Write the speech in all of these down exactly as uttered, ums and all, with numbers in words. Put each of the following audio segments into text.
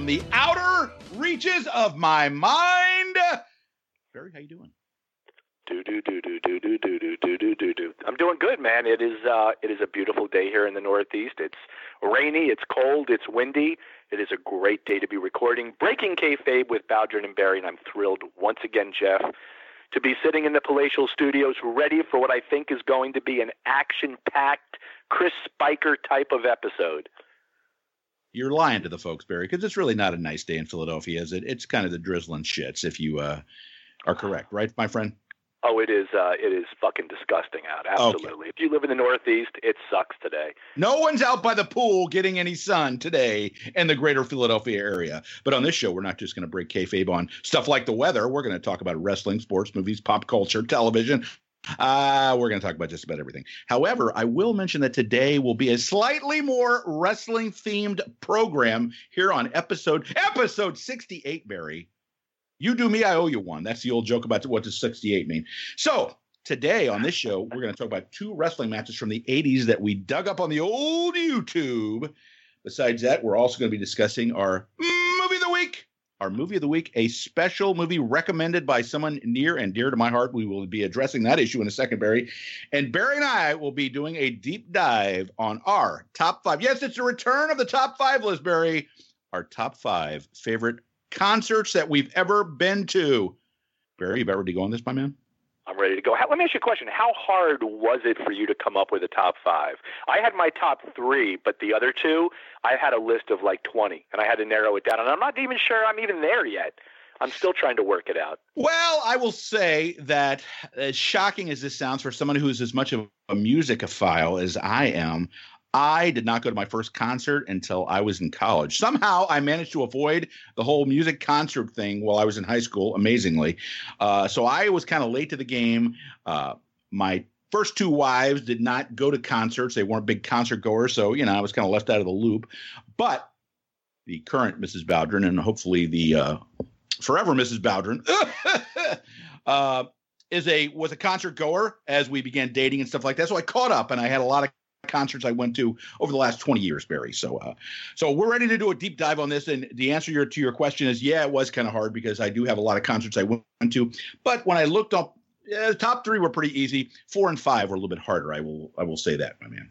from the outer reaches of my mind. Barry, how you doing? Do do do do do do do do do do do do. I'm doing good, man. It is uh, it is a beautiful day here in the Northeast. It's rainy, it's cold, it's windy. It is a great day to be recording Breaking Kayfabe with Bowdrin and Barry, and I'm thrilled once again, Jeff, to be sitting in the palatial studios, ready for what I think is going to be an action-packed Chris Spiker type of episode. You're lying to the folks, Barry, because it's really not a nice day in Philadelphia, is it? It's kind of the drizzling shits, if you uh, are correct, right, my friend? Oh, it is. Uh, it is fucking disgusting out. Absolutely. Okay. If you live in the Northeast, it sucks today. No one's out by the pool getting any sun today in the greater Philadelphia area. But on this show, we're not just going to break kayfabe on stuff like the weather. We're going to talk about wrestling, sports, movies, pop culture, television. Uh, we're going to talk about just about everything. However, I will mention that today will be a slightly more wrestling-themed program here on episode episode sixty-eight, Barry. You do me, I owe you one. That's the old joke about what does sixty-eight mean. So today on this show, we're going to talk about two wrestling matches from the eighties that we dug up on the old YouTube. Besides that, we're also going to be discussing our movie of the week. Our movie of the week, a special movie recommended by someone near and dear to my heart. We will be addressing that issue in a second, Barry. And Barry and I will be doing a deep dive on our top five. Yes, it's a return of the top five list, Barry. Our top five favorite concerts that we've ever been to. Barry, you ready to go on this, my man? I'm ready to go. How, let me ask you a question. How hard was it for you to come up with a top five? I had my top three, but the other two, I had a list of like twenty, and I had to narrow it down. And I'm not even sure I'm even there yet. I'm still trying to work it out. Well, I will say that as shocking as this sounds for someone who is as much of a musicophile as I am, I did not go to my first concert until I was in college. Somehow I managed to avoid the whole music concert thing while I was in high school, amazingly. Uh, so I was kind of late to the game. Uh, my first two wives did not go to concerts. They weren't big concert goers. So, you know, I was kind of left out of the loop. But the current Missus Bowdrin and hopefully the uh, forever Missus Bowdrin uh, is a was a concert goer as we began dating and stuff like that. So I caught up and I had a lot of concerts I went to over the last twenty years, Barry. So, uh, so we're ready to do a deep dive on this. And the answer your, to your question is, yeah, it was kind of hard because I do have a lot of concerts I went to. But when I looked up, yeah, the top three were pretty easy. Four and five were a little bit harder. I will, I will say that, my man.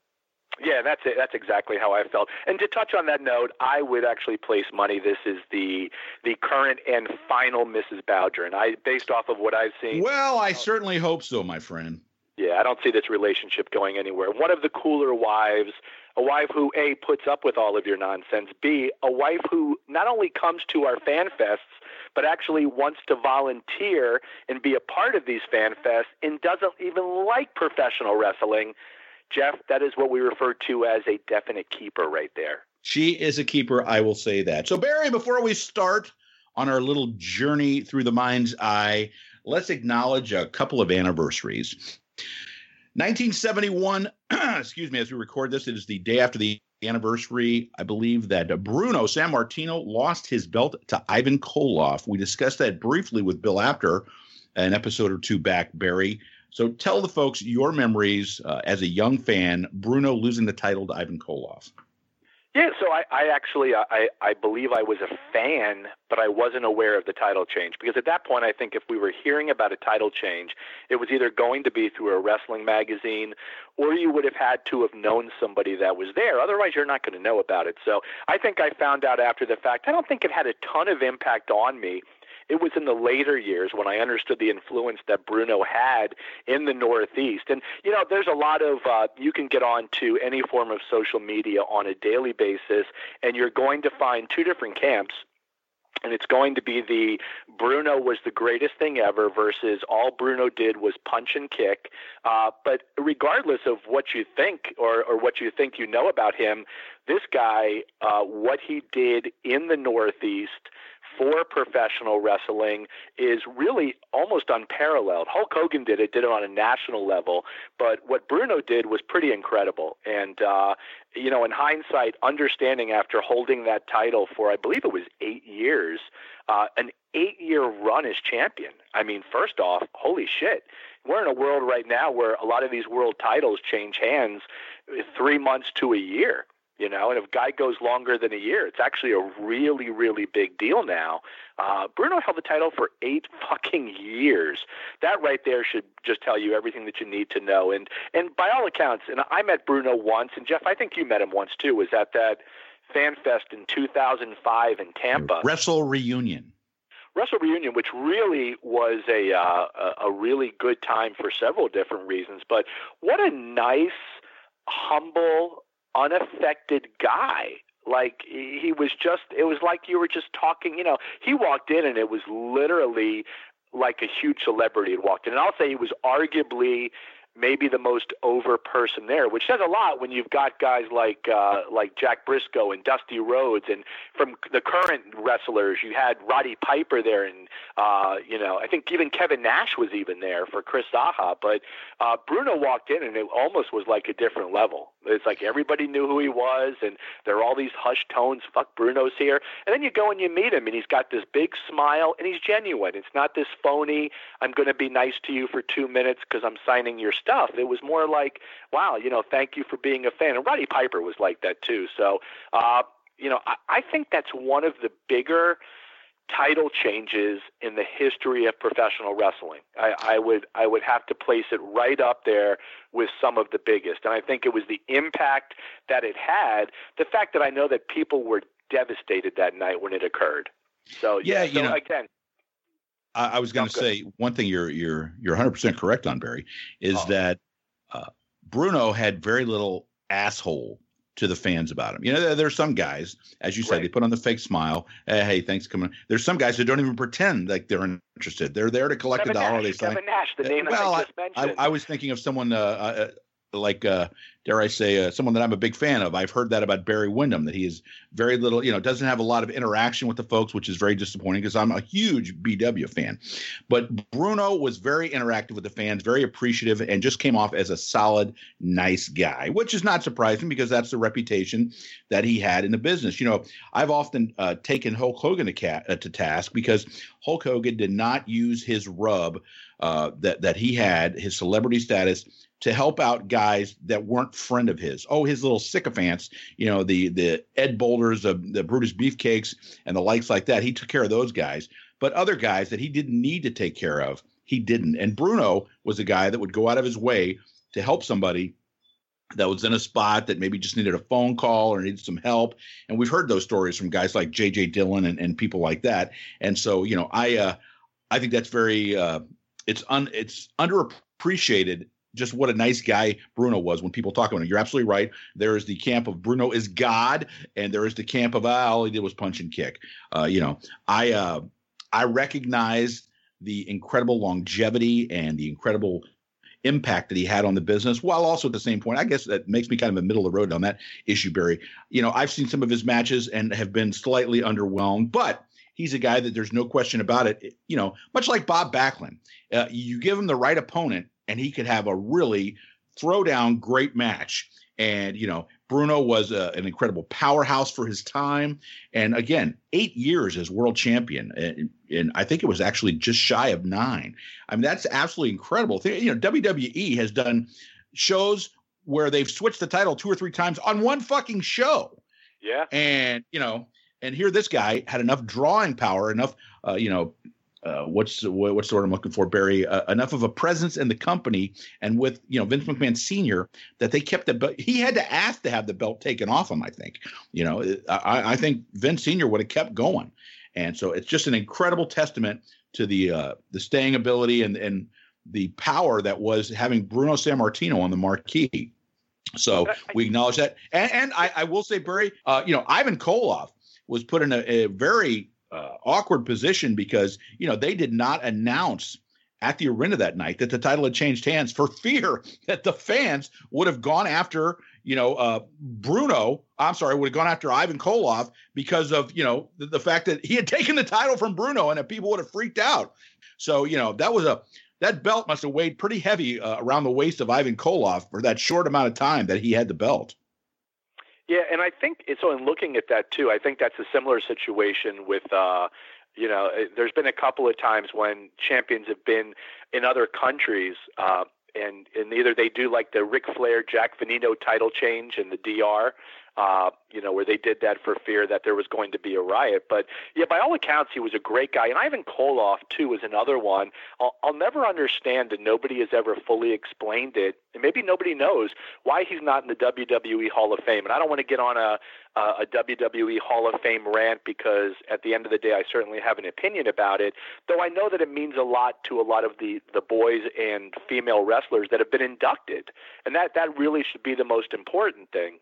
Yeah, that's it. That's exactly how I felt. And to touch on that note, I would actually place money. This is the the current and final Missus Bowdrin. I based off of what I've seen. Well, I certainly hope so, my friend. Yeah, I don't see this relationship going anywhere. One of the cooler wives, a wife who, A, puts up with all of your nonsense, B, a wife who not only comes to our fan fests, but actually wants to volunteer and be a part of these fan fests and doesn't even like professional wrestling. Jeff, that is what we refer to as a definite keeper right there. She is a keeper, I will say that. So, Barry, before we start on our little journey through the mind's eye, let's acknowledge a couple of anniversaries. nineteen seventy-one, excuse me, as we record this, it is the day after the anniversary. I believe that Bruno Sammartino lost his belt to Ivan Koloff. We discussed that briefly with Bill Apter an episode or two back, Barry. So tell the folks your memories uh, as a young fan, Bruno losing the title to Ivan Koloff. Yeah, so I, I actually, I, I believe I was a fan, but I wasn't aware of the title change. Because at that point, I think if we were hearing about a title change, it was either going to be through a wrestling magazine or you would have had to have known somebody that was there. Otherwise, you're not going to know about it. So I think I found out after the fact. I don't think it had a ton of impact on me. It was in the later years when I understood the influence that Bruno had in the Northeast. And, you know, there's a lot of, uh, you can get on to any form of social media on a daily basis, and you're going to find two different camps. And it's going to be the Bruno was the greatest thing ever versus all Bruno did was punch and kick. Uh, but regardless of what you think or, or what you think you know about him, this guy, uh, what he did in the Northeast for professional wrestling is really almost unparalleled. Hulk Hogan did it, did it on a national level, but what Bruno did was pretty incredible. And, uh, you know, in hindsight, understanding after holding that title for, I believe it was eight years, uh, an eight-year run as champion. I mean, first off, holy shit. We're in a world right now where a lot of these world titles change hands three months to a year. You know, and if a guy goes longer than a year, it's actually a really, really big deal now. Uh, Bruno held the title for eight fucking years. That right there should just tell you everything that you need to know. And and by all accounts, and I met Bruno once, and Jeff, I think you met him once too, was at that Fan Fest in two thousand five in Tampa. Wrestle Reunion. Wrestle Reunion, which really was a, uh, a a really good time for several different reasons. But what a nice, humble, unaffected guy. Like, he was just, it was like you were just talking, you know, he walked in and it was literally like a huge celebrity had walked in. And I'll say he was arguably maybe the most over person there, which says a lot when you've got guys like uh, like Jack Briscoe and Dusty Rhodes, and from the current wrestlers, you had Roddy Piper there, and uh, you know, I think even Kevin Nash was even there for Chris Saha. But uh, Bruno walked in, and it almost was like a different level. It's like everybody knew who he was, and there are all these hushed tones. Fuck, Bruno's here, and then you go and you meet him, and he's got this big smile, and he's genuine. It's not this phony, I'm going to be nice to you for two minutes because I'm signing your stuff. It was more like, wow, you know, thank you for being a fan. And Roddy Piper was like that too. So, uh, you know, I, I think that's one of the bigger title changes in the history of professional wrestling. I, I would I would have to place it right up there with some of the biggest. And I think it was the impact that it had, the fact that I know that people were devastated that night when it occurred. So, yeah, yeah you so know, again, I, I was going to say one thing you're you're you're one hundred percent correct on, Barry, is oh. that uh, Bruno had very little asshole to the fans about him. You know, there, there's some guys, as you said, right. They put on the fake smile. Hey, hey, thanks for coming. There's some guys who don't even pretend like they're interested. They're there to collect Kevin a dollar. Nash, They sign. Kevin Nash, the name well, I just I, mentioned. I, I was thinking of someone uh, uh, like, uh, dare I say, uh, someone that I'm a big fan of. I've heard that about Barry Windham, that he is very little, you know, doesn't have a lot of interaction with the folks, which is very disappointing because I'm a huge B W fan. But Bruno was very interactive with the fans, very appreciative, and just came off as a solid, nice guy, which is not surprising because that's the reputation that he had in the business. You know, I've often uh, taken Hulk Hogan to, cat, uh, to task because Hulk Hogan did not use his rub uh, that, that he had, his celebrity status, to help out guys that weren't friend of his. Oh, his little sycophants, you know, the the Ed Boulders, of the Brutus Beefcakes, and the likes like that. He took care of those guys. But other guys that he didn't need to take care of, he didn't. And Bruno was a guy that would go out of his way to help somebody that was in a spot that maybe just needed a phone call or needed some help. And we've heard those stories from guys like J J Dillon and, and people like that. And so, you know, I uh, I think that's very uh, it's un it's underappreciated just what a nice guy Bruno was when people talk about him. You're absolutely right. There is the camp of Bruno is God, and there is the camp of ah, all he did was punch and kick. Uh, you know, I uh, I recognize the incredible longevity and the incredible impact that he had on the business, while also at the same point, I guess that makes me kind of a middle of the road on that issue, Barry. You know, I've seen some of his matches and have been slightly underwhelmed, but he's a guy that there's no question about it. You know, much like Bob Backlund, uh, you give him the right opponent, and he could have a really throwdown great match. And, you know, Bruno was a, an incredible powerhouse for his time. And again, eight years as world champion. And, and I think it was actually just shy of nine. I mean, that's absolutely incredible. You know, W W E has done shows where they've switched the title two or three times on one fucking show. Yeah. And, you know, and here this guy had enough drawing power, enough, uh, you know, Uh, what's what's the word I'm looking for, Barry? Uh, enough of a presence in the company and with, you know, Vince McMahon Senior that they kept the belt. He had to ask to have the belt taken off him, I think. You know, I, I think Vince Senior would have kept going. And so it's just an incredible testament to the uh, the staying ability and, and the power that was having Bruno Sammartino on the marquee. So we acknowledge that. And, and I, I will say, Barry, uh, you know, Ivan Koloff was put in a, a very Uh, awkward position because, you know, they did not announce at the arena that night that the title had changed hands for fear that the fans would have gone after, you know, uh, Bruno. I'm sorry, would have gone after Ivan Koloff because of, you know, the, the fact that he had taken the title from Bruno and that people would have freaked out. So, you know, that was a that belt must have weighed pretty heavy uh, around the waist of Ivan Koloff for that short amount of time that he had the belt. Yeah, and I think so. In looking at that too, I think that's a similar situation with, uh, you know, there's been a couple of times when champions have been in other countries, uh, and and either they do like the Ric Flair Jack Veneno title change in the D R, uh, you know, where they did that for fear that there was going to be a riot. But yeah, by all accounts, he was a great guy. And Ivan Koloff, too, is another one. I'll, I'll never understand, and nobody has ever fully explained it, and maybe nobody knows why he's not in the W W E Hall of Fame. And I don't want to get on a, a W W E Hall of Fame rant, because at the end of the day, I certainly have an opinion about it, though I know that it means a lot to a lot of the, the boys and female wrestlers that have been inducted. And that, that really should be the most important thing.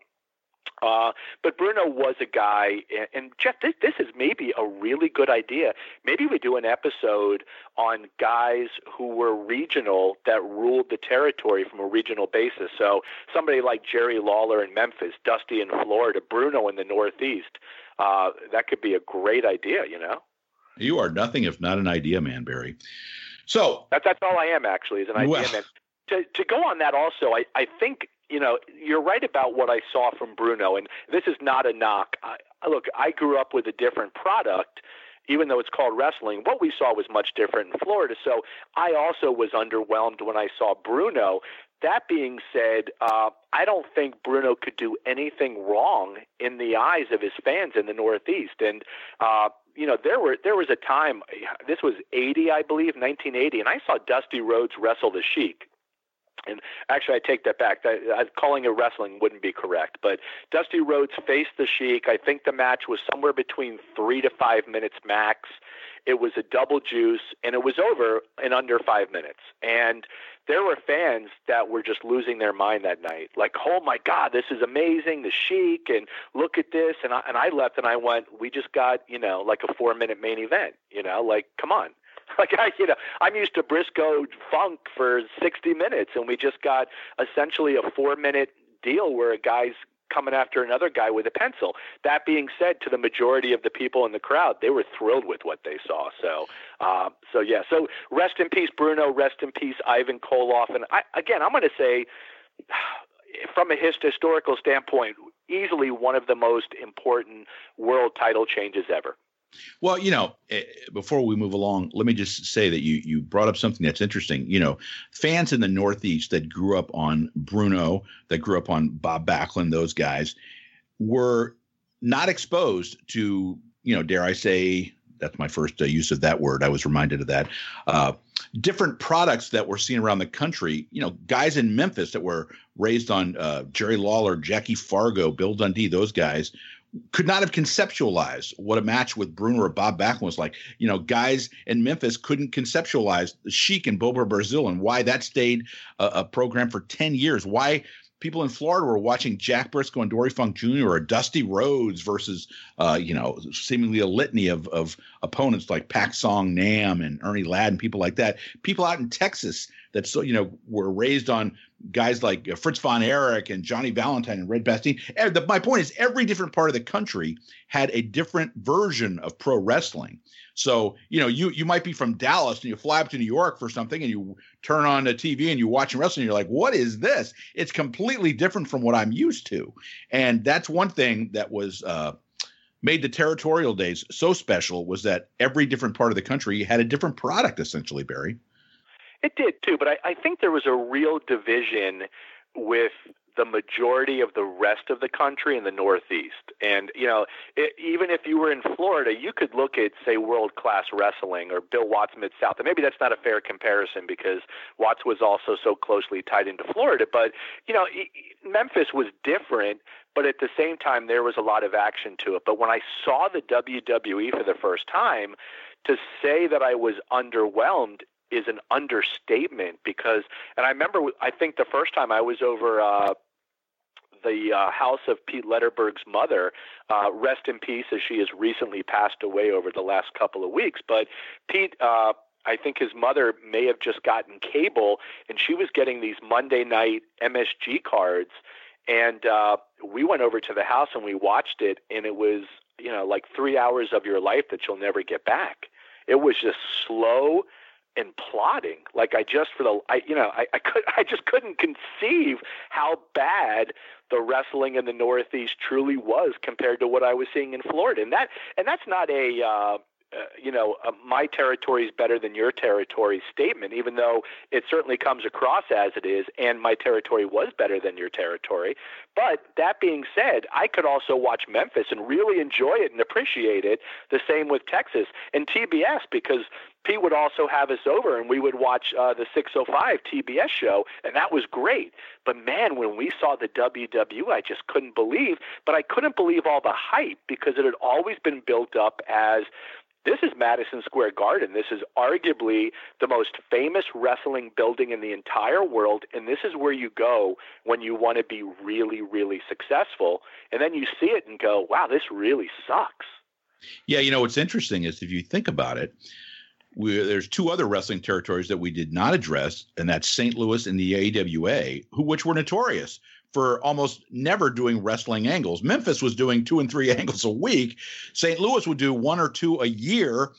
Uh, but Bruno was a guy, and, and Jeff, this, this is maybe a really good idea. Maybe we do an episode on guys who were regional that ruled the territory from a regional basis. So somebody like Jerry Lawler in Memphis, Dusty in Florida, Bruno in the Northeast. Uh, that could be a great idea, you know? You are nothing if not an idea man, Barry. So that, that's all I am, actually, is an idea well, man. To, to go on that also, I, I think, you know, you're right about what I saw from Bruno, and this is not a knock. I, look, I grew up with a different product, even though it's called wrestling. What we saw was much different in Florida, so I also was underwhelmed when I saw Bruno. That being said, uh, I don't think Bruno could do anything wrong in the eyes of his fans in the Northeast, and uh, you know, there were there was a time, this was eighty, I believe, nineteen eighty, and I saw Dusty Rhodes wrestle the Sheik. And actually, I take that back. I, I, calling it wrestling wouldn't be correct. But Dusty Rhodes faced the Sheik. I think the match was somewhere between three to five minutes max. It was a double juice, and it was over in under five minutes. And there were fans that were just losing their mind that night. Like, oh, my God, this is amazing, the Sheik, and look at this. And I, and I left, and I went, we just got, you know, like a four-minute main event. You know, like, come on. Like, I, you know, I'm used to Briscoe Funk for sixty minutes, and we just got essentially a four-minute deal where a guy's coming after another guy with a pencil. That being said, to the majority of the people in the crowd, they were thrilled with what they saw. So, uh, so yeah. So rest in peace, Bruno. Rest in peace, Ivan Koloff. And I, again, I'm going to say, from a hist- historical standpoint, easily one of the most important world title changes ever. Well, you know, before we move along, let me just say that you you brought up something that's interesting. You know, fans in the Northeast that grew up on Bruno, that grew up on Bob Backlund, those guys were not exposed to, you know, dare I say, that's my first uh, use of that word. I was reminded of that. Uh, different products that were seen around the country, you know, guys in Memphis that were raised on uh, Jerry Lawler, Jackie Fargo, Bill Dundee, those guys could not have conceptualized what a match with Bruno or Bob Backlund was like. You know, guys in Memphis couldn't conceptualize the Sheik and Bobo Brazil and why that stayed a, a program for ten years. Why people in Florida were watching Jack Briscoe and Dory Funk Junior or Dusty Rhodes versus, uh, you know, seemingly a litany of, of opponents like Pak Song Nam and Ernie Ladd and people like that. People out in Texas that, so you know, were raised on guys like Fritz von Erich and Johnny Valentine and Red Bastien. My point is, every different part of the country had a different version of pro wrestling. So, you know, you you might be from Dallas and you fly up to New York for something and you turn on the T V and you watch wrestling and you're like, what is this? It's completely different from what I'm used to. And that's one thing that was uh, made the territorial days so special, was that every different part of the country had a different product, essentially, Barry. It did, too. But I, I think there was a real division with the majority of the rest of the country in the Northeast. And, you know, it, even if you were in Florida, you could look at, say, world-class wrestling or Bill Watts Mid-South. And maybe that's not a fair comparison because Watts was also so closely tied into Florida. But, you know, Memphis was different, but at the same time, there was a lot of action to it. But when I saw the W W E for the first time, to say that I was underwhelmed is an understatement, because, and I remember, I think the first time I was over uh, the uh, house of Pete Letterberg's mother, uh, rest in peace, as she has recently passed away over the last couple of weeks. But Pete, uh, I think his mother may have just gotten cable, and she was getting these Monday night M S G cards. And uh, we went over to the house and we watched it, and it was, you know, like three hours of your life that you'll never get back. It was just slow and plotting. Like I just for the, I, you know, I, I could, I just couldn't conceive how bad the wrestling in the Northeast truly was compared to what I was seeing in Florida. And that, and that's not a, uh, uh, you know, uh, my territory is better than your territory statement, even though it certainly comes across as it is, and my territory was better than your territory. But that being said, I could also watch Memphis and really enjoy it and appreciate it. The same with Texas and T B S, because Pete would also have us over and we would watch uh, the six oh five T B S show, and that was great. But man, when we saw the W W E, I just couldn't believe, but I couldn't believe all the hype because it had always been built up as, this is Madison Square Garden. This is arguably the most famous wrestling building in the entire world, and this is where you go when you want to be really, really successful. And then you see it and go, wow, this really sucks. Yeah, you know, what's interesting is if you think about it, we, there's two other wrestling territories that we did not address, and that's Saint Louis and the A W A, who which were notorious for almost never doing wrestling angles. Memphis was doing two and three angles a week. Saint Louis would do one or two a year,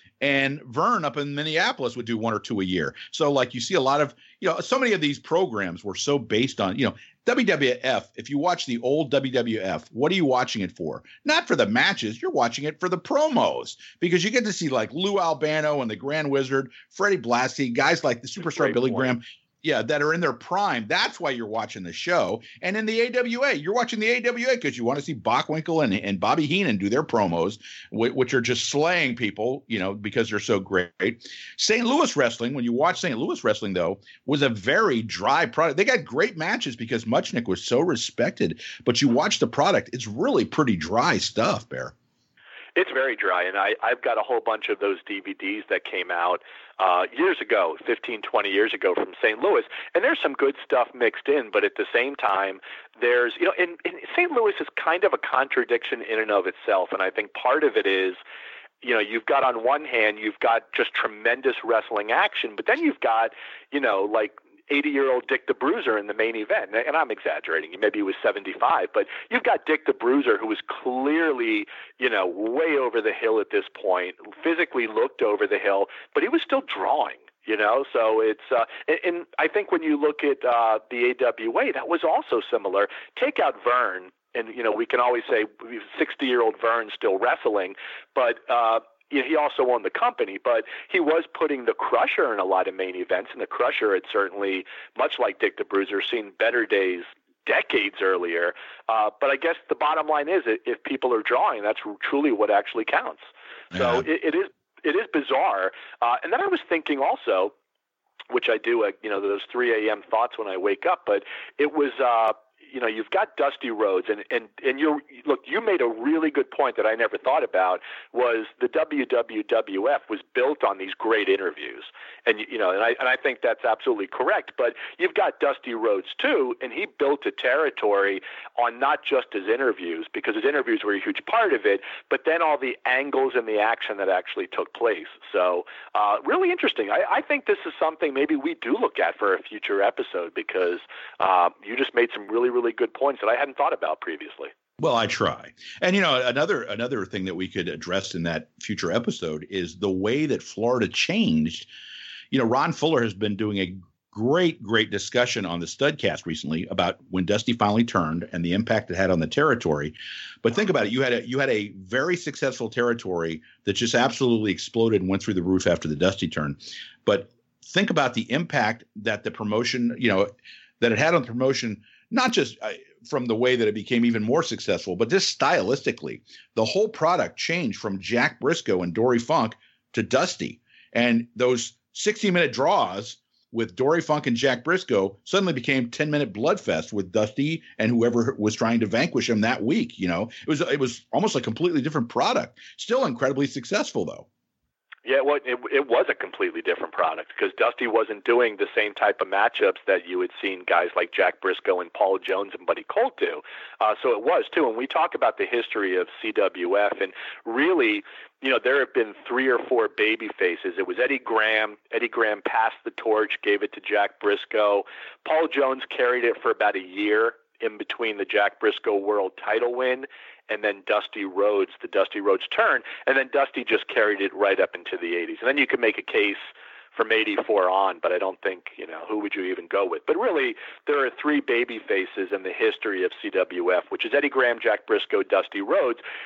and Vern up in Minneapolis would do one or two a year. So like you see a lot of, you know, so many of these programs were so based on, you know, W W F. If you watch the old W W F, what are you watching it for? Not for the matches. You're watching it for the promos, because you get to see like Lou Albano and the Grand Wizard, Freddie Blassie, guys like the superstar Billy point. Graham. Yeah, that are in their prime. That's why you're watching the show. And in the A W A, you're watching the A W A because you want to see Bockwinkel and, and Bobby Heenan do their promos, wh- which are just slaying people, you know, because they're so great. Saint Louis wrestling, when you watch Saint Louis wrestling, though, was a very dry product. They got great matches because Muchnick was so respected. But you watch the product, it's really pretty dry stuff, Bear. It's very dry, and I, I've got a whole bunch of those D V Ds that came out uh, years ago, fifteen, twenty years ago from Saint Louis, and there's some good stuff mixed in, but at the same time, there's, you know, and, and Saint Louis is kind of a contradiction in and of itself, and I think part of it is, you know, you've got on one hand, you've got just tremendous wrestling action, but then you've got, you know, like eighty-year-old Dick the Bruiser in the main event. And I'm exaggerating. Maybe he was seventy-five. But you've got Dick the Bruiser, who was clearly, you know, way over the hill at this point, physically looked over the hill, but he was still drawing. You know, so it's uh, and, and I think when you look at uh, the A W A, that was also similar. Take out Vern, and, you know, we can always say sixty-year-old Vern still wrestling, but uh, you know, he also owned the company, but he was putting the Crusher in a lot of main events, and the Crusher had certainly, much like Dick the Bruiser, seen better days decades earlier. Uh, but I guess the bottom line is, if people are drawing, that's truly what actually counts. Yeah. So it, it is it is bizarre. Uh, and then I was thinking also, which I do, uh, you know, those three a.m. thoughts when I wake up, but it was uh, – you know, you've got Dusty Rhodes, and and and you look. You made a really good point that I never thought about. Was the W W F was built on these great interviews, and you know, and I and I think that's absolutely correct. But you've got Dusty Rhodes too, and he built a territory on not just his interviews, because his interviews were a huge part of it, but then all the angles and the action that actually took place. So uh, really interesting. I, I think this is something maybe we do look at for a future episode, because uh, you just made some really really good points that I hadn't thought about previously. Well, I try. And, you know, another another thing that we could address in that future episode is the way that Florida changed. You know, Ron Fuller has been doing a great, great discussion on the Studcast recently about when Dusty finally turned and the impact it had on the territory. But think about it. You had a you had a very successful territory that just absolutely exploded and went through the roof after the Dusty turn. But think about the impact that the promotion, you know, that it had on the promotion, not just uh, from the way that it became even more successful, but just stylistically. The whole product changed from Jack Briscoe and Dory Funk to Dusty. And those sixty-minute draws with Dory Funk and Jack Briscoe suddenly became ten-minute bloodfest with Dusty and whoever was trying to vanquish him that week. You know, it was it was almost a completely different product. Still incredibly successful, though. Yeah, well, it, it was a completely different product, because Dusty wasn't doing the same type of matchups that you had seen guys like Jack Briscoe and Paul Jones and Buddy Colt do. Uh, so it was, too. And we talk about the history of C W F, and really, you know, there have been three or four baby faces. It was Eddie Graham. Eddie Graham passed the torch, gave it to Jack Briscoe. Paul Jones carried it for about a year in between the Jack Briscoe world title win and then Dusty Rhodes, the Dusty Rhodes turn, and then Dusty just carried it right up into the eighties. And then you could make a case from eighty-four on, but I don't think, you know, who would you even go with? But really, there are three baby faces in the history of C W F, which is Eddie Graham, Jack Briscoe, Dusty Rhodes.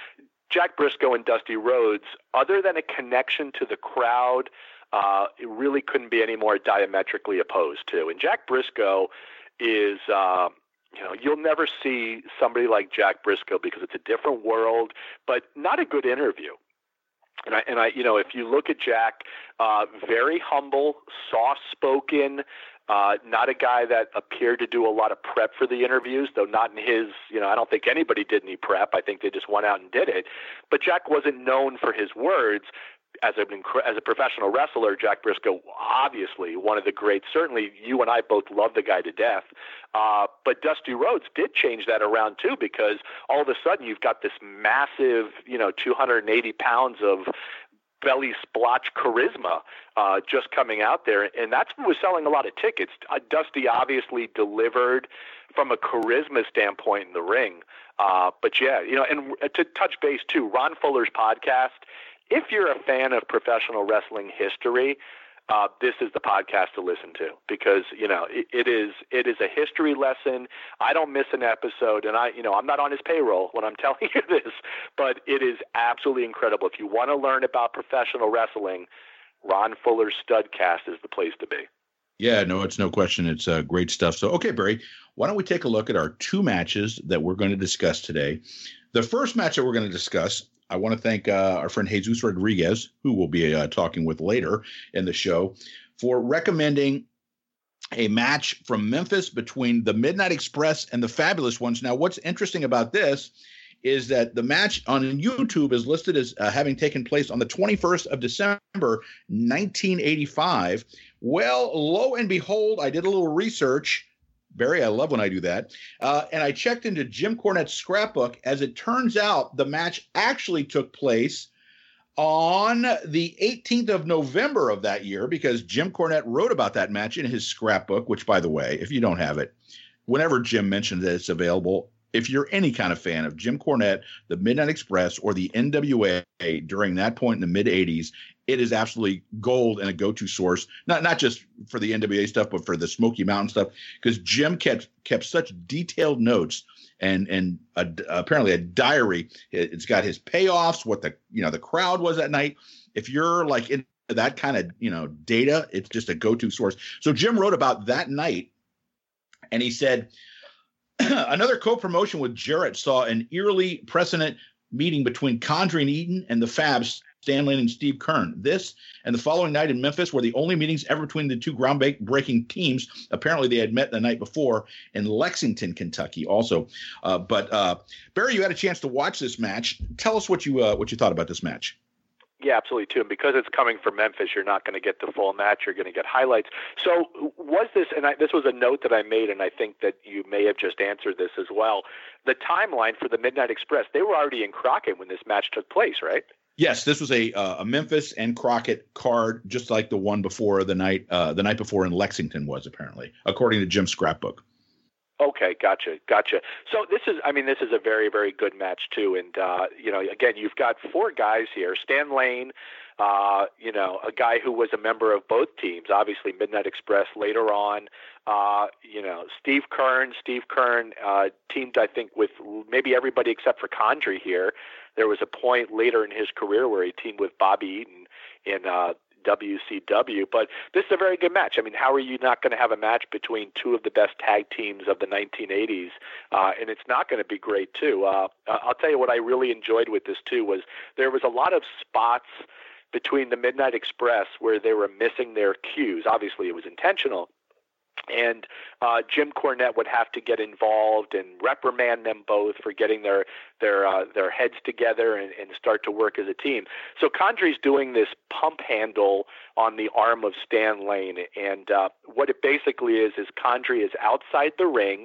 Jack Briscoe and Dusty Rhodes, other than a connection to the crowd, uh, it really couldn't be any more diametrically opposed to. And Jack Briscoe is, uh, you know, you'll never see somebody like Jack Briscoe because it's a different world, but not a good interview. And I, and I, you know, if you look at Jack, uh, very humble, soft-spoken, uh, not a guy that appeared to do a lot of prep for the interviews, though not in his, you know, I don't think anybody did any prep. I think they just went out and did it. But Jack wasn't known for his words. As a, as a professional wrestler, Jack Briscoe, obviously one of the greats. Certainly you and I both love the guy to death. Uh, but Dusty Rhodes did change that around too, because all of a sudden you've got this massive, you know, two hundred eighty pounds of belly splotch charisma uh, just coming out there. And that's what was selling a lot of tickets. Uh, Dusty obviously delivered from a charisma standpoint in the ring. Uh, but yeah, you know, and to touch base too, Ron Fuller's podcast, if you're a fan of professional wrestling history, uh, this is the podcast to listen to, because, you know, it, it is it is a history lesson. I don't miss an episode, and I, you know, I'm not on his payroll when I'm telling you this, but it is absolutely incredible. If you want to learn about professional wrestling, Ron Fuller's Studcast is the place to be. Yeah, no, it's no question. It's uh, great stuff. So, okay, Barry, why don't we take a look at our two matches that we're going to discuss today? The first match that we're going to discuss, I want to thank uh, our friend Jesus Rodriguez, who we'll be uh, talking with later in the show, for recommending a match from Memphis between the Midnight Express and the Fabulous Ones. Now, what's interesting about this is that the match on YouTube is listed as uh, having taken place on the twenty-first of December, nineteen eighty-five. Well, lo and behold, I did a little research. Barry, I love when I do that. Uh, and I checked into Jim Cornette's scrapbook. As it turns out, the match actually took place on the eighteenth of November of that year, because Jim Cornette wrote about that match in his scrapbook, which, by the way, if you don't have it, whenever Jim mentions that it's available, if you're any kind of fan of Jim Cornette, the Midnight Express, or the N W A during that point in the mid-eighties, it is absolutely gold and a go-to source, not not just for the N W A stuff, but for the Smoky Mountain stuff, because Jim kept kept such detailed notes and and a, apparently a diary. It's got his payoffs, what the you know the crowd was that night. If you're like into that kind of you know data, it's just a go-to source. So Jim wrote about that night, and he said, another co-promotion with Jarrett saw an eerily precedent meeting between Condrey and Eaton and the Fabs, Stan Lane and Steve Keirn. This and the following night in Memphis were the only meetings ever between the two groundbreaking teams. Apparently, they had met the night before in Lexington, Kentucky, also. Uh, but uh, Barry, you had a chance to watch this match. Tell us what you uh, what you thought about this match. Yeah, absolutely, too. And because it's coming from Memphis, you're not going to get the full match. You're going to get highlights. So was this, and I, this was a note that I made, and I think that you may have just answered this as well, the timeline for the Midnight Express, they were already in Crockett when this match took place, right? Yes, this was a uh, a Memphis and Crockett card, just like the one before the night uh, the night before in Lexington was, apparently, according to Jim's scrapbook. Okay, gotcha, gotcha. So this is, I mean, this is a very, very good match too. And, uh, you know, again, you've got four guys here. Stan Lane, uh, you know, a guy who was a member of both teams, obviously Midnight Express later on. Uh, you know, Steve Keirn, Steve Keirn uh, teamed, I think, with maybe everybody except for Condrey here. There was a point later in his career where he teamed with Bobby Eaton in uh W C W, but this is a very good match. I mean, how are you not going to have a match between two of the best tag teams of the nineteen eighties? Uh, and it's not going to be great too. Uh, I'll tell you what I really enjoyed with this too was there was a lot of spots between the Midnight Express where they were missing their cues. Obviously, it was intentional. And uh, Jim Cornette would have to get involved and reprimand them both for getting their their uh, their heads together and, and start to work as a team. So Condrey's doing this pump handle on the arm of Stan Lane, and uh, what it basically is is Condrey is outside the ring.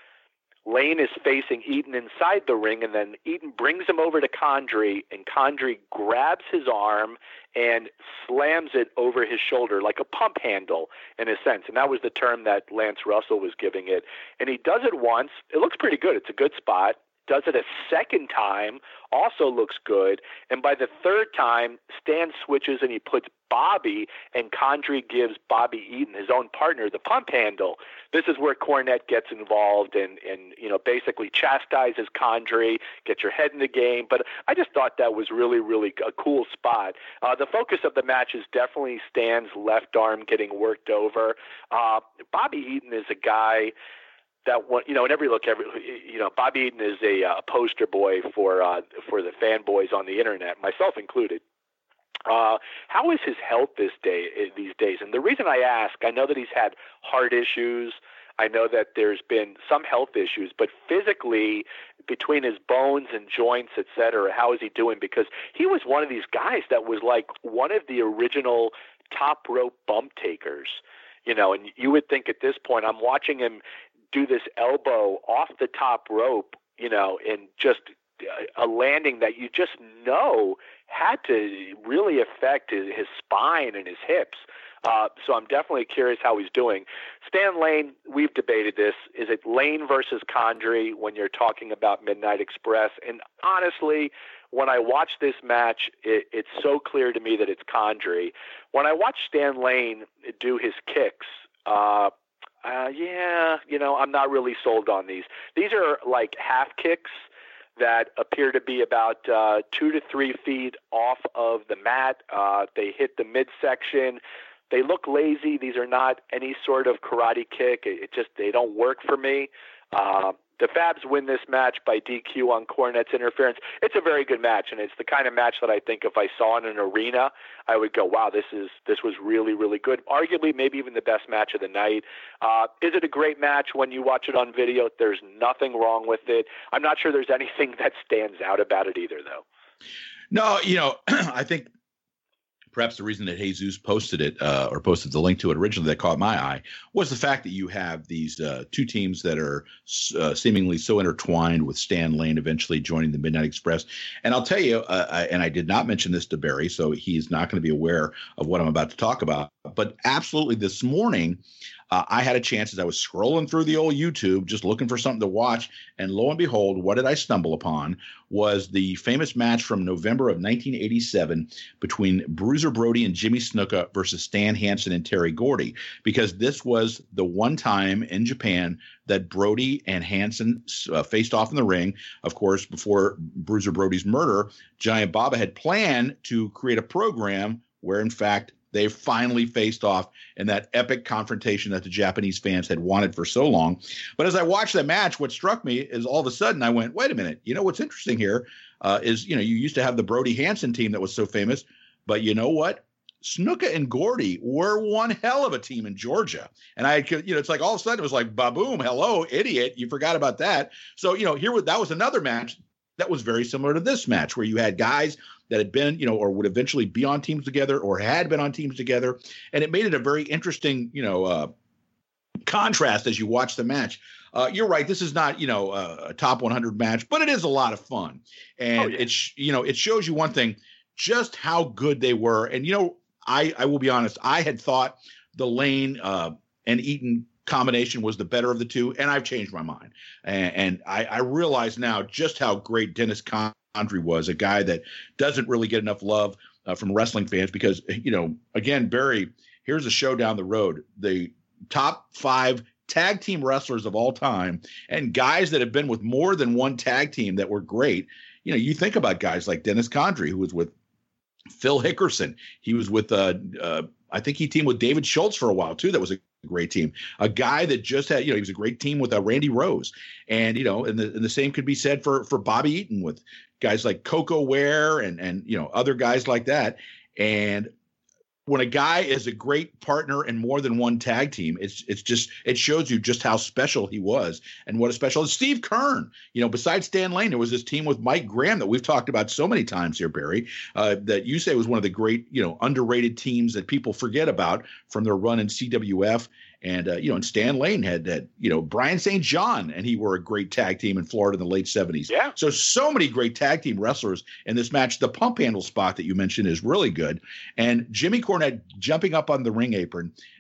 Lane is facing Eaton inside the ring, and then Eaton brings him over to Condrey, and Condrey grabs his arm and slams it over his shoulder like a pump handle in a sense. And that was the term that Lance Russell was giving it. And he does it once. It looks pretty good. It's a good spot. does it a second time, also looks good. And by the third time, Stan switches and he puts Bobby, and Condrey gives Bobby Eaton, his own partner, the pump handle. This is where Cornette gets involved and, and you know, basically chastises Condrey, get your head in the game. But I just thought that was really, really a cool spot. Uh, the focus of the match is definitely Stan's left arm getting worked over. Uh, Bobby Eaton is a guy that one, you know, in every look, every, you know, Bobby Eaton is a uh, poster boy for uh, for the fanboys on the internet, myself included. Uh, how is his health this day these days? And the reason I ask, I know that he's had heart issues. I know that there's been some health issues, but physically, between his bones and joints, et cetera, how is he doing? Because he was one of these guys that was like one of the original top rope bump takers, you know, and you would think at this point, I'm watching him do this elbow off the top rope, you know, and just a landing that you just know had to really affect his, his spine and his hips. Uh, so I'm definitely curious how he's doing. Stan Lane, we've debated this. Is it Lane versus Condrey when you're talking about Midnight Express? And honestly, when I watch this match, it, it's so clear to me that it's Condrey. When I watch Stan Lane do his kicks, uh, uh, yeah, you know, I'm not really sold on these. These are like half kicks that appear to be about uh, two to three feet off of the mat. Uh, they hit the midsection. They look lazy. These are not any sort of karate kick. It, it just, they don't work for me. Uh, the Fabs win this match by D Q on Cornette's interference. It's a very good match, and it's the kind of match that I think if I saw in an arena, I would go, wow, this is this was really, really good. Arguably, maybe even the best match of the night. Uh, is it a great match when you watch it on video? There's nothing wrong with it. I'm not sure there's anything that stands out about it either, though. No, you know, I think perhaps the reason that Jesus posted it uh, or posted the link to it originally that caught my eye was the fact that you have these uh, two teams that are uh, seemingly so intertwined, with Stan Lane eventually joining the Midnight Express. And I'll tell you, uh, I, and I did not mention this to Barry, so he's not going to be aware of what I'm about to talk about. But absolutely this morning, uh, I had a chance as I was scrolling through the old YouTube, just looking for something to watch. And lo and behold, what did I stumble upon was the famous match from November of nineteen eighty-seven between Bruiser Brody and Jimmy Snuka versus Stan Hansen and Terry Gordy, because this was the one time in Japan that Brody and Hansen uh, faced off in the ring. Of course, before Bruiser Brody's murder, Giant Baba had planned to create a program where, in fact, they finally faced off in that epic confrontation that the Japanese fans had wanted for so long. But as I watched that match, what struck me is all of a sudden I went, wait a minute, you know what's interesting here uh, is, you know, you used to have the Brody Hansen team that was so famous, but you know what? Snuka and Gordy were one hell of a team in Georgia. And I could, you know, it's like all of a sudden it was like, ba-boom, hello, idiot. You forgot about that. So, you know, here was, that was another match that was very similar to this match, where you had guys that had been, you know, or would eventually be on teams together or had been on teams together. And it made it a very interesting, you know, uh, contrast as you watch the match. Uh, you're right. This is not, you know, a, a top one hundred match, but it is a lot of fun. And oh, yeah. it's, you know, it shows you one thing, just how good they were. And, you know, I, I will be honest, I had thought the Lane uh, and Eaton combination was the better of the two, and I've changed my mind. And, and I, I realize now just how great Dennis Condrey was, a guy that doesn't really get enough love uh, from wrestling fans because, you know, again, Barry, here's a show down the road. The top five tag team wrestlers of all time and guys that have been with more than one tag team that were great. You know, you think about guys like Dennis Condrey, who was with Phil Hickerson. He was with, uh, uh, I think he teamed with David Schultz for a while, too. That was a great team. A guy that just had, you know, he was a great team with uh, Randy Rose. And, you know, and the, and the same could be said for, for Bobby Eaton with guys like Coco Ware and, and, you know, other guys like that. And when a guy is a great partner in more than one tag team, it's it's just it shows you just how special he was and what a special Steve Kern. You know, besides Stan Lane, there was this team with Mike Graham that we've talked about so many times here, Barry, uh, that you say was one of the great, you know, underrated teams that people forget about from their run in C W F. And, uh, you know, and Stan Lane had that, you know, Brian Saint John, and he were a great tag team in Florida in the late seventies. Yeah. So, so many great tag team wrestlers in this match. The pump handle spot that you mentioned is really good. And Jimmy Cornette jumping up on the ring apron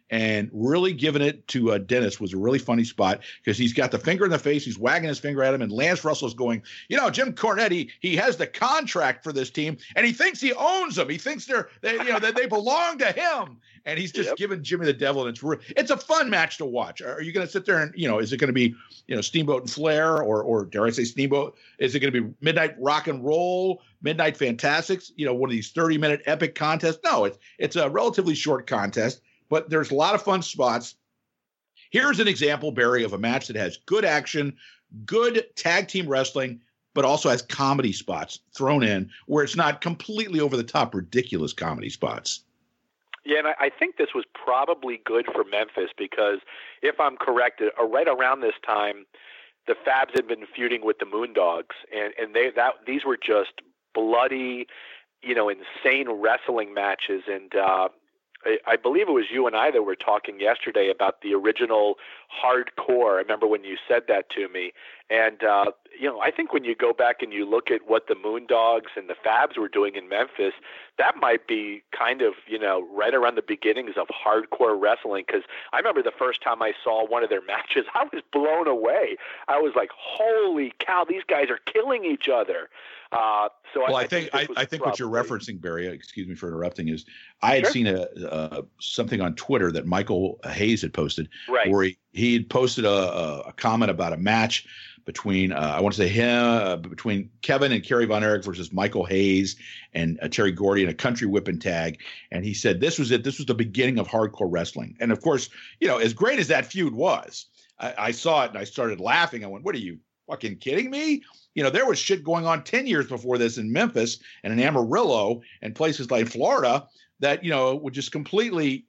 and really giving it to uh, Dennis was a really funny spot because he's got the finger in the face. He's wagging his finger at him, and Lance Russell's going, you know, Jim Cornette, he, he has the contract for this team, and he thinks he owns them. He thinks they're, they, you know, that they belong to him. And he's just yep. giving Jimmy the Devil, and it's re- it's a fun match to watch. Are you going to sit there and, you know, is it going to be, you know, Steamboat and Flair, or or dare I say Steamboat? Is it going to be Midnight Rock and Roll, Midnight Fantastics? You know, one of these thirty minute epic contests? No, it's it's a relatively short contest, but there's a lot of fun spots. Here's an example, Barry, of a match that has good action, good tag team wrestling, but also has comedy spots thrown in where it's not completely over the top, ridiculous comedy spots. Yeah, and I, I think this was probably good for Memphis because, if I'm correct, uh, right around this time, the Fabs had been feuding with the Moondogs, and and they that these were just bloody, you know, insane wrestling matches. And uh, I, I believe it was you and I that were talking yesterday about the original Hardcore. I remember when you said that to me, and uh, you know, I think when you go back and you look at what the Moondogs and the Fabs were doing in Memphis, that might be kind of, you know, right around the beginnings of hardcore wrestling. Because I remember the first time I saw one of their matches, I was blown away. I was like, "Holy cow! These guys are killing each other." Uh, so well, I, I think I, I think probably, what you're referencing, Barry. Excuse me for interrupting. Is I had sure. seen a uh, something on Twitter that Michael Hayes had posted, right. where he he had posted a, a comment about a match between uh, I want to say him uh, between Kevin and Kerry Von Erich versus Michael Hayes and uh, Terry Gordy in a country whipping tag, and he said this was it. This was the beginning of hardcore wrestling, and of course, you know, as great as that feud was, I, I saw it and I started laughing. I went, "What are you fucking kidding me?" You know, there was shit going on ten years before this in Memphis and in Amarillo and places like Florida that, you know, would just completely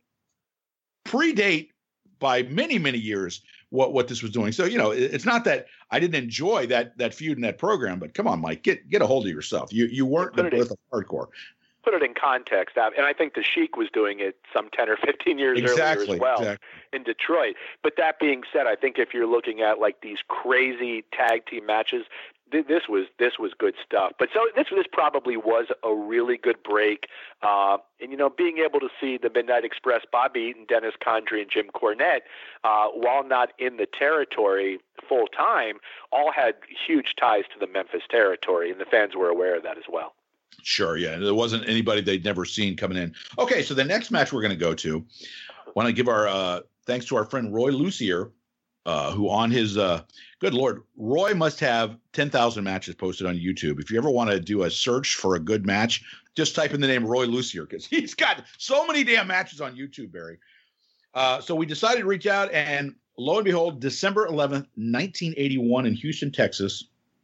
predate by many, many years what, what this was doing. So, you know, it, it's not that I didn't enjoy that that feud in that program, but come on, Mike, get get a hold of yourself. You you weren't the birth of hardcore. Put it in context, and I think the Sheik was doing it some ten or fifteen years exactly, earlier as well exactly. in Detroit. But that being said, I think if you're looking at like these crazy tag team matches, th- this was this was good stuff. But so this this probably was a really good break. Uh, and you know, being able to see the Midnight Express, Bobby Eaton, Dennis Condrey, and Jim Cornette, uh, while not in the territory full time, all had huge ties to the Memphis territory, and the fans were aware of that as well. Sure, yeah. There wasn't anybody they'd never seen coming in. Okay, so the next match we're going to go to, I want to give our uh, thanks to our friend Roy Lucier, uh, who on his uh, good Lord, Roy must have ten thousand matches posted on YouTube. If you ever want to do a search for a good match, just type in the name Roy Lucier because he's got so many damn matches on YouTube, Barry. Uh, so we decided to reach out, and lo and behold, December eleventh, nineteen eighty-one in Houston, Texas,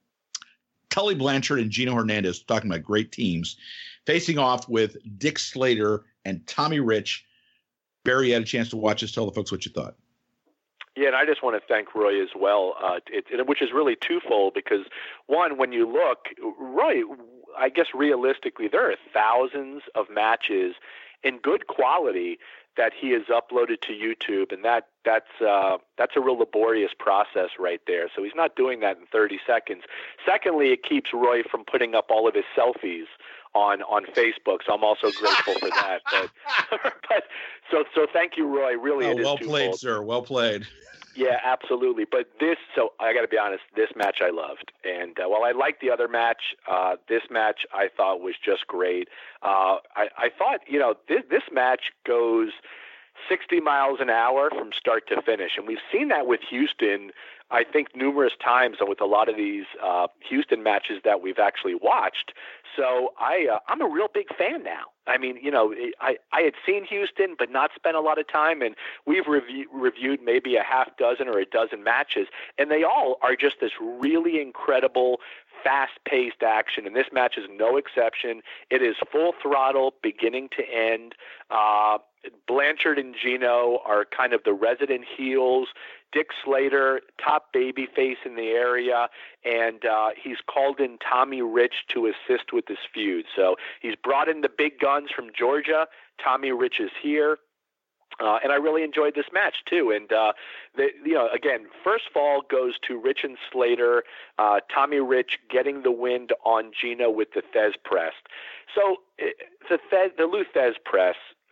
Tully Blanchard and Gino Hernandez, talking about great teams, facing off with Dick Slater and Tommy Rich. Barry, you had a chance to watch this. Tell the folks what you thought. Yeah, and I just want to thank Roy as well, uh, it, it, which is really twofold because, one, when you look, Roy, I guess realistically, there are thousands of matches in good quality that he has uploaded to YouTube, and that that's uh, that's a real laborious process right there. So he's not doing that in thirty seconds. Secondly, it keeps Roy from putting up all of his selfies on on Facebook. So I'm also grateful for that. But, but so so thank you, Roy. Really, oh, it is well twofold. played, sir. Well played. Yeah, absolutely. But this, so I got to be honest, this match I loved. And uh, while I liked the other match, uh, this match I thought was just great. Uh, I, I thought, you know, this, this match goes sixty miles an hour from start to finish. And we've seen that with Houston, I think, numerous times with a lot of these uh, Houston matches that we've actually watched. So I, uh, I'm a real big fan now. I mean, you know, I, I had seen Houston, but not spent a lot of time, and we've review, reviewed maybe a half dozen or a dozen matches, and they all are just this really incredible, fast-paced action, and this match is no exception. It is full throttle, beginning to end. Uh, Blanchard and Gino are kind of the resident heels. Dick Slater, top babyface in the area, and uh, he's called in Tommy Rich to assist with this feud. So he's brought in the big guns from Georgia. Tommy Rich is here. Uh, and I really enjoyed this match, too. And, uh, the, you know, again, first fall goes to Rich and Slater, uh, Tommy Rich getting the wind on Gino with the Thez press. So the, Thez, the Lou Thez press,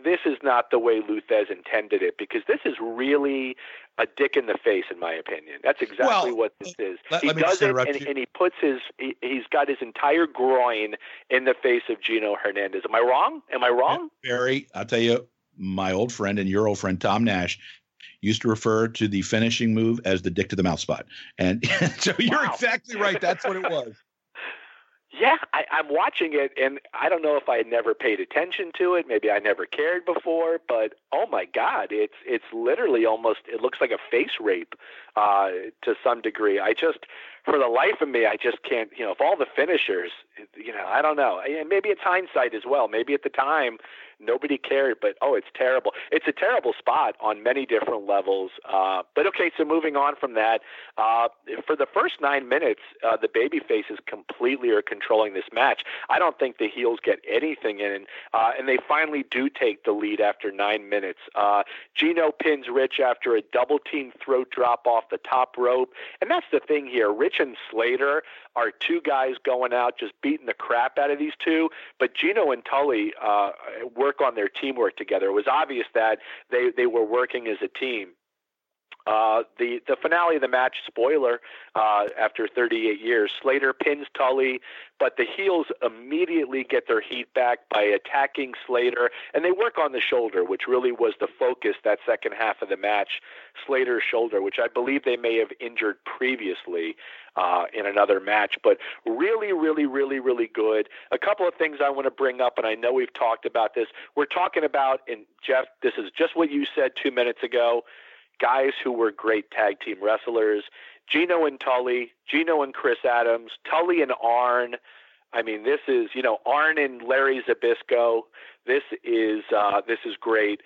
this is not the way Lou Thesz intended it, because this is really a dick in the face, in my opinion. That's exactly well, what this is. Let, he let does it, and, and he puts his, he, he's got his entire groin in the face of Gino Hernandez. Am I wrong? Am I wrong? Barry, I'll tell you, my old friend and your old friend, Tom Nash, used to refer to the finishing move as the dick to the mouth spot. And so you're wow. exactly right. That's what it was. Yeah, I, I'm watching it, and I don't know if I had never paid attention to it. Maybe I never cared before, but oh my God, it's it's literally almost, it looks like a face rape uh, to some degree. I just, for the life of me, I just can't, you know, if all the finishers, you know, I don't know. And maybe it's hindsight as well. Maybe at the time, nobody cared, but oh, it's terrible. It's a terrible spot on many different levels. Uh, but okay, so moving on from that, uh, for the first nine minutes, uh, the baby faces completely are controlling this match. I don't think the heels get anything in, uh, and they finally do take the lead after nine minutes. Uh, Gino pins Rich after a double team throat drop off the top rope, and that's the thing here. Rich and Slater are two guys going out just beating the crap out of these two, but Gino and Tully uh, work on their teamwork together. It was obvious that they, they were working as a team. Uh, the, the finale of the match, spoiler, uh, after thirty-eight years, Slater pins Tully, but the heels immediately get their heat back by attacking Slater, and they work on the shoulder, which really was the focus that second half of the match, Slater's shoulder, which I believe they may have injured previously uh, in another match, but really, really, really, really good. A couple of things I want to bring up, and I know we've talked about this. We're talking about, and Jeff, this is just what you said two minutes ago, guys who were great tag team wrestlers, Gino and Tully, Gino and Chris Adams, Tully and Arn. I mean, this is, you know, Arn and Larry Zbyszko. This is, uh, this is great.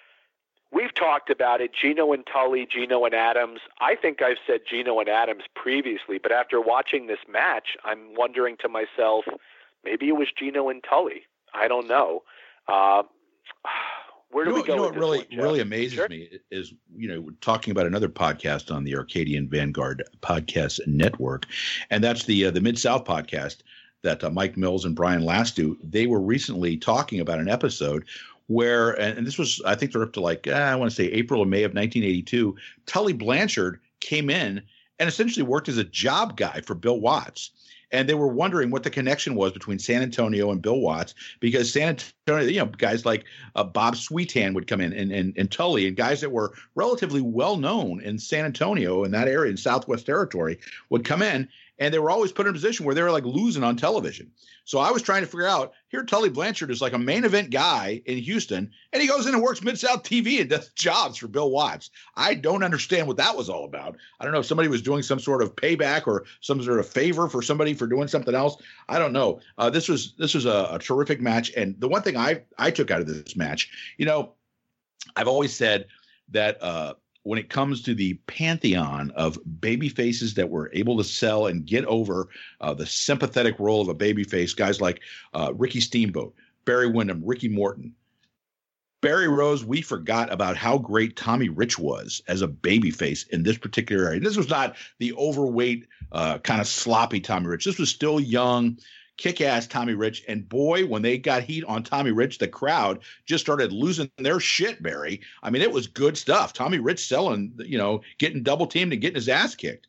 We've talked about it, Gino and Tully, Gino and Adams. I think I've said Gino and Adams previously, but after watching this match, I'm wondering to myself, maybe it was Gino and Tully. I don't know. Uh, Where do you know, we go? You know with what really one, really amazes sure. me is, you know, we're talking about another podcast on the Arcadian Vanguard Podcast Network, and that's the uh, the Mid South podcast that uh, Mike Mills and Brian Last do. They were recently talking about an episode where, and, and this was, I think they're up to like uh, I want to say April or May of nineteen eighty-two. Tully Blanchard came in and essentially worked as a job guy for Bill Watts. And they were wondering what the connection was between San Antonio and Bill Watts, because San Antonio, you know, guys like uh, Bob Sweetan would come in, and, and and Tully, and guys that were relatively well known in San Antonio, in that area, in Southwest Territory, would come in, and they were always put in a position where they were like losing on television. So I was trying to figure out, here Tully Blanchard is like a main event guy in Houston, and he goes in and works Mid-South T V and does jobs for Bill Watts. I don't understand what that was all about. I don't know if somebody was doing some sort of payback or some sort of favor for somebody for doing something else. I don't know. Uh, this was this was a, a terrific match. And the one thing I, I took out of this match, you know, I've always said that uh, when it comes to the pantheon of baby faces that were able to sell and get over uh, the sympathetic role of a baby face, guys like uh, Ricky Steamboat, Barry Windham, Ricky Morton, Barry Rose, we forgot about how great Tommy Rich was as a babyface in this particular area. This was not the overweight, uh, kind of sloppy Tommy Rich. This was still young, kick-ass Tommy Rich. And boy, when they got heat on Tommy Rich, the crowd just started losing their shit, Barry. I mean, it was good stuff. Tommy Rich selling, you know, getting double-teamed and getting his ass kicked.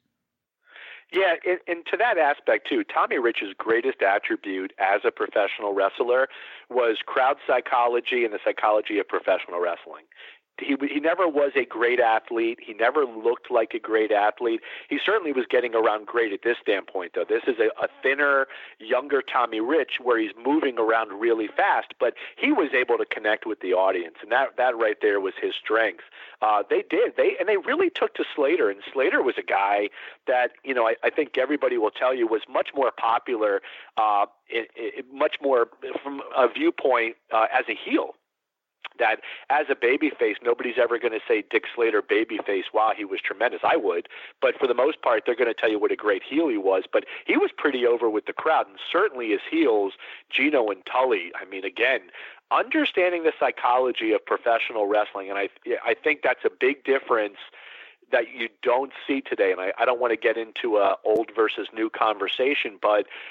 Yeah, and, and to that aspect, too, Tommy Rich's greatest attribute as a professional wrestler was crowd psychology and the psychology of professional wrestling. He he never was a great athlete. He never looked like a great athlete. He certainly was getting around great at this standpoint, though. This is a, a thinner, younger Tommy Rich where he's moving around really fast, but he was able to connect with the audience, and that, that right there was his strength. Uh, they did. They and they really took to Slater, and Slater was a guy that, you know, I, I think everybody will tell you was much more popular, uh, it, it, much more from a viewpoint uh, as a heel. That as a babyface, nobody's ever going to say Dick Slater babyface, wow, he was tremendous. I would. But for the most part, they're going to tell you what a great heel he was. But he was pretty over with the crowd. And certainly as heels, Gino and Tully, I mean, again, understanding the psychology of professional wrestling. And I, I think that's a big difference that you don't see today. And I, I don't want to get into a old versus new conversation, but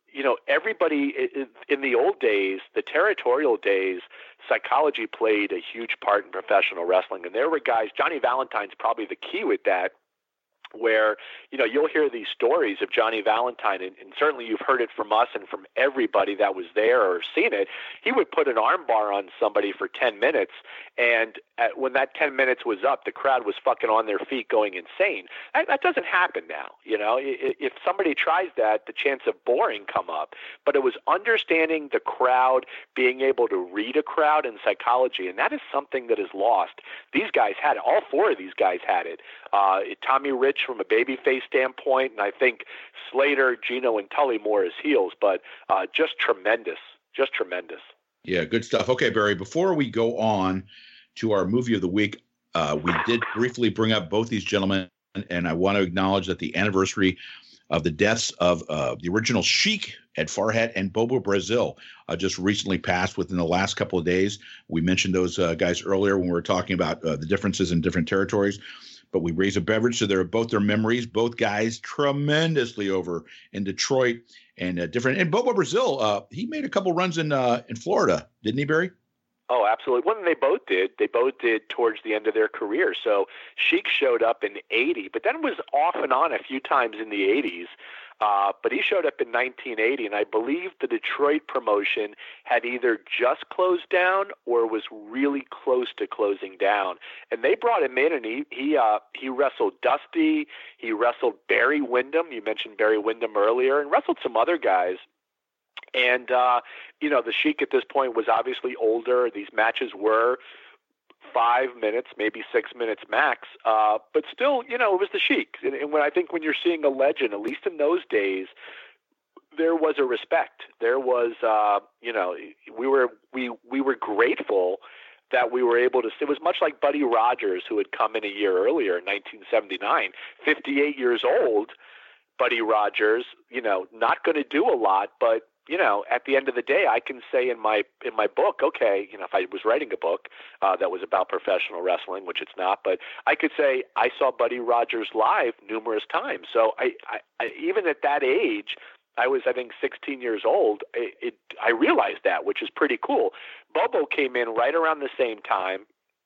you know, everybody in the old days, the territorial days, psychology played a huge part in professional wrestling. And there were guys, Johnny Valentine's probably the key with that, where, you know, you'll hear these stories of Johnny Valentine, and, and certainly you've heard it from us and from everybody that was there or seen it. He would put an arm bar on somebody for ten minutes, and at, when that ten minutes was up, the crowd was fucking on their feet going insane. That, that doesn't happen now. You know, if somebody tries that, the chance of boring come up. But it was understanding the crowd, being able to read a crowd in psychology, and that is something that is lost. These guys had it. All four of these guys had it. Uh, Tommy Rich from a babyface standpoint, and I think Slater, Gino, and Tully more as heels, but uh, just tremendous, just tremendous. Yeah, good stuff. Okay, Barry, before we go on to our movie of the week, uh, we did briefly bring up both these gentlemen, and I want to acknowledge that the anniversary of the deaths of uh, the original Sheik, Ed Farhat, and Bobo Brazil uh, just recently passed within the last couple of days. We mentioned those uh, guys earlier when we were talking about uh, the differences in different territories. But we raise a beverage to their both their memories. Both guys tremendously over in Detroit and uh, different. And Bobo Brazil, uh, he made a couple runs in uh, in Florida, didn't he, Barry? Oh, absolutely. One, they both did. They both did towards the end of their career. So Sheik showed up in eighty, but then was off and on a few times in the eighties. Uh, but he showed up in nineteen eighty, and I believe the Detroit promotion had either just closed down or was really close to closing down. And they brought him in, and he he uh, he wrestled Dusty. He wrestled Barry Windham. You mentioned Barry Windham earlier, and wrestled some other guys. And, uh, you know, the Sheik at this point was obviously older. These matches were five minutes, maybe six minutes max. Uh, but still, you know, it was the Sheik. And, and when I think when you're seeing a legend, at least in those days, there was a respect. There was, uh, you know, we were we we were grateful that we were able to. It was much like Buddy Rogers, who had come in a year earlier in nineteen seventy-nine, fifty-eight years old. Buddy Rogers, you know, not going to do a lot, but you know, at the end of the day, I can say in my in my book, okay, you know, if I was writing a book uh, that was about professional wrestling, which it's not, but I could say I saw Buddy Rogers live numerous times. So I, I, I even at that age, I was, I think, sixteen years old. It, it, I realized that, which is pretty cool. Bobo came in right around the same time.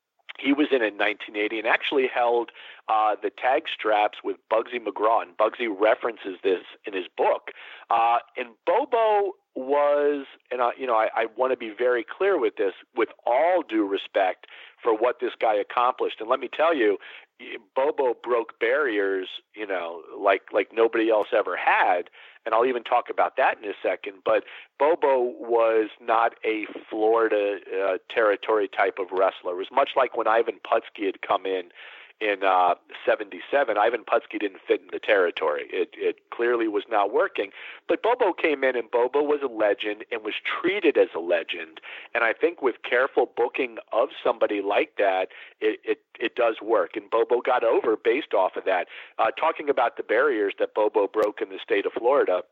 He was in in nineteen eighty and actually held uh, the tag straps with Bugsy McGraw, and Bugsy references this in his book. Uh, and Bobo was, and I, you know, I, I want to be very clear with this, with all due respect for what this guy accomplished. And let me tell you, Bobo broke barriers, you know, like like nobody else ever had. And I'll even talk about that in a second. But Bobo was not a Florida uh, territory type of wrestler. It was much like when Ivan Putski had come in in uh, seventy-seven. Ivan Putski didn't fit in the territory. It, it clearly was not working. But Bobo came in, and Bobo was a legend and was treated as a legend. And I think with careful booking of somebody like that, it, it, it does work. And Bobo got over based off of that. Uh, talking about the barriers that Bobo broke in the state of Florida,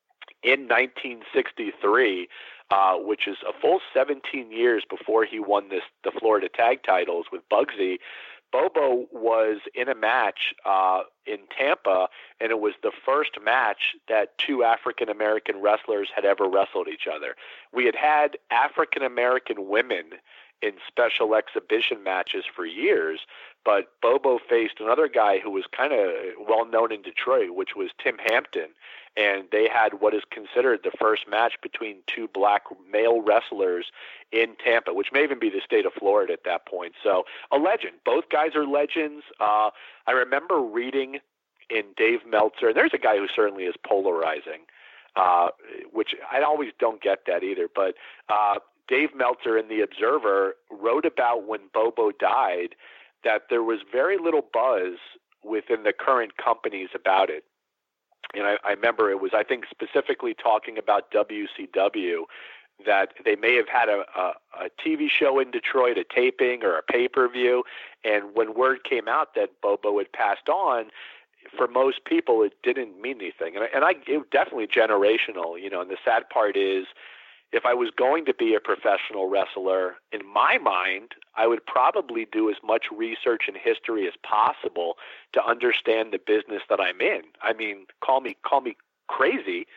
in nineteen sixty-three, uh, which is a full seventeen years before he won this the Florida tag titles with Bugsy, Bobo was in a match uh, in Tampa, and it was the first match that two African-American wrestlers had ever wrestled each other. We had had African-American women in special exhibition matches for years, but Bobo faced another guy who was kind of well-known in Detroit, which was Tim Hampton, and they had what is considered the first match between two black male wrestlers in Tampa, which may even be the state of Florida at that point. So a legend. Both guys are legends. Uh, I remember reading in Dave Meltzer, and there's a guy who certainly is polarizing, uh, which I always don't get that either, but uh, Dave Meltzer in The Observer wrote about when Bobo died that there was very little buzz within the current companies about it. And I, I remember it was, I think, specifically talking about W C W, that they may have had a, a, a T V show in Detroit, a taping or a pay-per-view, and when word came out that Bobo had passed on, for most people it didn't mean anything. And I, and I it was definitely generational, you know, and the sad part is, if I was going to be a professional wrestler, in my mind, I would probably do as much research and history as possible to understand the business that I'm in. I mean, call me call me crazy,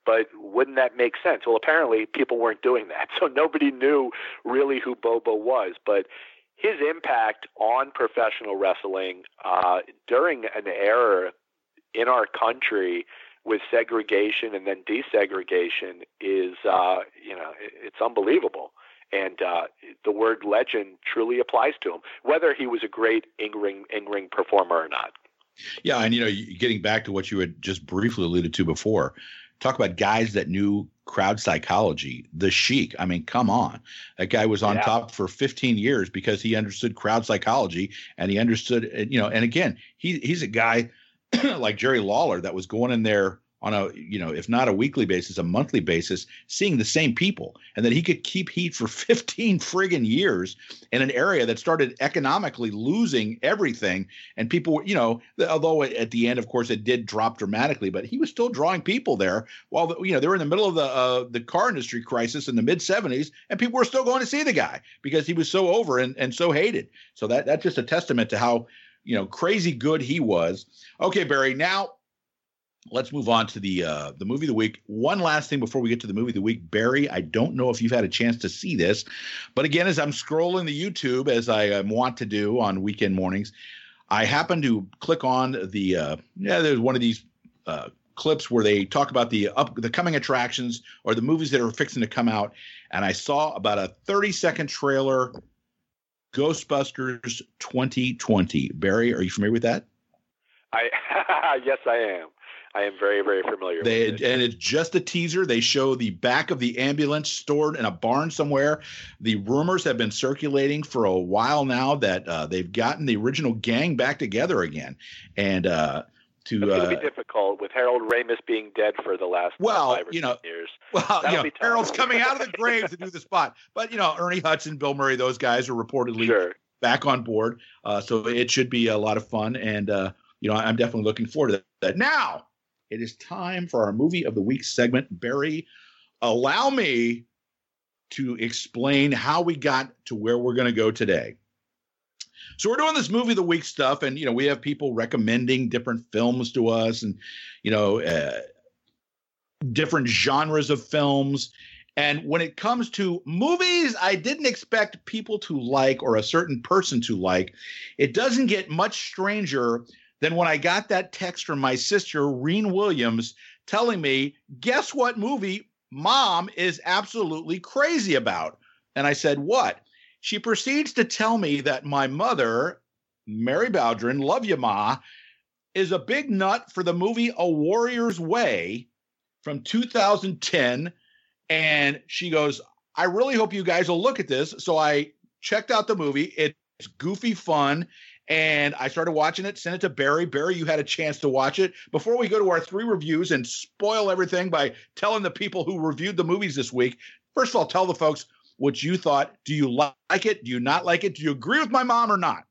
but wouldn't that make sense? Well, apparently people weren't doing that, so nobody knew really who Bobo was. But his impact on professional wrestling uh, during an era in our country with segregation and then desegregation is, uh, you know, it's unbelievable. And uh, the word legend truly applies to him, whether he was a great in-ring, in-ring performer or not. Yeah, and, you know, getting back to what you had just briefly alluded to before, talk about guys that knew crowd psychology. The Sheik, I mean, come on. That guy was on yeah. top for fifteen years because he understood crowd psychology, and he understood, you know, and again, he he's a guy like Jerry Lawler that was going in there on a, you know, if not a weekly basis, a monthly basis, seeing the same people, and that he could keep heat for fifteen friggin' years in an area that started economically losing everything. And people, you know, although at the end, of course, it did drop dramatically, but he was still drawing people there while, the, you know, they were in the middle of the uh, the car industry crisis in the mid seventies, and people were still going to see the guy because he was so over and, and so hated. So that that's just a testament to how, you know, crazy good he was. Okay, Barry, now let's move on to the uh, the movie of the week. One last thing before we get to the movie of the week. Barry, I don't know if you've had a chance to see this, but again, as I'm scrolling the YouTube, as I um, want to do on weekend mornings, I happen to click on the uh, yeah, there's one of these uh, clips where they talk about the up the coming attractions or the movies that are fixing to come out, and I saw about a thirty second trailer, Ghostbusters twenty twenty. Barry, are you familiar with that? I yes, I am. I am very, very familiar they, with it. And it's just a teaser. They show the back of the ambulance stored in a barn somewhere. The rumors have been circulating for a while now that uh, they've gotten the original gang back together again. And uh, to it's going to uh, be difficult with Harold Ramis being dead for the last well, uh, five or you know, six years. Well, you know, Harold's coming out of the grave to do the spot. But, you know, Ernie Hudson, Bill Murray, those guys are reportedly sure. back on board. Uh, so it should be a lot of fun. And, uh, you know, I'm definitely looking forward to that. Now, it is time for our movie of the week segment. Barry, allow me to explain how we got to where we're going to go today. So we're doing this movie of the week stuff, and, you know, we have people recommending different films to us and, you know, uh, different genres of films. And when it comes to movies I didn't expect people to like or a certain person to like, it doesn't get much stranger than when I got that text from my sister, Reen Williams, telling me, guess what movie Mom is absolutely crazy about? And I said, what? She proceeds to tell me that my mother, Mary Bowdrin, love you, Ma, is a big nut for the movie A Warrior's Way from two thousand ten. And she goes, I really hope you guys will look at this. So I checked out the movie. It's goofy fun. And I started watching it, sent it to Barry. Barry, you had a chance to watch it. Before we go to our three reviews and spoil everything by telling the people who reviewed the movies this week, first of all, tell the folks what you thought. Do you like it? Do you not like it? Do you agree with my mom or not?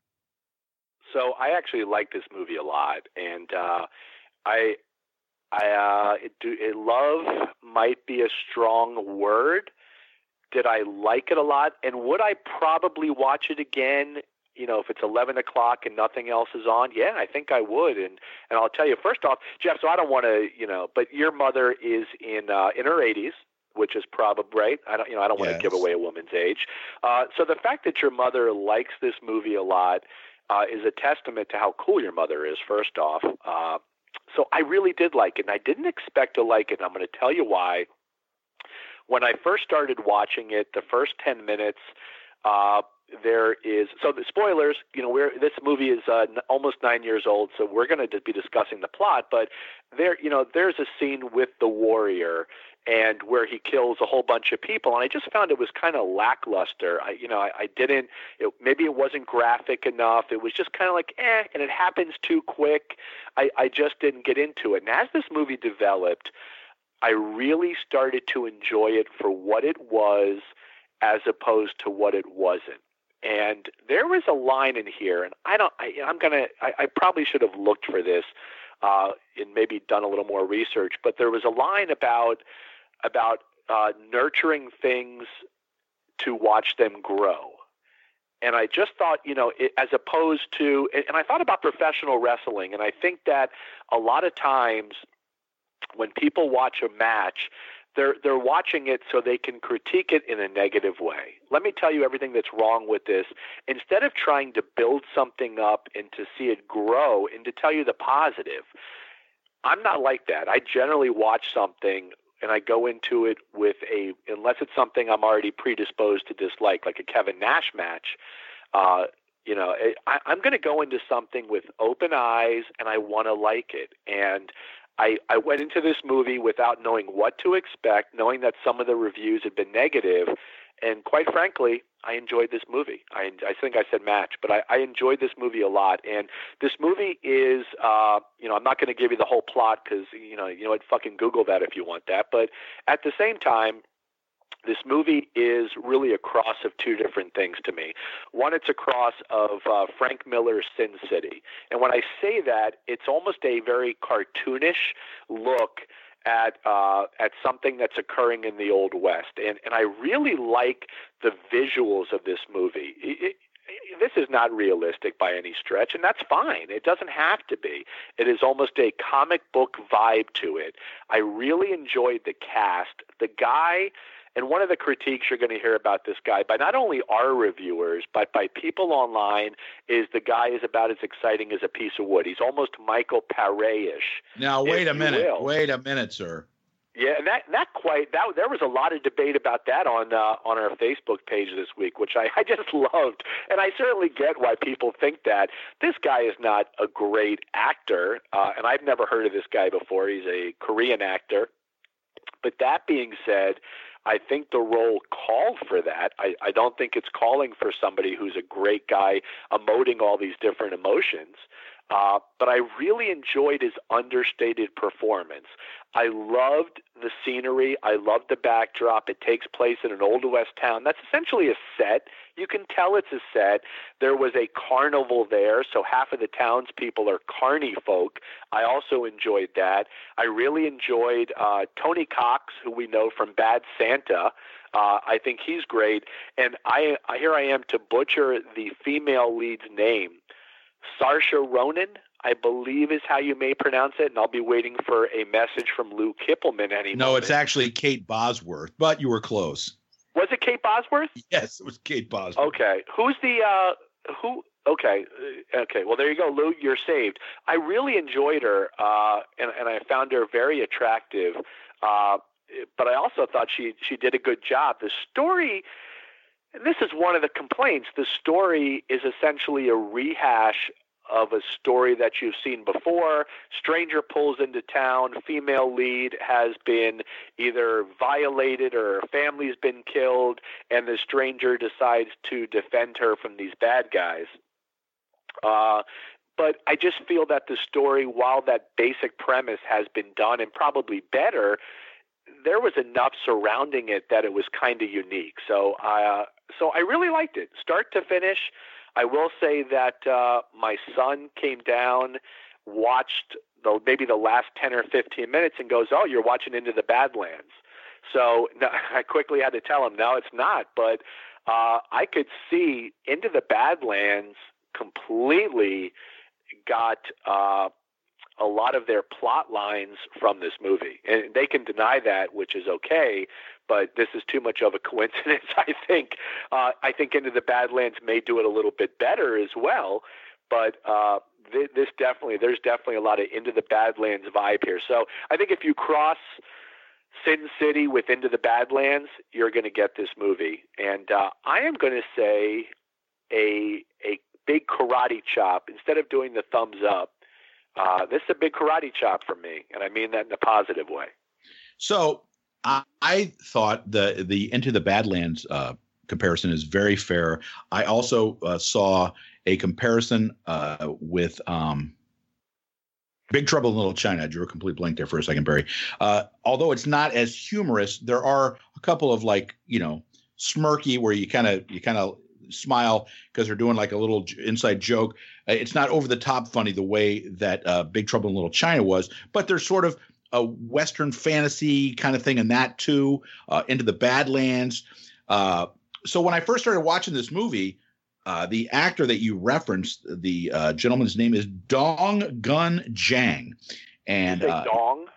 So I actually like this movie a lot. And uh, I, I uh, it, it, love might be a strong word. Did I like it a lot? And would I probably watch it again? You know, if it's eleven o'clock and nothing else is on, yeah, I think I would. And and I'll tell you, first off, Jeff, so I don't want to, you know, but your mother is in uh, in her eighties, which is probably right. I don't, you know, I don't want Yes. to give away a woman's age. Uh, so the fact that your mother likes this movie a lot uh, is a testament to how cool your mother is, first off. Uh, so I really did like it, and I didn't expect to like it. And I'm going to tell you why. When I first started watching it, the first ten minutes, uh, there is so the spoilers. You know, we're this movie is uh, n- almost nine years old, so we're going to be discussing the plot. But there, you know, there's a scene with the warrior, and where he kills a whole bunch of people, and I just found it was kind of lackluster. I, you know, I, I didn't. It, maybe it wasn't graphic enough. It was just kind of like, eh, and it happens too quick. I, I just didn't get into it. And as this movie developed, I really started to enjoy it for what it was, as opposed to what it wasn't. And there was a line in here, and I don't. I, I'm gonna. I, I probably should have looked for this uh, and maybe done a little more research. But there was a line about about uh, nurturing things to watch them grow. And I just thought, you know, it, as opposed to, and I thought about professional wrestling, and I think that a lot of times when people watch a match, they're they're watching it so they can critique it in a negative way. Let me tell you everything that's wrong with this. Instead of trying to build something up and to see it grow and to tell you the positive, I'm not like that. I generally watch something and I go into it with a, unless it's something I'm already predisposed to dislike, like a Kevin Nash match, uh, you know, I, I'm going to go into something with open eyes and I want to like it. And I, I went into this movie without knowing what to expect, knowing that some of the reviews had been negative, and quite frankly, I enjoyed this movie. I, I think I said match, but I, I enjoyed this movie a lot. And this movie is, uh, you know, I'm not going to give you the whole plot because, you know, you know what, fucking Google that if you want that. But at the same time, this movie is really a cross of two different things to me. One, it's a cross of uh, Frank Miller's Sin City. And when I say that, it's almost a very cartoonish look at uh, at something that's occurring in the Old West. And, and I really like the visuals of this movie. It, it, this is not realistic by any stretch, and that's fine. It doesn't have to be. It is almost a comic book vibe to it. I really enjoyed the cast. The guy... And one of the critiques you're going to hear about this guy by not only our reviewers, but by people online, is the guy is about as exciting as a piece of wood. He's almost Michael Paré-ish. Now, wait a minute. Will. Wait a minute, sir. Yeah, and that, that quite, that, there was a lot of debate about that on uh, on our Facebook page this week, which I, I just loved. And I certainly get why people think that. This guy is not a great actor, uh, and I've never heard of this guy before. He's a Korean actor. But that being said, I think the role called for that. I, I don't think it's calling for somebody who's a great guy emoting all these different emotions. Uh, but I really enjoyed his understated performance. I loved the scenery. I loved the backdrop. It takes place in an Old West town. That's essentially a set. You can tell it's a set. There was a carnival there, so half of the townspeople are carny folk. I also enjoyed that. I really enjoyed uh, Tony Cox, who we know from Bad Santa. Uh, I think he's great. And I, I here I am to butcher the female lead's name. Saoirse Ronan, I believe is how you may pronounce it, and I'll be waiting for a message from Lou Kippelman any No, moment. It's actually Kate Bosworth, but you were close. Was it Kate Bosworth? Yes, it was Kate Bosworth. Okay. Who's the uh, who? Okay, okay. Well, there you go, Lou. You're saved. I really enjoyed her, uh, and and I found her very attractive. Uh, but I also thought she she did a good job. The story. And this is one of the complaints. The story is essentially a rehash of a story that you've seen before. Stranger pulls into town. Female lead has been either violated or her family's been killed, and the stranger decides to defend her from these bad guys. Uh, but I just feel that the story, while that basic premise has been done and probably better, there was enough surrounding it that it was kind of unique. So, uh, so I really liked it, start to finish. I will say that uh, my son came down, watched the, maybe the last ten or fifteen minutes, and goes, "Oh, you're watching Into the Badlands." So no, I quickly had to tell him, "No, it's not." But uh, I could see Into the Badlands completely got. Uh, a lot of their plot lines from this movie. And they can deny that, which is okay, but this is too much of a coincidence, I think. Uh, I think Into the Badlands may do it a little bit better as well, but uh, th- this definitely, there's definitely a lot of Into the Badlands vibe here. So I think if you cross Sin City with Into the Badlands, you're going to get this movie. And uh, I am going to say a a big karate chop. Instead of doing the thumbs up, Uh, this is a big karate chop for me, and I mean that in a positive way. So I, I thought the the Into the Badlands uh, comparison is very fair. I also uh, saw a comparison uh, with um, Big Trouble in Little China. I drew a complete blank there for a second, Barry. Uh, although it's not as humorous, there are a couple of like you know smirky where you kind of you kind of smile because they're doing like a little inside joke. It's not over the top funny the way that uh, Big Trouble in Little China was, but there's sort of a Western fantasy kind of thing in that too, uh, Into the Badlands. Uh, so when I first started watching this movie, uh, the actor that you referenced, the uh, gentleman's name is Dong Gun Jang. And Did you say uh, Dong?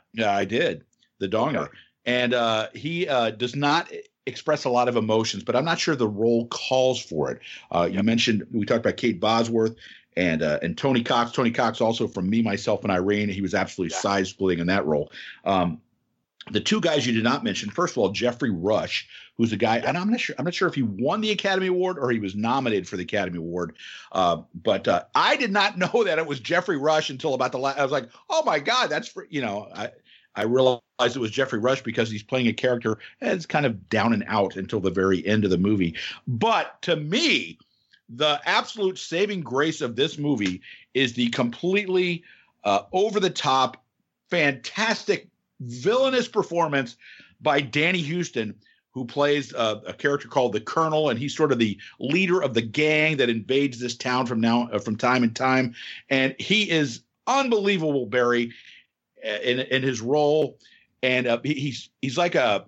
Yeah, I did. The Donger. Okay. And uh, he uh, does not express a lot of emotions, but I'm not sure the role calls for it. Uh, Yep. You mentioned, we talked about Kate Bosworth and uh, and Tony Cox. Tony Cox also from Me, Myself, and Irene. He was absolutely Yeah. size-splitting in that role. Um, the two guys you did not mention, first of all, Jeffrey Rush, who's a guy, and I'm not sure, I'm not sure if he won the Academy Award or he was nominated for the Academy Award. Uh, but uh, I did not know that it was Jeffrey Rush until about the last. I was like, oh my God, that's for, you know, I, I realized it was Jeffrey Rush because he's playing a character that's kind of down and out until the very end of the movie. But to me, the absolute saving grace of this movie is the completely uh, over the top, fantastic, villainous performance by Danny Huston, who plays uh, a character called the Colonel, and he's sort of the leader of the gang that invades this town from now uh, from time and time, and he is unbelievable, Barry, in in his role, and uh, he, he's he's like a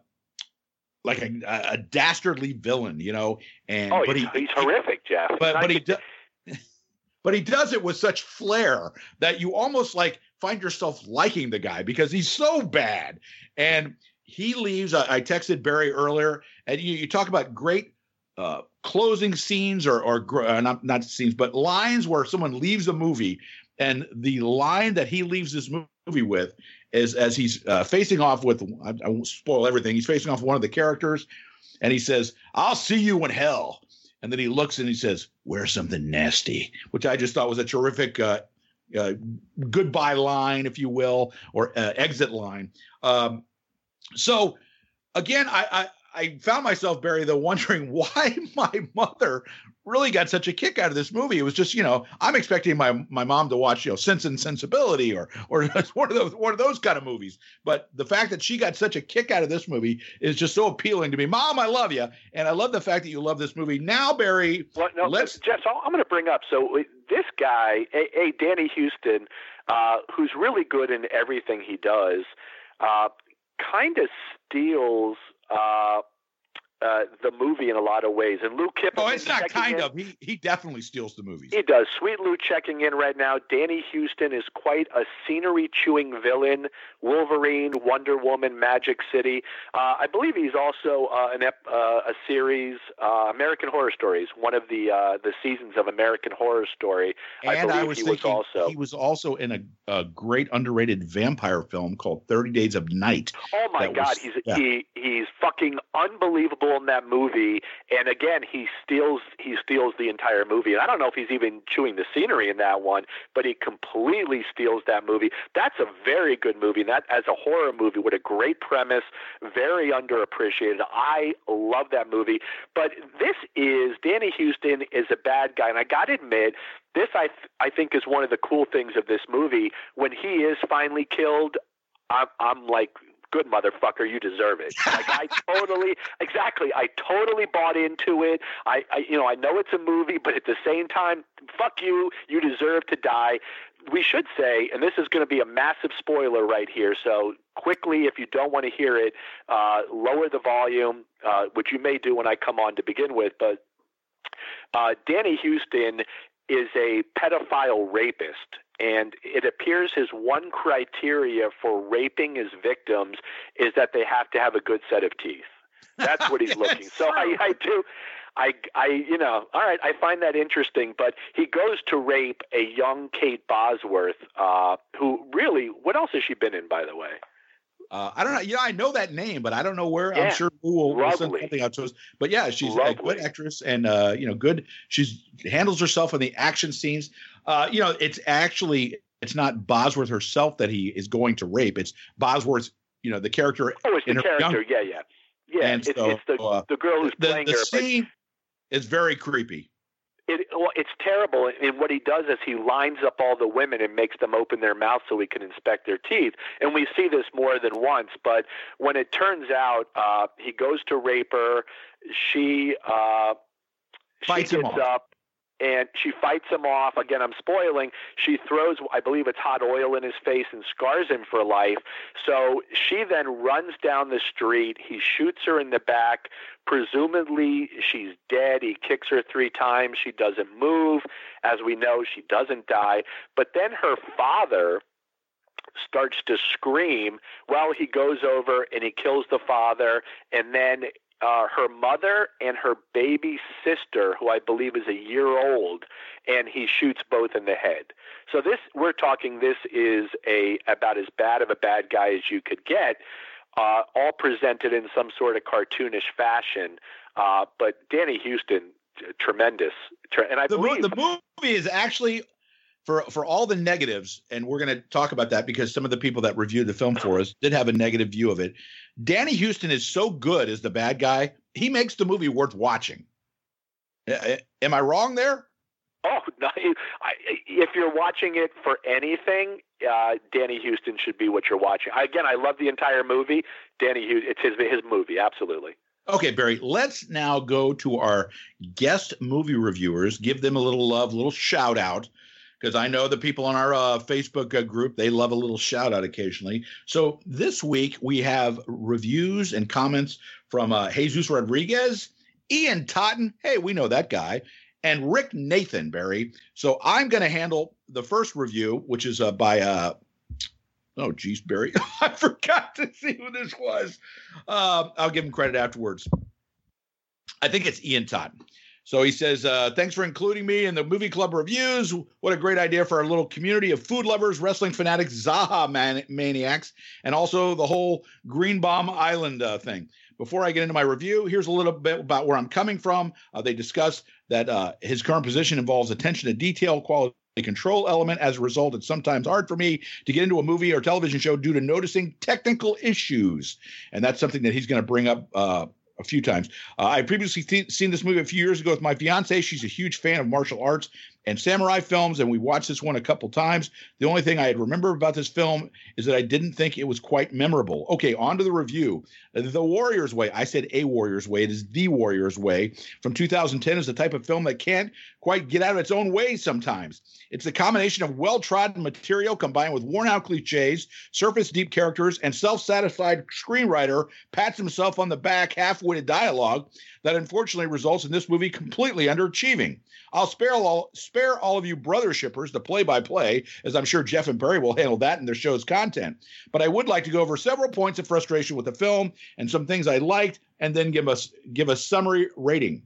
like a, a dastardly villain, you know, and oh, but he's, he, he's horrific, Jeff. but but he do, do, but he does it with such flair that you almost like find yourself liking the guy because he's so bad. And he leaves. I, I texted Barry earlier, and you, you talk about great uh, closing scenes or or uh, not not scenes, but lines where someone leaves a movie, and the line that he leaves this movie with is as he's uh, facing off with. I, I won't spoil everything. He's facing off with one of the characters, and he says, "I'll see you in hell." And then he looks and he says, "Wear something nasty," which I just thought was a terrific uh, uh, goodbye line, if you will, or uh, exit line. Um, so, again, I, I, I found myself, Barry, though, wondering why my mother really got such a kick out of this movie. It was just, you know, I'm expecting my my mom to watch, you know, Sense and Sensibility or or one of those one of those kind of movies. But the fact that she got such a kick out of this movie is just so appealing to me. Mom, I love you, and I love the fact that you love this movie. Now, Barry, well, no, let's. Jeff, so I'm going to bring up. So this guy, a, a Danny Huston, uh, who's really good in everything he does, uh, kind of steals. Uh, Uh, the movie in a lot of ways. And Lou Kipperman. Oh, it's not kind in. of. He he definitely steals the movies. He does. Sweet Lou checking in right now. Danny Huston is quite a scenery-chewing villain. Wolverine, Wonder Woman, Magic City. Uh, I believe he's also uh, an ep- uh, a series, uh, American Horror Stories, one of the uh, the seasons of American Horror Story. And I believe I was he thinking was also he was also in a, a great underrated vampire film called thirty Days of Night. Oh my that God, was, he's yeah. he he's fucking unbelievable in that movie. And again, he steals he steals the entire movie. And I don't know if he's even chewing the scenery in that one, but he completely steals that movie. That's a very good movie. And that as a horror movie with a great premise, very underappreciated. I love that movie. But this is Danny Huston is a bad guy, and I got to admit. This, I th- I think, is one of the cool things of this movie. When he is finally killed, I'm, I'm like, good motherfucker, you deserve it. Like I totally, exactly, I totally bought into it. I, I, you know, I know it's a movie, but at the same time, fuck you, you deserve to die. We should say, and this is going to be a massive spoiler right here, so quickly, if you don't want to hear it, uh, lower the volume, uh, which you may do when I come on to begin with, but uh, Danny Huston is a pedophile rapist, and it appears his one criteria for raping his victims is that they have to have a good set of teeth. That's what he's looking. So I, I do, I, I, you know, all right, I find that interesting. But he goes to rape a young Kate Bosworth, uh, who really, what else has she been in, by the way? Uh, I don't know. Yeah, I know that name, but I don't know where. Yeah, I'm sure Lou will, will send lovely. something out to us. But yeah, she's Lovely. a good actress, and uh, you know, good. She's handles herself in the action scenes. Uh, you know, it's actually it's not Bosworth herself that he is going to rape. It's Bosworth's, you know, the character. Oh, it's in the her character. young- Yeah, yeah, yeah. And It's, so, it's the uh, the girl who's the, playing the her. but- scene is very creepy. It, well, it's terrible. And what he does is he lines up all the women and makes them open their mouth so he can inspect their teeth. And we see this more than once. But when it turns out uh, he goes to rape her, she uh, she Fights him gets off. up and she fights him off. Again, I'm spoiling. She throws, I believe it's hot oil in his face and scars him for life. So she then runs down the street. He shoots her in the back. Presumably, she's dead. He kicks her three times. She doesn't move. As we know, she doesn't die. But then her father starts to scream. Well, he goes over and he kills the father, and then uh, her mother and her baby sister, who I believe is a year old, and he shoots both in the head. So this, we're talking, this is a about as bad of a bad guy as you could get, uh, all presented in some sort of cartoonish fashion. Uh, but Danny Huston, tremendous. And I the, believe the movie is actually, for for all the negatives, and we're going to talk about that because some of the people that reviewed the film for us did have a negative view of it. Danny Huston is so good as the bad guy, he makes the movie worth watching. Am I wrong there? Oh, no, I, if you're watching it for anything, uh, Danny Huston should be what you're watching. Again, I love the entire movie. Danny Huston, it's his, his movie, absolutely. Okay, Barry, let's now go to our guest movie reviewers, give them a little love, a little shout out, because I know the people on our uh, Facebook uh, group, they love a little shout out occasionally. So this week we have reviews and comments from uh, Jesus Rodriguez, Ian Totten, hey, we know that guy, and Rick Nathan, Barry. So I'm going to handle the first review, which is uh, by, uh, oh, geez, Barry, I forgot to see who this was. Uh, I'll give him credit afterwards. I think it's Ian Totten. So he says, uh, thanks for including me in the movie club reviews. What a great idea for our little community of food lovers, wrestling fanatics, Zaha man- maniacs, and also the whole Green Bomb Island uh, thing. Before I get into my review, here's a little bit about where I'm coming from. Uh, they discuss that uh, his current position involves attention to detail, quality control element. As a result, it's sometimes hard for me to get into a movie or television show due to noticing technical issues. And that's something that he's going to bring up uh, a few times. Uh, I previously th- seen this movie a few years ago with my fiance. She's a huge fan of martial arts and samurai films, and we watched this one a couple times. The only thing I remember about this film is that I didn't think it was quite memorable. Okay, on to the review. The Warrior's Way. I said A Warrior's Way. It is The Warrior's Way from two thousand ten is the type of film that can't quite get out of its own way sometimes. It's a combination of well-trodden material combined with worn-out cliches, surface-deep characters, and self-satisfied screenwriter pats himself on the back, half-witted dialogue that unfortunately results in this movie completely underachieving. I'll spare all spare all of you brother shippers the play-by-play, as I'm sure Jeff and Barry will handle that in their show's content. But I would like to go over several points of frustration with the film and some things I liked, and then give us give a summary rating.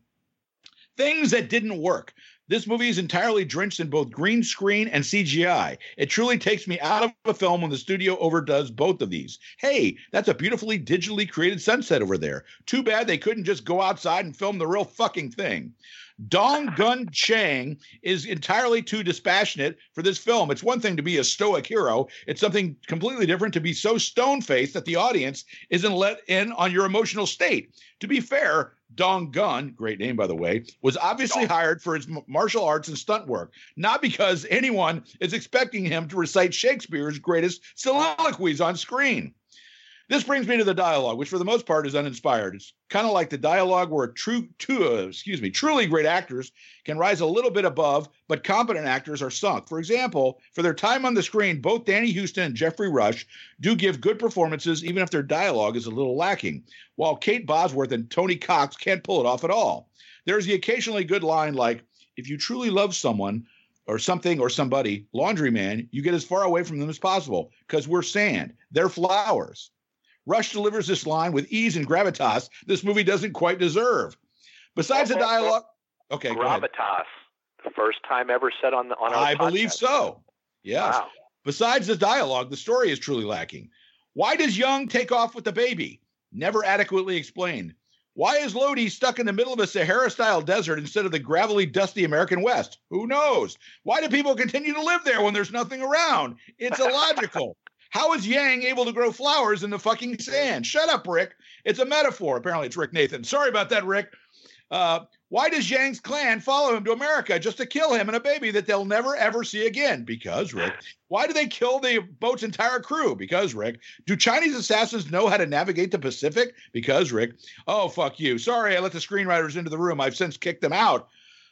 Things that didn't work. This movie is entirely drenched in both green screen and C G I. It truly takes me out of a film when the studio overdoes both of these. Hey, that's a beautifully digitally created sunset over there. Too bad they couldn't just go outside and film the real fucking thing. Dong Gun Chang is entirely too dispassionate for this film. It's one thing to be a stoic hero. It's something completely different to be so stone-faced that the audience isn't let in on your emotional state. To be fair, Dong Gun, great name by the way, was obviously hired for his martial arts and stunt work, not because anyone is expecting him to recite Shakespeare's greatest soliloquies on screen. This brings me to the dialogue, which for the most part is uninspired. It's kind of like the dialogue where true, two, uh, excuse me, truly great actors can rise a little bit above, but competent actors are sunk. For example, for their time on the screen, both Danny Huston and Jeffrey Rush do give good performances, even if their dialogue is a little lacking, while Kate Bosworth and Tony Cox can't pull it off at all. There's the occasionally good line like, if you truly love someone or something or somebody, laundryman, you get as far away from them as possible, because we're sand, they're flowers. Rush delivers this line with ease and gravitas this movie doesn't quite deserve. Besides the dialogue, okay, gravitas, the first time ever said on the on our I podcast. believe so. Yes. Wow. Besides the dialogue, the story is truly lacking. Why does Young take off with the baby? Never adequately explained. Why is Lodi stuck in the middle of a Sahara-style desert instead of the gravelly, dusty American West? Who knows? Why do people continue to live there when there's nothing around? It's illogical. How is Yang able to grow flowers in the fucking sand? Shut up, Rick. It's a metaphor. Apparently, it's Rick Nathan. Sorry about that, Rick. Uh, why does Yang's clan follow him to America just to kill him and a baby that they'll never, ever see again? Because, Rick. Why do they kill the boat's entire crew? Because, Rick. Do Chinese assassins know how to navigate the Pacific? Because, Rick. Oh, fuck you. Sorry, I let the screenwriters into the room. I've since kicked them out.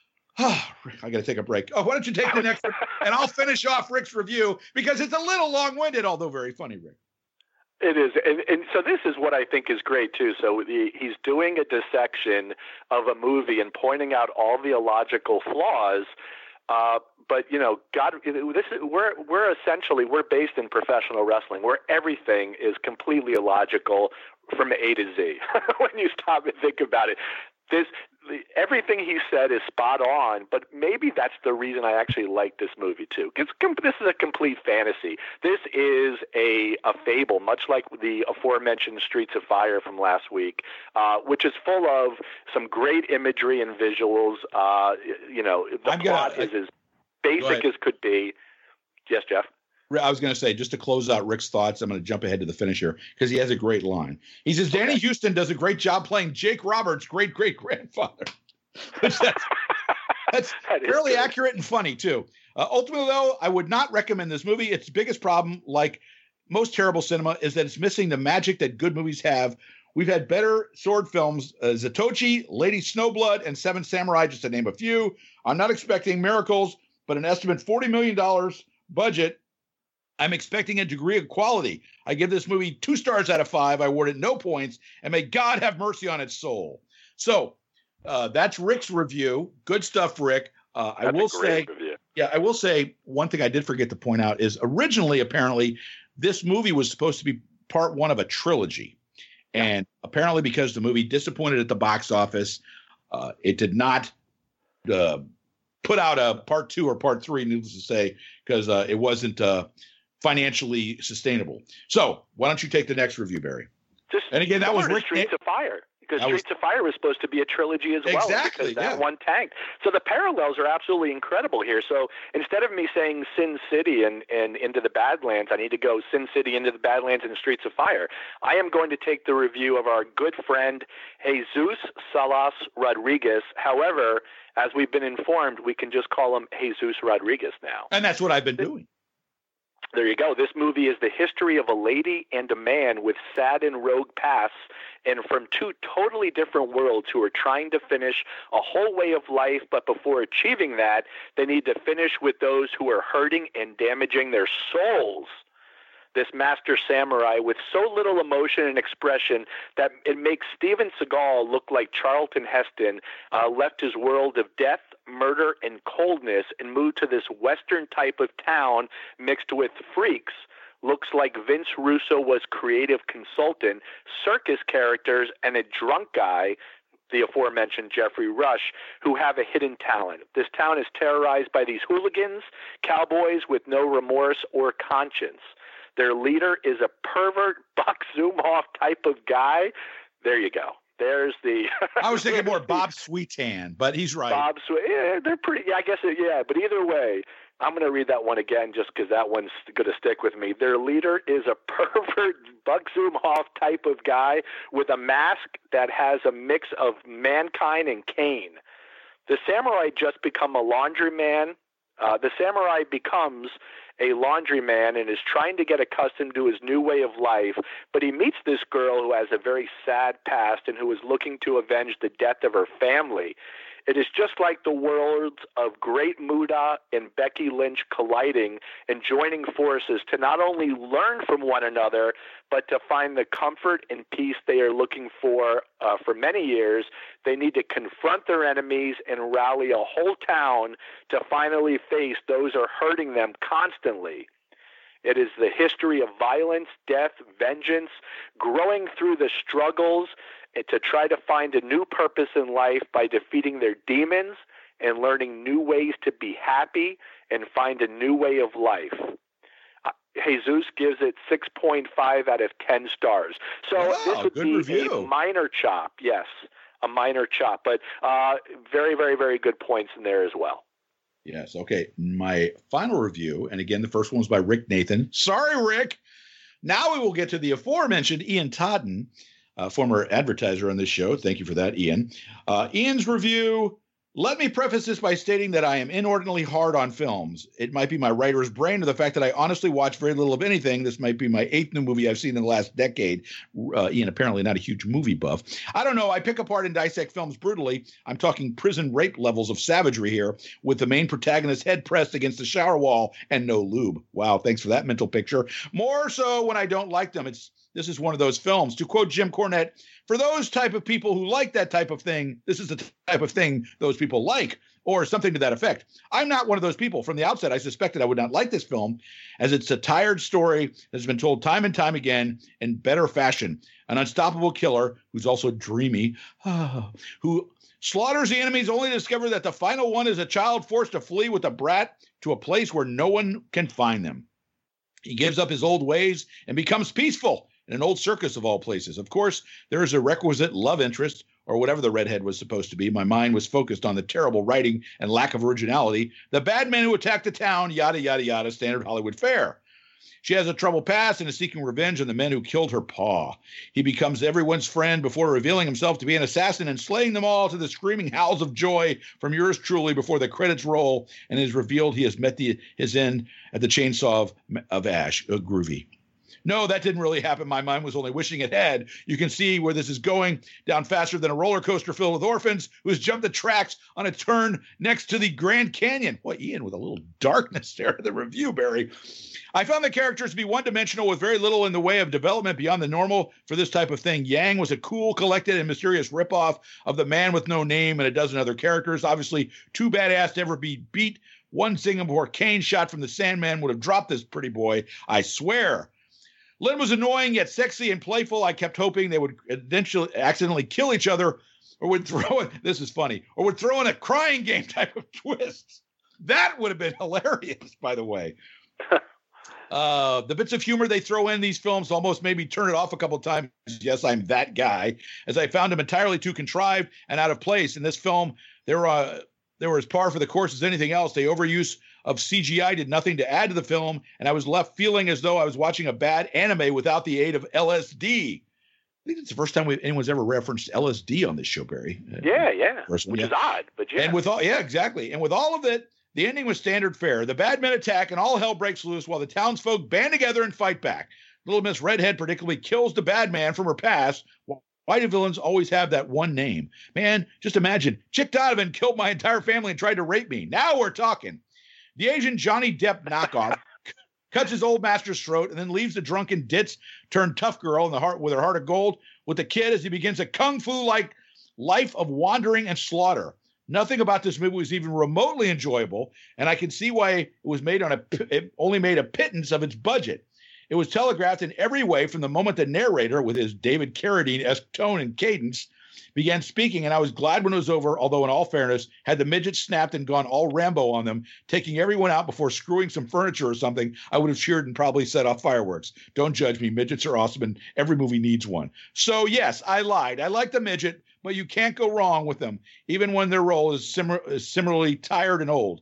Oh, I got to take a break. Oh, why don't you take the next one, and I'll finish off Rick's review because it's a little long-winded, although very funny, Rick. It is, and, and so this is what I think is great too. So the, he's doing a dissection of a movie and pointing out all the illogical flaws, Uh, but you know, God, this is, we're we're essentially we're based in professional wrestling, where everything is completely illogical from A to Z. When you stop and think about it, this everything he said is spot on. But maybe that's the reason I actually like this movie too. It's this is a complete fantasy. This is a a fable, much like the aforementioned Streets of Fire from last week, uh, which is full of some great imagery and visuals. Uh, you know, the I'm plot gonna, is as basic as could be. Yes, Jeff? I was going to say, just to close out Rick's thoughts, I'm going to jump ahead to the finish here because he has a great line. He says, Danny okay. Houston does a great job playing Jake Roberts' great-great-grandfather. Which that's that's that fairly good. Accurate and funny, too. Uh, ultimately, though, I would not recommend this movie. Its biggest problem, like most terrible cinema, is that it's missing the magic that good movies have. We've had better sword films, uh, Zatoichi, Lady Snowblood, and Seven Samurai, just to name a few. I'm not expecting miracles, but an estimate forty million dollars budget, I'm expecting a degree of quality. I give this movie two stars out of five. I award it no points, and may God have mercy on its soul. So uh, that's Rick's review. Good stuff, Rick. Uh, I will say, review. yeah, I will say one thing I did forget to point out is originally, apparently, this movie was supposed to be part one of a trilogy. And apparently because the movie disappointed at the box office, uh, it did not uh, put out a part two or part three, needless to say, because uh, it wasn't uh, financially sustainable. So why don't you take the next review, Barry? Just and again, that was Rick Streets of Fire. Because was, Streets of Fire was supposed to be a trilogy as well. Exactly, because that yeah. one tanked. So the parallels are absolutely incredible here. So instead of me saying Sin City and, and Into the Badlands, I need to go Sin City, Into the Badlands, and Streets of Fire. I am going to take the review of our good friend Jesus Salas Rodriguez. However, as we've been informed, we can just call him Jesus Rodriguez now. And that's what I've been doing. There you go. This movie is the history of a lady and a man with sad and rogue pasts, and from two totally different worlds who are trying to finish a whole way of life, but before achieving that, they need to finish with those who are hurting and damaging their souls. This master samurai with so little emotion and expression that it makes Steven Seagal look like Charlton Heston uh, left his world of death, murder, and coldness and moved to this Western type of town mixed with freaks. Looks like Vince Russo was creative consultant, circus characters, and a drunk guy, the aforementioned Jeffrey Rush, who have a hidden talent. This town is terrorized by these hooligans, cowboys with no remorse or conscience. Their leader is a pervert Buck Zumhofe type of guy. There you go. There's the. I was thinking more Bob Sweetan, but he's right. Bob Sweet. Yeah, they're pretty. Yeah, I guess. Yeah, but either way, I'm going to read that one again just because that one's going to stick with me. Their leader is a pervert Buck Zumhofe type of guy with a mask that has a mix of Mankind and Kane. The samurai just become a laundryman. Uh, the samurai becomes a laundryman and is trying to get accustomed to his new way of life, but he meets this girl who has a very sad past and who is looking to avenge the death of her family. It is just like the worlds of Great Muda and Becky Lynch colliding and joining forces to not only learn from one another, but to find the comfort and peace they are looking for uh, for many years. They need to confront their enemies and rally a whole town to finally face those who are hurting them constantly. It is the history of violence, death, vengeance, growing through the struggles to try to find a new purpose in life by defeating their demons and learning new ways to be happy and find a new way of life. Uh, Jesus gives it six point five out of ten stars. So wow, this would be review. a minor chop, yes, a minor chop, but uh, very, very, very good points in there as well. Yes. Okay. My final review, and again, the first one was by Rick Nathan. Sorry, Rick. Now we will get to the aforementioned Ian Totten, uh, former advertiser on this show. Thank you for that, Ian. Uh, Ian's review. Let me preface this by stating that I am inordinately hard on films. It might be my writer's brain or the fact that I honestly watch very little of anything. This might be my eighth new movie I've seen in the last decade. Uh, Ian, apparently not a huge movie buff. I don't know. I pick apart and dissect films brutally. I'm talking prison rape levels of savagery here, with the main protagonist's head pressed against the shower wall and no lube. Wow, thanks for that mental picture. More so when I don't like them. It's This is one of those films. To quote Jim Cornette, for those type of people who like that type of thing, this is the type of thing those people like. or something to that effect. I'm not one of those people. From the outset, I suspected I would not like this film, as it's a tired story that's been told time and time again in better fashion. An unstoppable killer who's also dreamy, who slaughters the enemies only to discover that the final one is a child forced to flee with a brat to a place where no one can find them. He gives up his old ways and becomes peaceful in an old circus of all places. Of course, there is a requisite love interest, or whatever the redhead was supposed to be. My mind was focused on the terrible writing and lack of originality. The bad men who attacked the town, yada, yada, yada, standard Hollywood fare. She has a troubled past and is seeking revenge on the men who killed her pa. He becomes everyone's friend before revealing himself to be an assassin and slaying them all to the screaming howls of joy from yours truly before the credits roll and it is revealed he has met the, his end at the chainsaw of, of ash. Uh, groovy. No, that didn't really happen. My mind was only wishing it had. You can see where this is going, down faster than a roller coaster filled with orphans who has jumped the tracks on a turn next to the Grand Canyon. Boy, Ian, with a little darkness there in the review, Barry. I found the characters to be one-dimensional with very little in the way of development beyond the normal for this type of thing. Yang was a cool, collected, and mysterious ripoff of the Man with No Name and a dozen other characters. Obviously, too badass to ever be beat. One second before Kane shot from the Sandman would have dropped this pretty boy, I swear. Lynn was annoying yet sexy and playful. I kept hoping they would eventually accidentally kill each other or would throw in, this is funny, or would throw in a crying game type of twist. That would have been hilarious, by the way. uh, the bits of humor they throw in these films almost made me turn it off a couple of times. Yes, I'm that guy, as I found them entirely too contrived and out of place. In this film, they were, uh, they were as par for the course as anything else. They overuse of C G I did nothing to add to the film, and I was left feeling as though I was watching a bad anime without the aid of L S D. I think it's the first time we, anyone's ever referenced L S D on this show, Barry. Yeah, yeah, First one, which yeah. is odd, but yeah. And with all, yeah, exactly. And with all of it, the ending was standard fare. The bad men attack, and all hell breaks loose while the townsfolk band together and fight back. Little Miss Redhead predictably kills the bad man from her past. Why do villains always have that one name? Man, just imagine. Chick Donovan killed my entire family and tried to rape me. Now we're talking. The Asian Johnny Depp knockoff cuts his old master's throat and then leaves the drunken ditz turned tough girl in the heart with her heart of gold with the kid as he begins a kung fu-like life of wandering and slaughter. Nothing about this movie was even remotely enjoyable, and I can see why it was made on a it only made a pittance of its budget. It was telegraphed in every way from the moment the narrator, with his David Carradine-esque tone and cadence, began speaking, and I was glad when it was over, although in all fairness, had the midget snapped and gone all Rambo on them, taking everyone out before screwing some furniture or something, I would have cheered and probably set off fireworks. Don't judge me. Midgets are awesome, and every movie needs one. So, yes, I lied. I like the midget, but you can't go wrong with them, even when their role is, sim- is similarly tired and old.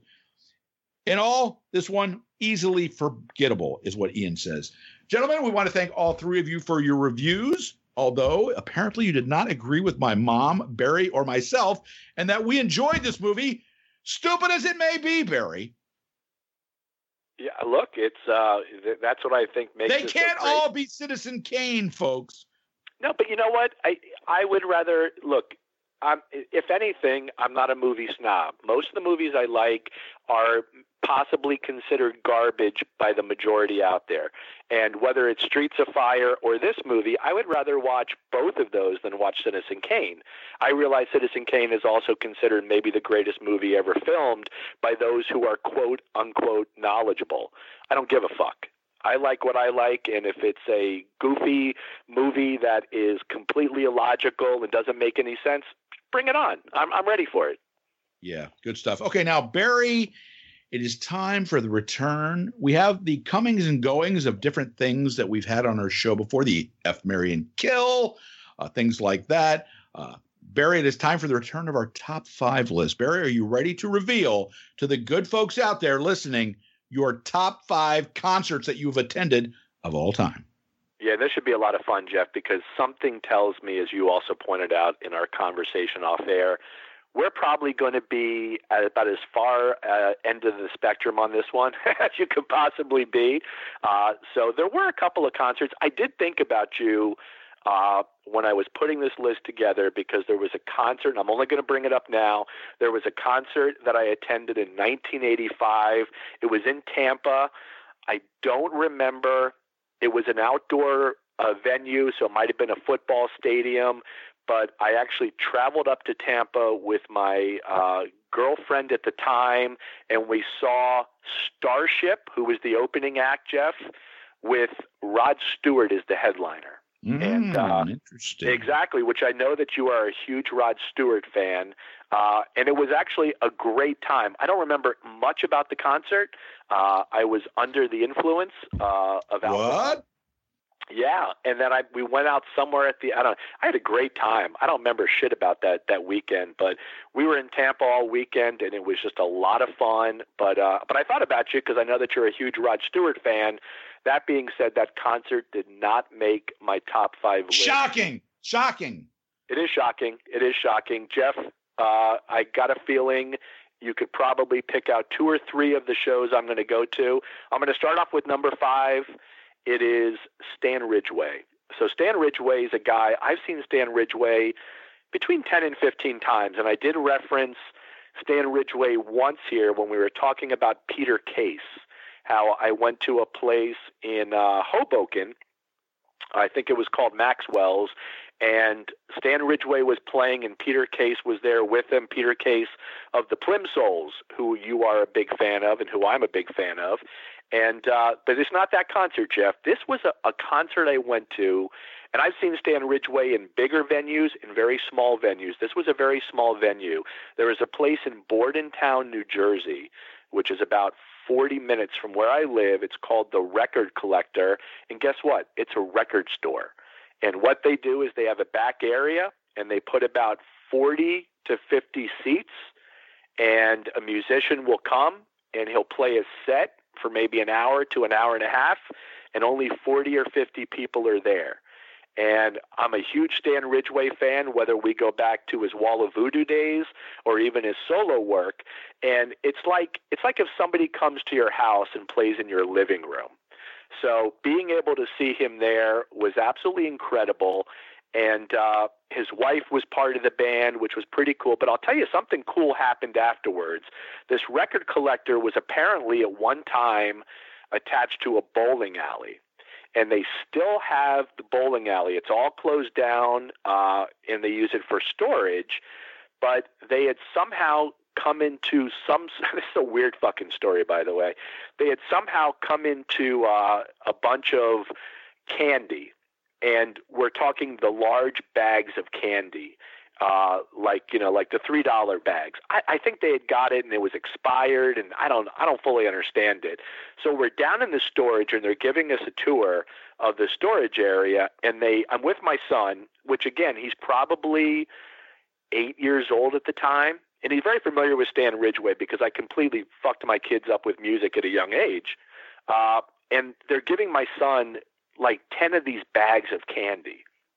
In all, this one easily forgettable is what Ian says. Gentlemen, we want to thank all three of you for your reviews. Although apparently you did not agree with my mom, Barry, or myself, and that we enjoyed this movie, stupid as it may be, Barry. Yeah, look, it's uh, th- that's what I think makes. They can't so all be Citizen Kane, folks. No, but you know what? I I would rather look. I'm, if anything, I'm not a movie snob. Most of the movies I like are possibly considered garbage by the majority out there. And whether it's Streets of Fire or this movie, I would rather watch both of those than watch Citizen Kane. I realize Citizen Kane is also considered maybe the greatest movie ever filmed by those who are quote unquote knowledgeable. I don't give a fuck. I like what I like, and if it's a goofy movie that is completely illogical and doesn't make any sense, bring it on. I'm I'm ready for it. Yeah, good stuff. Okay, now, Barry, it is time for the return. We have the comings and goings of different things that we've had on our show before, the F, Marry, and Kill, uh, things like that. Uh, Barry, it is time for the return of our top five list. Barry, are you ready to reveal to the good folks out there listening your top five concerts that you've attended of all time? Yeah, this should be a lot of fun, Jeff, because something tells me, as you also pointed out in our conversation off air, we're probably going to be at about as far uh, end of the spectrum on this one as you could possibly be. Uh, so there were a couple of concerts. I did think about you uh, when I was putting this list together, because there was a concert, and I'm only going to bring it up now. There was a concert that I attended in nineteen eighty-five. It was in Tampa. I don't remember. It was an outdoor uh, venue, so it might have been a football stadium. But I actually traveled up to Tampa with my uh, girlfriend at the time, and we saw Starship, who was the opening act, Jeff, with Rod Stewart as the headliner. Mm, and uh, interesting. Exactly, which I know that you are a huge Rod Stewart fan. Uh, and it was actually a great time. I don't remember much about the concert. Uh, I was under the influence uh, of alcohol. What? Yeah, and then I we went out somewhere at the I don't I had a great time. I don't remember shit about that that weekend, but we were in Tampa all weekend, and it was just a lot of fun. But uh, but I thought about you because I know that you're a huge Rod Stewart fan. That being said, that concert did not make my top five list. Shocking! Shocking! It is shocking. It is shocking, Jeff. Uh, I got a feeling you could probably pick out two or three of the shows I'm going to go to. I'm going to start off with number five. It is Stan Ridgway. So Stan Ridgway is a guy, I've seen Stan Ridgway between ten and fifteen times, and I did reference Stan Ridgway once here when we were talking about Peter Case, how I went to a place in uh, Hoboken, I think it was called Maxwell's, and Stan Ridgway was playing, and Peter Case was there with him, Peter Case of the Plimsouls, who you are a big fan of and who I'm a big fan of. And uh, but it's not that concert, Jeff. This was a, a concert I went to, and I've seen Stan Ridgway in bigger venues and very small venues. This was a very small venue. There was a place in Bordentown, New Jersey, which is about forty minutes from where I live. It's called the Record Collector, and guess what? It's a record store. And what they do is they have a back area, and they put about forty to fifty seats, and a musician will come, and he'll play a set for maybe an hour to an hour and a half, and only forty or fifty people are there. And I'm a huge Stan Ridgway fan, whether we go back to his Wall of Voodoo days or even his solo work. And it's like it's like if somebody comes to your house and plays in your living room. So being able to see him there was absolutely incredible. And uh, his wife was part of the band, which was pretty cool. But I'll tell you, something cool happened afterwards. This Record Collector was apparently at one time attached to a bowling alley. And they still have the bowling alley. It's all closed down, uh, and they use it for storage. But they had somehow come into some – this is a weird fucking story, by the way. They had somehow come into uh, a bunch of candy. And we're talking the large bags of candy, uh, like, you know, like the three dollar bags. I, I think they had got it and it was expired, and I don't I don't fully understand it. So we're down in the storage, and they're giving us a tour of the storage area. And they I'm with my son, which, again, he's probably eight years old at the time. And he's very familiar with Stan Ridgway because I completely fucked my kids up with music at a young age. Uh, and they're giving my son like ten of these bags of candy.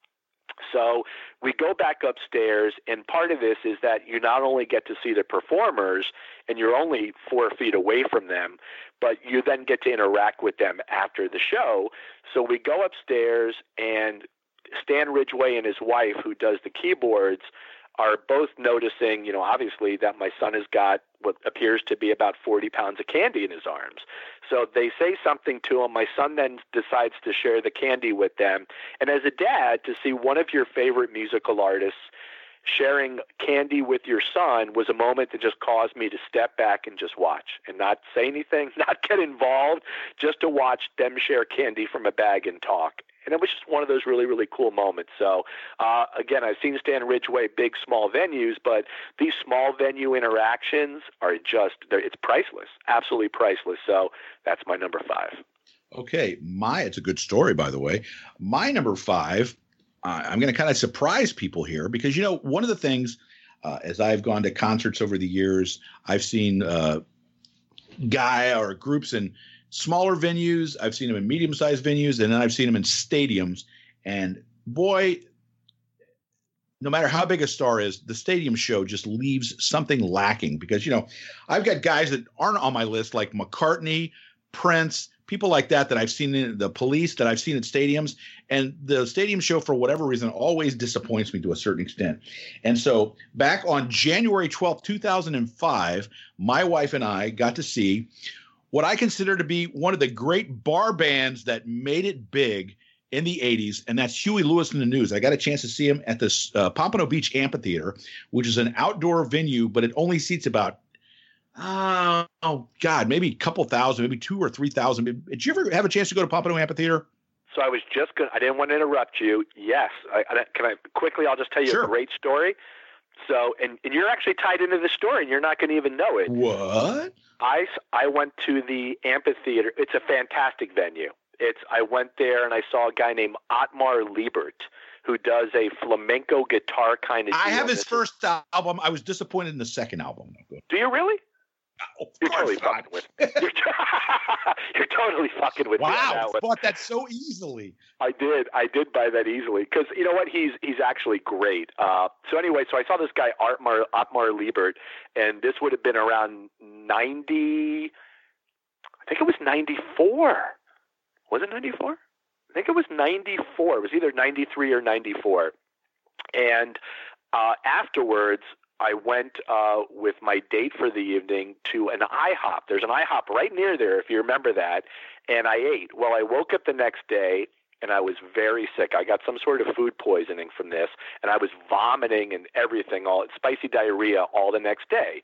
So we go back upstairs, and part of this is that you not only get to see the performers, and you're only four feet away from them, but you then get to interact with them after the show. So we go upstairs, and Stan Ridgway and his wife, who does the keyboards, are both noticing, you know, obviously that my son has got what appears to be about forty pounds of candy in his arms. So they say something to him. My son then decides to share the candy with them. And as a dad, to see one of your favorite musical artists sharing candy with your son was a moment that just caused me to step back and just watch and not say anything, not get involved, just to watch them share candy from a bag and talk. And it was just one of those really, really cool moments. So, uh, again, I've seen Stan Ridgway, big, small venues, but these small venue interactions are just, it's priceless, absolutely priceless. So that's my number five. Okay. My, it's a good story, by the way. My number five, uh, I'm going to kind of surprise people here because, you know, one of the things, uh, as I've gone to concerts over the years, I've seen uh, guy or groups in smaller venues. I've seen them in medium-sized venues, and then I've seen them in stadiums. And boy, no matter how big a star is, the stadium show just leaves something lacking because, you know, I've got guys that aren't on my list like McCartney, Prince, people like that that I've seen in the Police that I've seen at stadiums. And the stadium show, for whatever reason, always disappoints me to a certain extent. And so back on January twelfth, two thousand five, my wife and I got to see what I consider to be one of the great bar bands that made it big in the eighties, and that's Huey Lewis and the News. I got a chance to see him at the uh, Pompano Beach Amphitheater, which is an outdoor venue, but it only seats about, uh, oh, God, maybe a couple thousand, maybe two or three thousand. Did you ever have a chance to go to Pompano Amphitheater? So I was just going to, I didn't want to interrupt you. Yes. I, I, can I quickly, I'll just tell you sure. a great story. So, and, and you're actually tied into the story, and you're not going to even know it. What? I, I went to the amphitheater. It's a fantastic venue. It's I went there, and I saw a guy named Otmar Liebert, who does a flamenco guitar kind of deal. I have his first is, album. I was disappointed in the second album. Do you really? Oh, you're totally not. fucking with me. You're, t- you're totally fucking with wow, me. Wow, I bought that so easily. I did. I did buy that easily because you know what? He's he's actually great. Uh, so anyway, so I saw this guy Otmar Otmar Liebert, and this would have been around ninety. I think it was ninety-four. Was it ninety-four? I think it was ninety-four. It was either ninety-three or ninety-four. And uh, afterwards, I went uh, with my date for the evening to an IHOP. There's an IHOP right near there, if you remember that, and I ate. Well, I woke up the next day, and I was very sick. I got some sort of food poisoning from this, and I was vomiting and everything, all spicy diarrhea all the next day.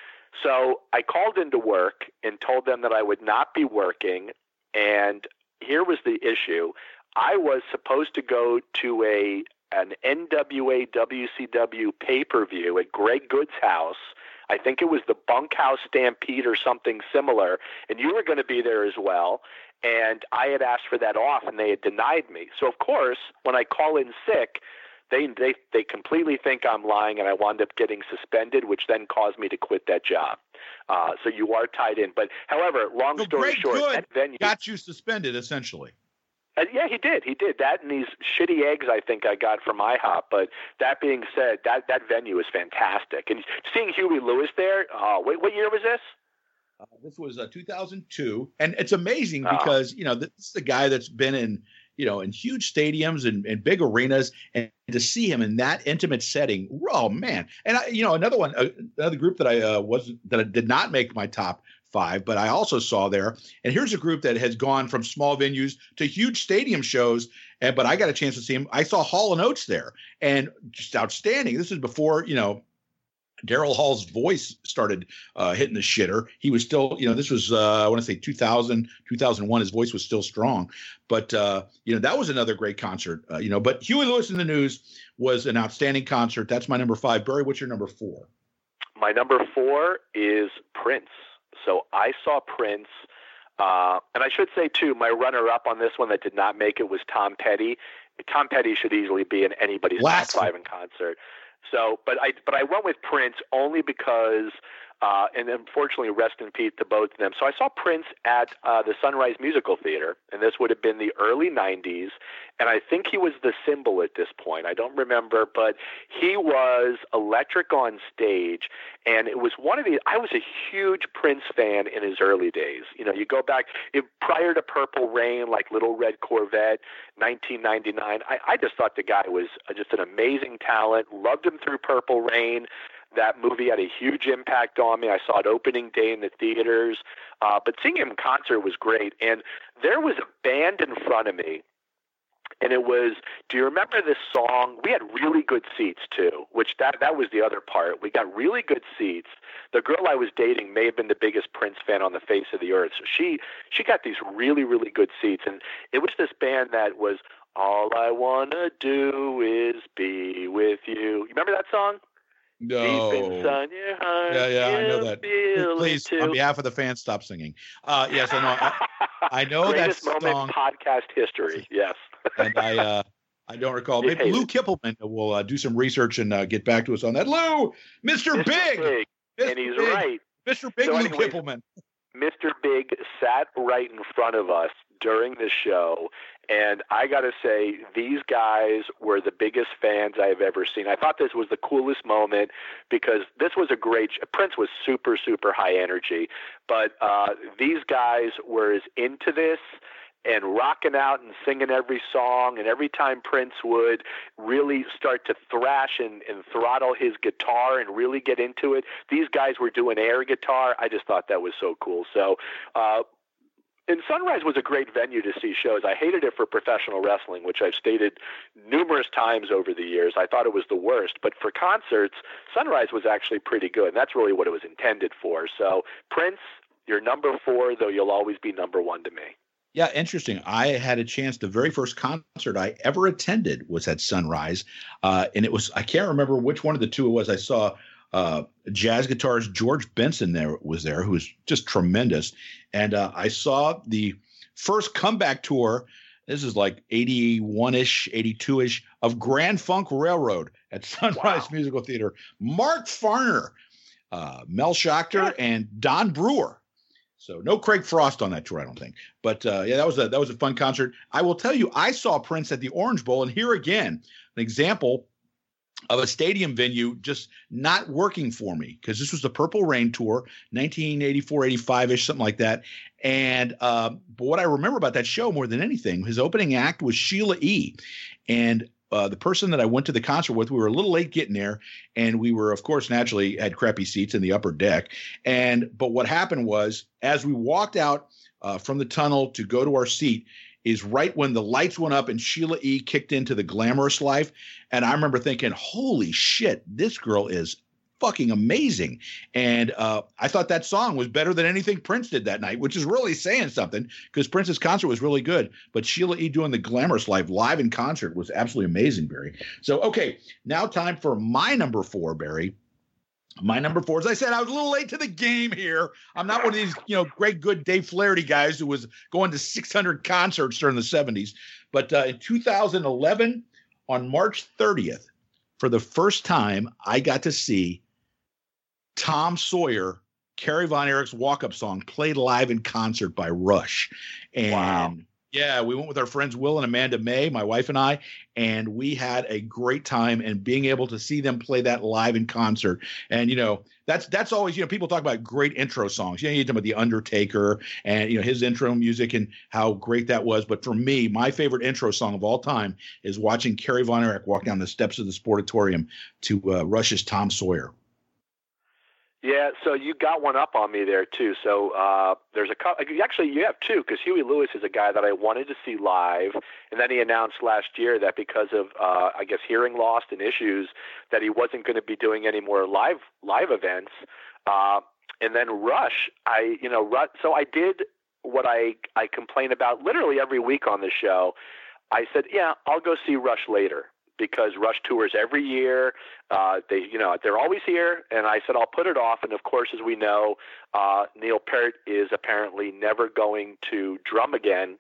So I called into work and told them that I would not be working, and here was the issue. I was supposed to go to a an N W A W C W pay-per-view at Greg Good's house. I think it was the Bunkhouse Stampede or something similar, and you were going to be there as well. And I had asked for that off, and they had denied me. So, of course, when I call in sick, they they they completely think I'm lying, and I wound up getting suspended, which then caused me to quit that job. Uh, so you are tied in. But, however, long so story Greg short, Good that venue got you suspended, essentially. Uh, yeah, he did. He did that, and these shitty eggs I think I got from IHOP. But that being said, that that venue is fantastic, and seeing Huey Lewis there. Oh, wait, what year was this? Uh, this was uh, two thousand two, and it's amazing oh. because you know this is the guy that's been in you know in huge stadiums and, and big arenas, and to see him in that intimate setting, oh man! And I, you know another one, uh, another group that I uh, wasn't that I did not make my top five, but I also saw there. And here's a group that has gone from small venues to huge stadium shows. And but I got a chance to see him. I saw Hall and Oates there, and just outstanding. This is before you know Daryl Hall's voice started uh, hitting the shitter. He was still, you know, this was uh, I want to say two thousand, two thousand one. His voice was still strong, but uh, you know that was another great concert. Uh, you know, but Huey Lewis and the News was an outstanding concert. That's my number five. Barry, what's your number four? My number four is Prince. So I saw Prince, uh, and I should say, too, my runner-up on this one that did not make it was Tom Petty. Tom Petty should easily be in anybody's top five in concert. So, but I but I went with Prince only because, uh, and unfortunately, rest in peace to both of them. So I saw Prince at uh, the Sunrise Musical Theater, and this would have been the early nineties, and I think he was the symbol at this point. I don't remember, but he was electric on stage, and it was one of the, I was a huge Prince fan in his early days. You know, you go back, it, prior to Purple Rain, like Little Red Corvette, nineteen ninety-nine, I, I just thought the guy was just an amazing talent, loved him through Purple Rain. That movie had a huge impact on me. I saw it opening day in the theaters, uh, but seeing him in concert was great. And there was a band in front of me, and it was, do you remember this song? We had really good seats, too, which that, that was the other part. We got really good seats. The girl I was dating may have been the biggest Prince fan on the face of the earth, so she, she got these really, really good seats. And it was this band that was, all I want to do is be with you. You remember that song? No. Deep inside your heart, yeah, yeah, I know that. Please, too. on behalf of the fans, stop singing. Uh, yes, I know. I, I know that Greatest song. moment in podcast history. Yes. and I, uh, I don't recall. Maybe Lou Kippelman will uh, do some research and uh, get back to us on that. Lou, Mister Mister Big, Big. Mister and he's Big. right. Mister Big so Lou anyways, Kippelman. Mister Big sat right in front of us during the show, and I got to say, these guys were the biggest fans I've ever seen. I thought this was the coolest moment because this was a great – Prince was super, super high energy, but uh, these guys were as into this and rocking out and singing every song, and every time Prince would really start to thrash and, and throttle his guitar and really get into it, these guys were doing air guitar. I just thought that was so cool. So uh, And Sunrise was a great venue to see shows. I hated it for professional wrestling, which I've stated numerous times over the years. I thought it was the worst. But for concerts, Sunrise was actually pretty good. And that's really what it was intended for. So Prince, you're number four, though you'll always be number one to me. Yeah, interesting. I had a chance. The very first concert I ever attended was at Sunrise. Uh, and it was, I can't remember which one of the two it was. I saw Uh, jazz guitarist George Benson there was there, who was just tremendous. And uh, I saw the first comeback tour. This is like eighty-one-ish, eighty-two-ish of Grand Funk Railroad at Sunrise wow. Musical Theater. Mark Farner, uh, Mel Schachter, and Don Brewer. So no Craig Frost on that tour, I don't think. But uh, yeah, that was a that was a fun concert. I will tell you, I saw Prince at the Orange Bowl, and here again, an example of a stadium venue just not working for me, because this was the Purple Rain tour, nineteen eighty-four, eighty-five-ish, something like that. And uh, but what I remember about that show more than anything, his opening act was Sheila E. And uh, the person that I went to the concert with, we were a little late getting there, and we were, of course, naturally had crappy seats in the upper deck. And but what happened was, as we walked out uh, from the tunnel to go to our seat, is right when the lights went up and Sheila E. kicked into the Glamorous Life. And I remember thinking, holy shit, this girl is fucking amazing. And uh, I thought that song was better than anything Prince did that night, which is really saying something, because Prince's concert was really good. But Sheila E. doing the Glamorous Life live in concert was absolutely amazing, Barry. So, okay, now time for my number four, Barry. My number four, as I said, I was a little late to the game here. I'm not one of these, you know, great, good Dave Flaherty guys who was going to six hundred concerts during the seventies. But uh, in two thousand eleven, on March thirtieth, for the first time, I got to see Tom Sawyer, Kerry Von Erich's walk-up song, played live in concert by Rush. And wow. Yeah, we went with our friends Will and Amanda May, my wife and I, and we had a great time. And being able to see them play that live in concert, and you know, that's that's always, you know, people talk about great intro songs. You know, you talk about The Undertaker and you know his intro music and how great that was. But for me, my favorite intro song of all time is watching Kerry Von Erich walk down the steps of the Sportatorium to uh, Rush's Tom Sawyer. Yeah, so you got one up on me there too. So uh, there's a couple. Actually, you have two, because Huey Lewis is a guy that I wanted to see live, and then he announced last year that because of uh, I guess hearing loss and issues, that he wasn't going to be doing any more live live events. Uh, and then Rush, I you know, Rush, so I did what I I complain about literally every week on the show. I said, yeah, I'll go see Rush later, because Rush tours every year. Uh, they, you know, they're always here. And I said, I'll put it off. And of course, as we know, uh, Neil Peart is apparently never going to drum again.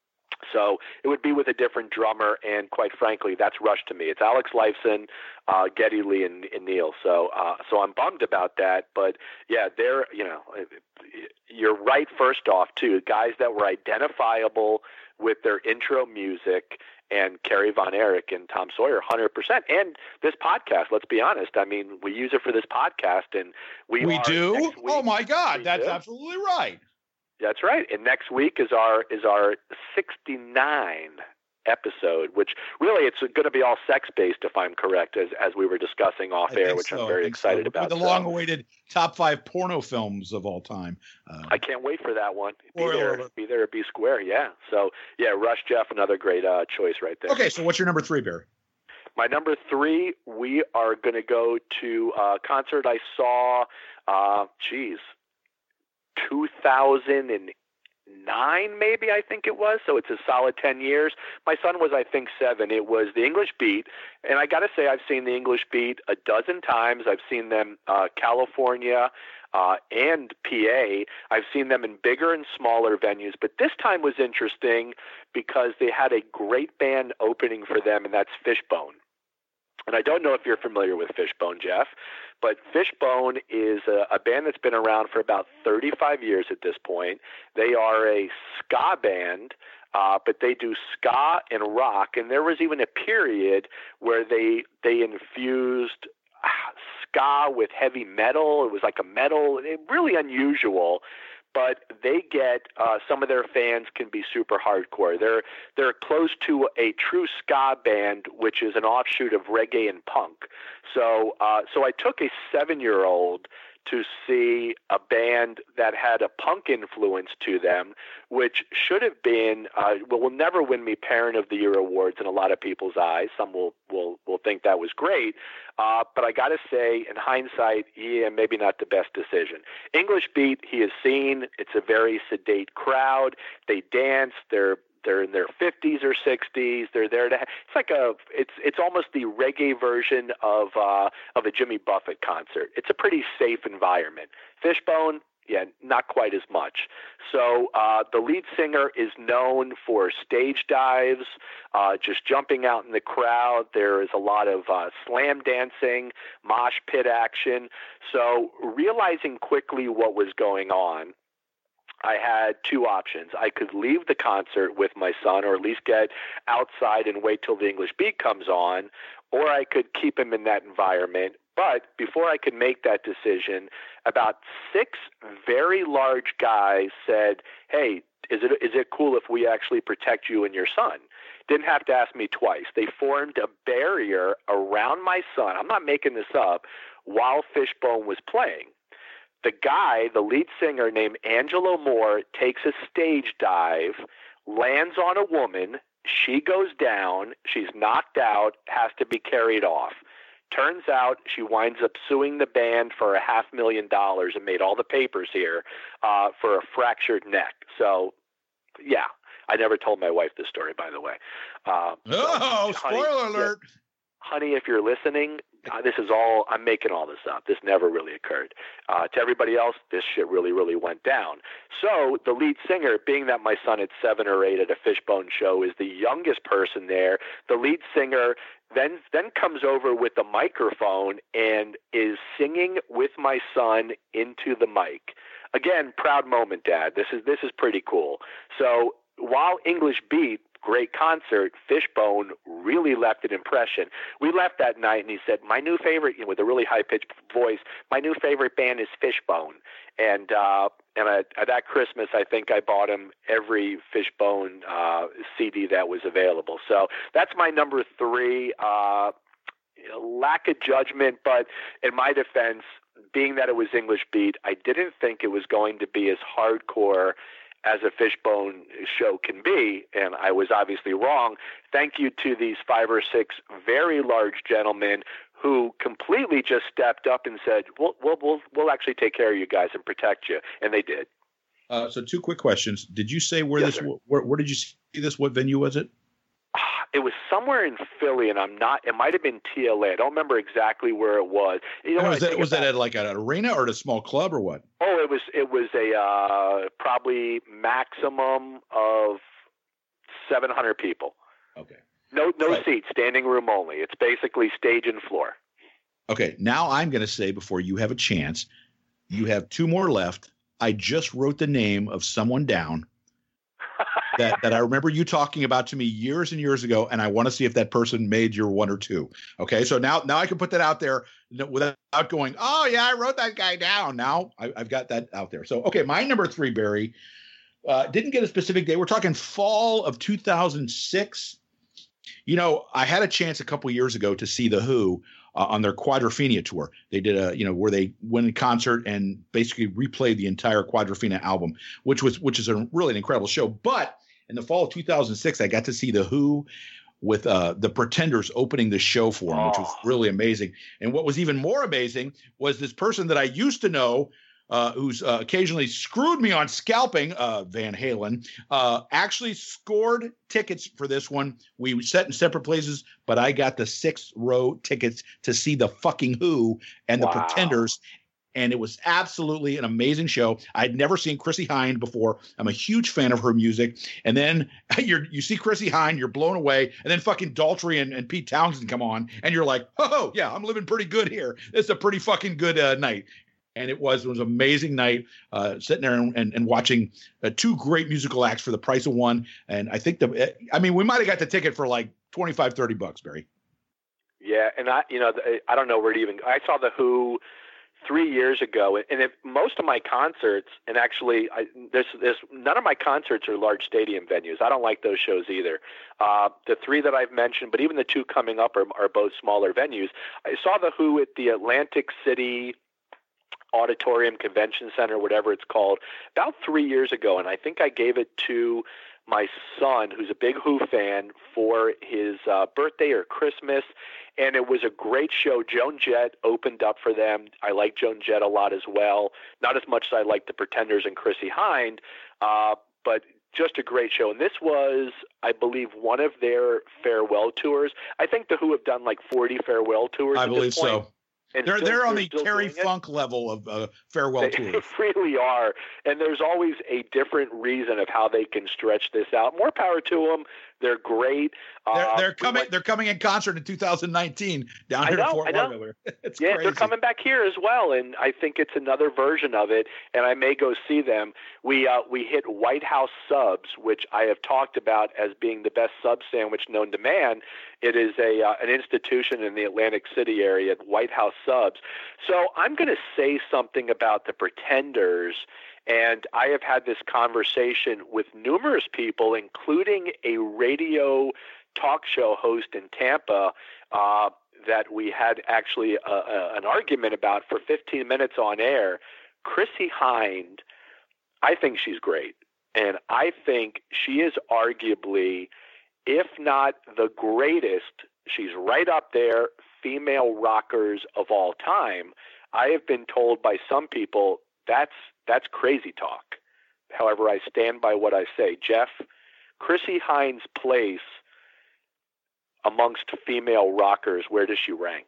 So it would be with a different drummer. And quite frankly, that's Rush to me. It's Alex Lifeson, uh, Geddy Lee, and, and Neil. So, uh, so I'm bummed about that. But yeah, they're, you know, you're right. First off, too, guys that were identifiable with their intro music, and Kerry Von Erich and Tom Sawyer, one hundred percent. And this podcast, let's be honest. I mean, we use it for this podcast, and we we are do. Week, oh my God, that's do. absolutely right. That's right. And next week is our is our sixty-nine episode, which really it's going to be all sex based, if I'm correct, as as we were discussing off air, which so. I'm very excited so. about. The so. long-awaited top five porno films of all time. Uh, I can't wait for that one. Be or, there, or, be there, be square. Yeah. So yeah, Rush Jeff, another great uh, choice right there. Okay, so what's your number three, Barry? My number three, we are going to go to a concert I saw. Uh, geez, two thousand nine, maybe, I think it was. So it's a solid ten years. My son was, I think, seven. It was the English Beat. And I got to say, I've seen the English Beat a dozen times. I've seen them uh, California uh, and P A. I've seen them in bigger and smaller venues. But this time was interesting because they had a great band opening for them, and that's Fishbone. And I don't know if you're familiar with Fishbone, Jeff, but Fishbone is a, a band that's been around for about thirty-five years at this point. They are a ska band, uh, but they do ska and rock. And there was even a period where they they infused uh, ska with heavy metal. It was like a metal, really unusual. But they get uh, some of their fans can be super hardcore. They're they're close to a true ska band, which is an offshoot of reggae and punk. So uh, so I took a seven-year-old to see a band that had a punk influence to them, which should have been, uh, well, will never win me Parent of the Year awards in a lot of people's eyes. Some will will will think that was great, uh, but I got to say, in hindsight, yeah, maybe not the best decision. English Beat, he has seen. It's a very sedate crowd. They dance. They're They're in their fifties or sixties. They're there to. It's like a. It's it's almost the reggae version of uh, of a Jimmy Buffett concert. It's a pretty safe environment. Fishbone, yeah, not quite as much. So uh, the lead singer is known for stage dives, uh, just jumping out in the crowd. There is a lot of uh, slam dancing, mosh pit action. So realizing quickly what was going on, I had two options. I could leave the concert with my son, or at least get outside and wait till the English Beat comes on, or I could keep him in that environment. But before I could make that decision, about six very large guys said, hey, is it is it cool if we actually protect you and your son? Didn't have to ask me twice. They formed a barrier around my son. I'm not making this up, while Fishbone was playing. The guy, the lead singer named Angelo Moore, takes a stage dive, lands on a woman. She goes down. She's knocked out, has to be carried off. Turns out she winds up suing the band for a half million dollars and made all the papers here uh, for a fractured neck. So, yeah, I never told my wife this story, by the way. Uh, oh, so, spoiler honey, alert. Yeah, honey, if you're listening, uh, this is all, I'm making all this up. This never really occurred. Uh, to everybody else, this shit really, really went down. So the lead singer, being that my son at seven or eight at a Fishbone show is the youngest person there, the lead singer then then comes over with a microphone and is singing with my son into the mic. Again, proud moment, Dad. This is this is pretty cool. So while English Beat, great concert, Fishbone really left an impression. We left that night and he said, my new favorite, you know, with a really high-pitched voice, my new favorite band is Fishbone. And uh, and I, at that Christmas, I think I bought him every Fishbone uh, C D that was available. So that's my number three. Uh, lack of judgment, but in my defense, being that it was English Beat, I didn't think it was going to be as hardcore as a Fishbone show can be, and I was obviously wrong. Thank you to these five or six very large gentlemen who completely just stepped up and said, we'll, we'll, we'll, we'll actually take care of you guys and protect you, and they did. Uh, so two quick questions. Did you say where Yes, this, sir. where, where did you see this? What venue was it? It was somewhere in Philly, and I'm not, it might have been T L A. I don't remember exactly where it was. You know, And was when I that, think was about- that at like an arena or at a small club or what? Oh, it was it was a uh, probably maximum of seven hundred people. Okay. No no Right. seats, standing room only. It's basically stage and floor. Okay. Now I'm going to say, before you have a chance, you have two more left. I just wrote the name of someone down that, that I remember you talking about to me years and years ago, and I want to see if that person made your one or two. Okay, so now now I can put that out there without going, oh yeah, I wrote that guy down. Now I, I've got that out there. So okay, my number three, Barry, uh, didn't get a specific day. We're talking fall of two thousand six. You know, I had a chance a couple years ago to see The Who uh, on their Quadrophenia tour. They did a, you know, where they went in concert and basically replayed the entire Quadrophenia album, which was which is a really an incredible show. But in the fall of two thousand six, I got to see The Who with uh, the Pretenders opening the show for them, which was really amazing. And what was even more amazing was this person that I used to know, uh, who's uh, occasionally screwed me on scalping, uh, Van Halen, uh, actually scored tickets for this one. We sat in separate places, but I got the sixth row tickets to see the fucking Who and the Wow. Pretenders. And it was absolutely an amazing show. I'd never seen Chrissie Hynde before. I'm a huge fan of her music. And then you're, you see Chrissie Hynde, you're blown away. And then fucking Daltrey and, and Pete Townsend come on. And you're like, oh, yeah, I'm living pretty good here. It's a pretty fucking good uh, night. And it was, it was an amazing night uh, sitting there and, and, and watching uh, two great musical acts for the price of one. And I think, the, I mean, we might have got the ticket for like twenty-five, thirty bucks, Barry. Yeah, and I, you know, I don't know where to even. I saw The Who three years ago, and if most of my concerts, and actually, I, there's, there's none of my concerts are large stadium venues. I don't like those shows either. Uh, the three that I've mentioned, but even the two coming up are, are both smaller venues. I saw The Who at the Atlantic City Auditorium Convention Center, whatever it's called, about three years ago. And I think I gave it to my son, who's a big Who fan, for his uh, birthday or Christmas. And it was a great show. Joan Jett opened up for them. I like Joan Jett a lot as well. Not as much as I like the Pretenders and Chrissie Hynde, uh, but just a great show. And this was, I believe, one of their farewell tours. I think the Who have done like forty farewell tours. I at believe this point. so. And they're still, they're on they're the Terry Funk level of uh, farewell they, tours. They really are. And there's always a different reason of how they can stretch this out. More power to them. They're great. They're, uh, they're coming. went, they're coming in concert in two thousand nineteen down here I know, in Fort I know. Lauderdale. It's yeah, crazy. they're coming back here as well, and I think it's another version of it. And I may go see them. We uh, we hit White House Subs, which I have talked about as being the best sub sandwich known to man. It is a uh, an institution in the Atlantic City area, White House Subs. So I'm going to say something about the Pretenders. And I have had this conversation with numerous people, including a radio talk show host in Tampa uh, that we had actually a, a, an argument about for fifteen minutes on air. Chrissie Hynde, I think she's great. And I think she is arguably, if not the greatest, she's right up there, female rockers of all time. I have been told by some people that's That's crazy talk. However, I stand by what I say. Jeff, Chrissie Hynde's place amongst female rockers, where does she rank?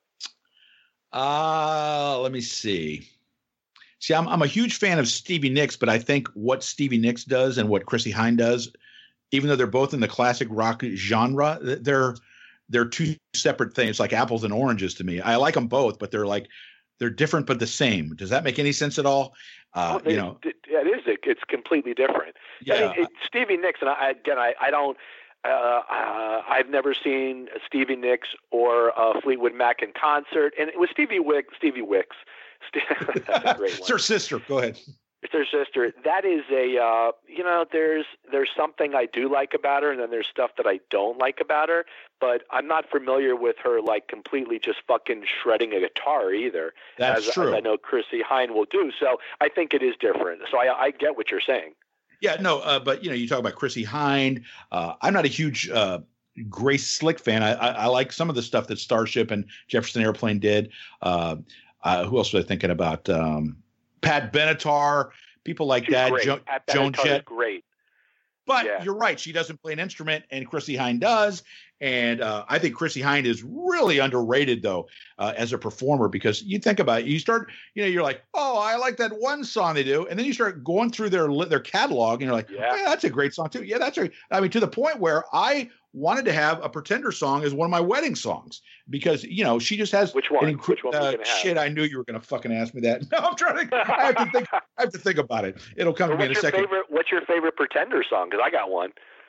Uh, let me see. See, I'm I'm a huge fan of Stevie Nicks, but I think what Stevie Nicks does and what Chrissie Hynde does, even though they're both in the classic rock genre, they're they're two separate things, like apples and oranges to me. I like them both, but they're like they're different but the same. Does that make any sense at all? Uh, oh, you know, it, it is. It's completely different. Yeah. I mean, it, Stevie Nicks, and I, again, I, I don't. Uh, uh, I've never seen Stevie Nicks or uh, Fleetwood Mac in concert, and it was Stevie Wicks. Stevie Wicks. That's a great one. It's her sister. Go ahead. It's her sister. That is a, uh, you know, there's there's something I do like about her, and then there's stuff that I don't like about her. But I'm not familiar with her like completely just fucking shredding a guitar either. That's as, true. As I know Chrissie Hynde will do. So I think it is different. So I, I get what you're saying. Yeah, no, uh, but you know, you talk about Chrissie Hynde. Uh, I'm not a huge uh, Grace Slick fan. I, I, I like some of the stuff that Starship and Jefferson Airplane did. Uh, uh, who else was I thinking about? Um, Pat Benatar, people like She's that. Great. Jo- Pat Joan Benatar Jett. is great. But Yeah. you're right. She doesn't play an instrument, and Chrissie Hynde does. And uh, I think Chrissie Hynde is really underrated, though, uh, as a performer, because you think about it, you start, you know, you're like, oh, I like that one song they do. And then you start going through their their catalog, and you're like, Yeah. yeah, that's a great song, too. Yeah, that's a, I mean, to the point where I wanted to have a Pretender song as one of my wedding songs because, you know, she just has. Which one? an incre- Which one are you uh, gonna have? Shit, I knew you were going to fucking ask me that. No, I'm trying to, I have to think, I have to think about it. It'll come to me in a What's your second. favorite? What's your favorite Pretender song? Because I got one.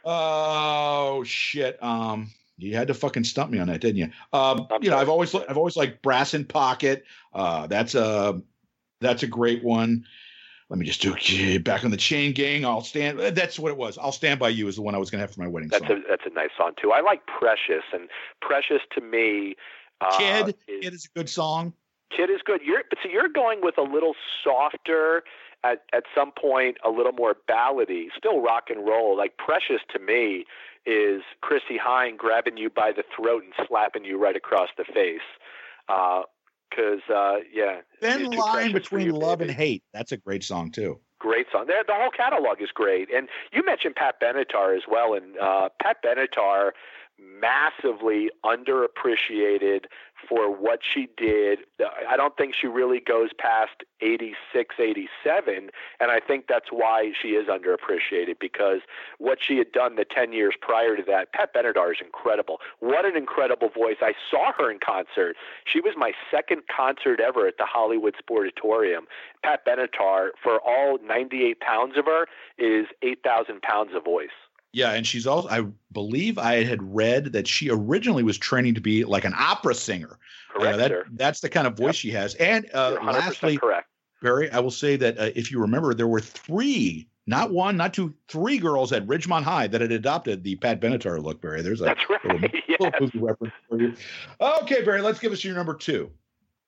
Oh shit! Um, you had to fucking stump me on that, didn't you? Um, I'm you know, sorry. I've always, I've always liked Brass in Pocket. Uh, that's a, that's a great one. Let me just do it. Back on the Chain Gang. I'll stand. That's what it was. I'll Stand by You is the one I was going to have for my wedding That's song. a that's a nice song too. I like Precious, and Precious to me, uh, Kid, is, Kid is a good song. Kid is good. You're but so you're going with a little softer. At at some point, a little more ballady, still rock and roll. Like Precious to me is Chrissie Hynde grabbing you by the throat and slapping you right across the face. Because uh, uh, yeah, Thin Too line Precious for between You, love baby. and hate. That's a great song too. Great song. The, the whole catalog is great. And you mentioned Pat Benatar as well. And uh, Pat Benatar, massively underappreciated for what she did. I don't think she really goes past eighty-six, eighty-seven. And I think that's why she is underappreciated, because what she had done the ten years prior to that, Pat Benatar is incredible. What an incredible voice. I saw her in concert. She was my second concert ever at the Hollywood Sportatorium. Pat Benatar, for all ninety-eight pounds of her, is eight thousand pounds of voice. Yeah, and she's also, I believe I had read that she originally was training to be like an opera singer. Correct, You know, that, sir. That's the kind of voice Yep. she has. And uh, You're one hundred percent lastly, correct. Barry, I will say that uh, if you remember, there were three, not one, not two, three girls at Ridgemont High that had adopted the Pat Benatar look, Barry. There's a That's right. little, Yes. little movie reference for you. Okay, Barry, let's give us your number two.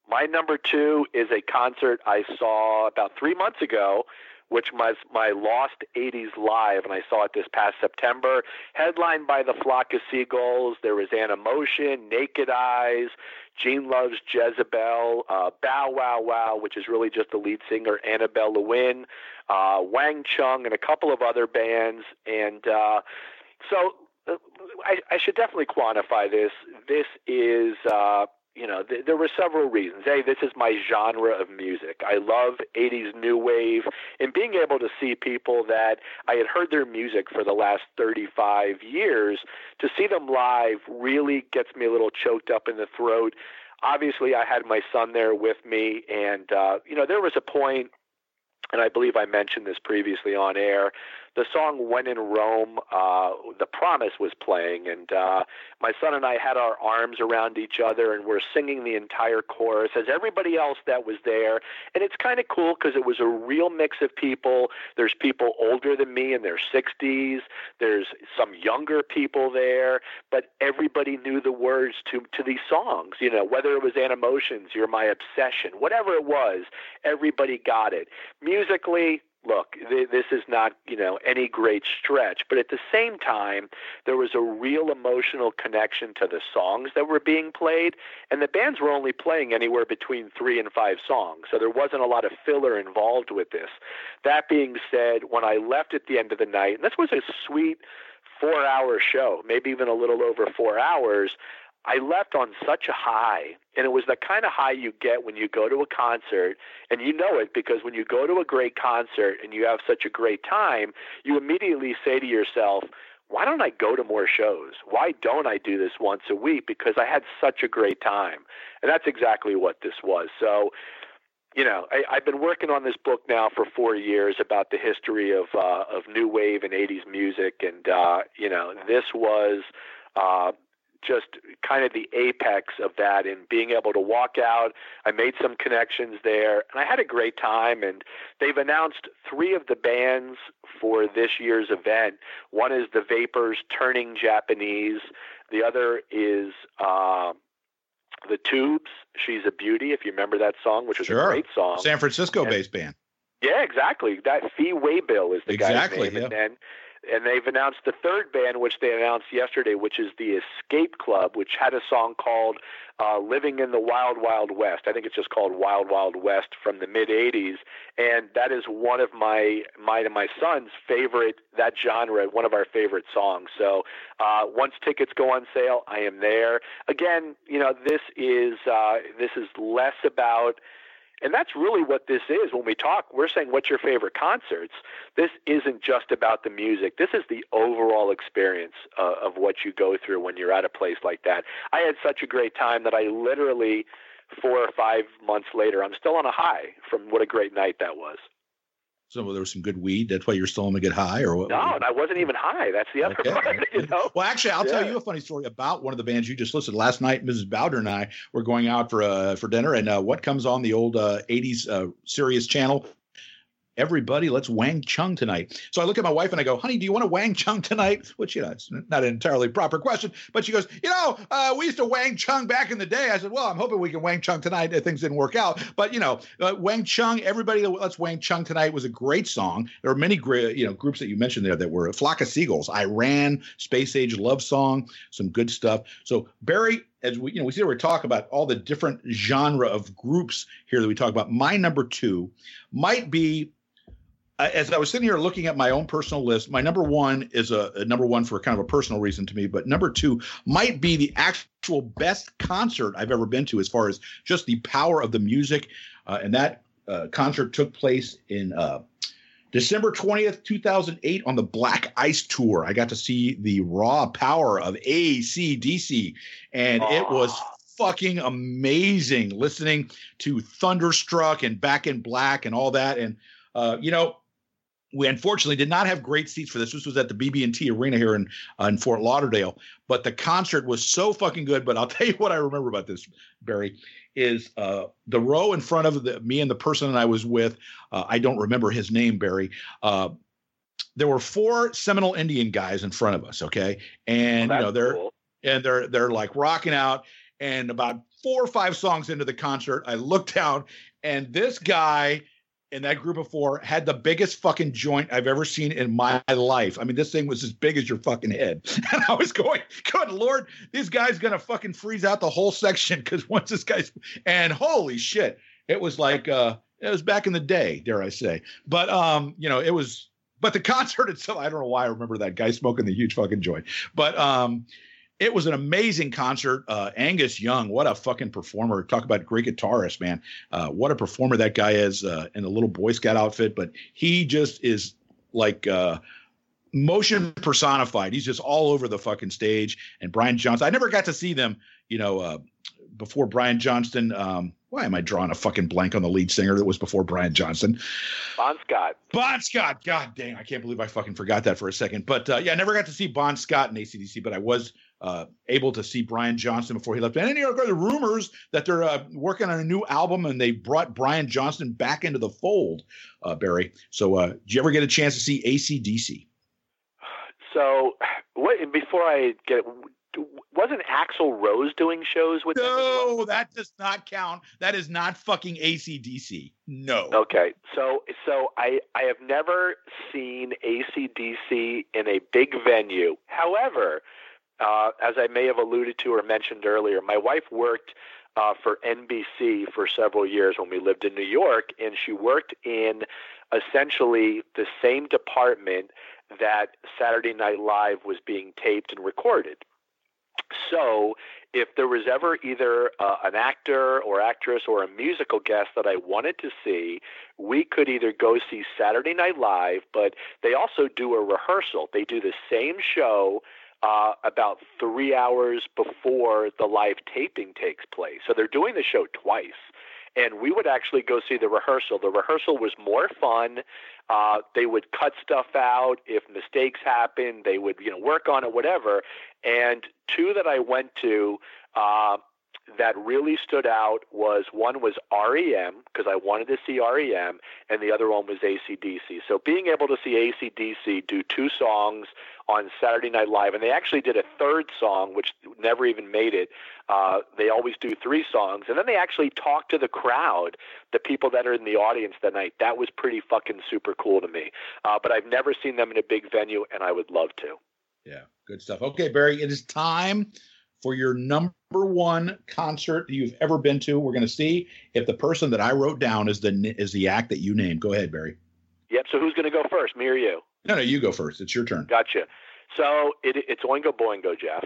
My number two is a concert I saw about three months ago, which was my Lost eighties Live, and I saw it this past September, headlined by the Flock of Seagulls. There was Animotion, Naked Eyes, Gene Loves Jezebel, uh, Bow Wow Wow, which is really just the lead singer, Annabelle Lewin, uh, Wang Chung, and a couple of other bands. And uh, so uh, I, I should definitely quantify this. This is... Uh, You know, th- there were several reasons. A, this is my genre of music. I love eighties new wave, and being able to see people that I had heard their music for the last thirty-five years, to see them live really gets me a little choked up in the throat. Obviously, I had my son there with me, and, uh, you know, there was a point, and I believe I mentioned this previously on air, the song When in Rome, uh, The Promise was playing, and uh, my son and I had our arms around each other, and we're singing the entire chorus as everybody else that was there. And it's kind of cool because it was a real mix of people. There's people older than me in their sixties. There's some younger people there, but everybody knew the words to, to these songs, you know, whether it was Animotions, You're My Obsession, whatever it was, everybody got it. Musically, look, th- this is not, you know, any great stretch, but at the same time, there was a real emotional connection to the songs that were being played, and the bands were only playing anywhere between three and five songs, so there wasn't a lot of filler involved with this. That being said, when I left at the end of the night, and this was a sweet four-hour show, maybe even a little over four hours, I left on such a high, and it was the kind of high you get when you go to a concert, and you know it because when you go to a great concert and you have such a great time, you immediately say to yourself, why don't I go to more shows? Why don't I do this once a week? Because I had such a great time. And that's exactly what this was. So, you know, I, I've been working on this book now for four years about the history of uh, of new wave and eighties music, and uh, you know, this was uh, just kind of the apex of that, and being able to walk out. I made some connections there, and I had a great time. And they've announced three of the bands for this year's event. One is the Vapors Turning Japanese. The other is uh, the Tubes, She's a Beauty, if you remember that song, which was sure. a great song. San Francisco-based band. Yeah, exactly. That Fee Waybill is the exactly, guy's name. Yeah. And then And they've announced the third band, which they announced yesterday, which is the Escape Club, which had a song called uh, Living in the Wild Wild West. I think it's just called Wild Wild West, from the mid-eighties. And that is one of my, mine and my son's favorite, that genre, one of our favorite songs. So uh, once tickets go on sale, I am there. Again, you know, this is uh, this is less about... And that's really what this is. When we talk, we're saying, what's your favorite concerts? This isn't just about the music. This is the overall experience uh, of what you go through when you're at a place like that. I had such a great time that I literally, four or five months later, I'm still on a high from what a great night that was. So there was some good weed. That's why you're still on a good high, or what? No, I wasn't even high. That's the other okay. part. You know? Well, actually, I'll yeah. tell you a funny story about one of the bands you just listed. Last night, Missus Bowder and I were going out for uh, for dinner, and uh, what comes on the old uh, eighties uh, Sirius channel? Everybody, let's Wang Chung tonight. So I look at my wife and I go, honey, do you want to Wang Chung tonight? Which, you know, it's not an entirely proper question. But she goes, you know, uh, we used to Wang Chung back in the day. I said, well, I'm hoping we can Wang Chung tonight. Things didn't work out. But, you know, uh, Wang Chung, everybody, let's Wang Chung tonight was a great song. There are many great, you know, groups that you mentioned there that were Flock of Seagulls, Iran, Space Age Love Song, some good stuff. So, Barry, as we, you know, we see we're talking about all the different genre of groups here that we talk about. My number two might be, as I was sitting here looking at my own personal list, my number one is a, a number one for kind of a personal reason to me, but number two might be the actual best concert I've ever been to as far as just the power of the music. Uh, and that uh, concert took place in uh, December twentieth, two thousand eight on the Black Ice Tour. I got to see the raw power of A C D C, and oh. it was fucking amazing listening to Thunderstruck and Back in Black and all that. And, uh, you know, we unfortunately did not have great seats for this. This was at the B B and T Arena here in uh, in Fort Lauderdale. But the concert was so fucking good. But I'll tell you what I remember about this, Barry, is uh, the row in front of the, me and the person I was with. Uh, I don't remember his name, Barry. Uh, there were four Seminole Indian guys in front of us. Okay, and well, you know they're cool. and they're they're like rocking out. And about four or five songs into the concert, I looked down, and this guy in that group of four had the biggest fucking joint I've ever seen in my life. I mean, this thing was as big as your fucking head. And I was going, good Lord, this guy's going to fucking freeze out the whole section. Cause once this guy's, and holy shit, it was like, uh, it was back in the day, dare I say, but, um, you know, it was, but the concert itself, I don't know why I remember that guy smoking the huge fucking joint, but, um, it was an amazing concert. Uh, Angus Young, what a fucking performer. Talk about great guitarist, man. Uh, what a performer that guy is uh, in a little Boy Scout outfit. But he just is like uh, motion personified. He's just all over the fucking stage. And Brian Johnson, I never got to see them, you know, uh, before Brian Johnston. Um, why am I drawing a fucking blank on the lead singer that was before Brian Johnson? Bon Scott. Bon Scott. God dang, I can't believe I fucking forgot that for a second. But uh, yeah, I never got to see Bon Scott in A C D C, but I was uh, able to see Brian Johnson before he left. And then you know, the rumors that they're uh, working on a new album and they brought Brian Johnson back into the fold, uh, Barry. So uh, did you ever get a chance to see A C D C? So what, before I get wasn't Axl Rose doing shows with them? No, that does not count. That is not fucking A C D C. No. Okay. So so I, I have never seen A C D C in a big venue. However, uh, as I may have alluded to or mentioned earlier, my wife worked uh, for N B C for several years when we lived in New York, and she worked in essentially the same department that Saturday Night Live was being taped and recorded. So if there was ever either uh, an actor or actress or a musical guest that I wanted to see, we could either go see Saturday Night Live, but they also do a rehearsal. They do the same show uh, about three hours before the live taping takes place. So they're doing the show twice. And we would actually go see the rehearsal. The rehearsal was more fun. Uh, they would cut stuff out. If mistakes happened, they would, you know, work on it, whatever. And two that I went to uh, that really stood out was one was R E M, because I wanted to see R E M, and the other one was A C D C. So being able to see A C D C do two songs on Saturday Night Live, and they actually did a third song, which never even made it. Uh, they always do three songs, and then they actually talk to the crowd, the people that are in the audience that night. That was pretty fucking super cool to me. Uh, but I've never seen them in a big venue, and I would love to. Yeah, good stuff. Okay, Barry, it is time for your number one concert that you've ever been to. We're going to see if the person that I wrote down is the is the act that you named. Go ahead, Barry. Yep. So who's going to go first, me or you? No, no, you go first. It's your turn. Gotcha. So it, it's Oingo Boingo, Jeff.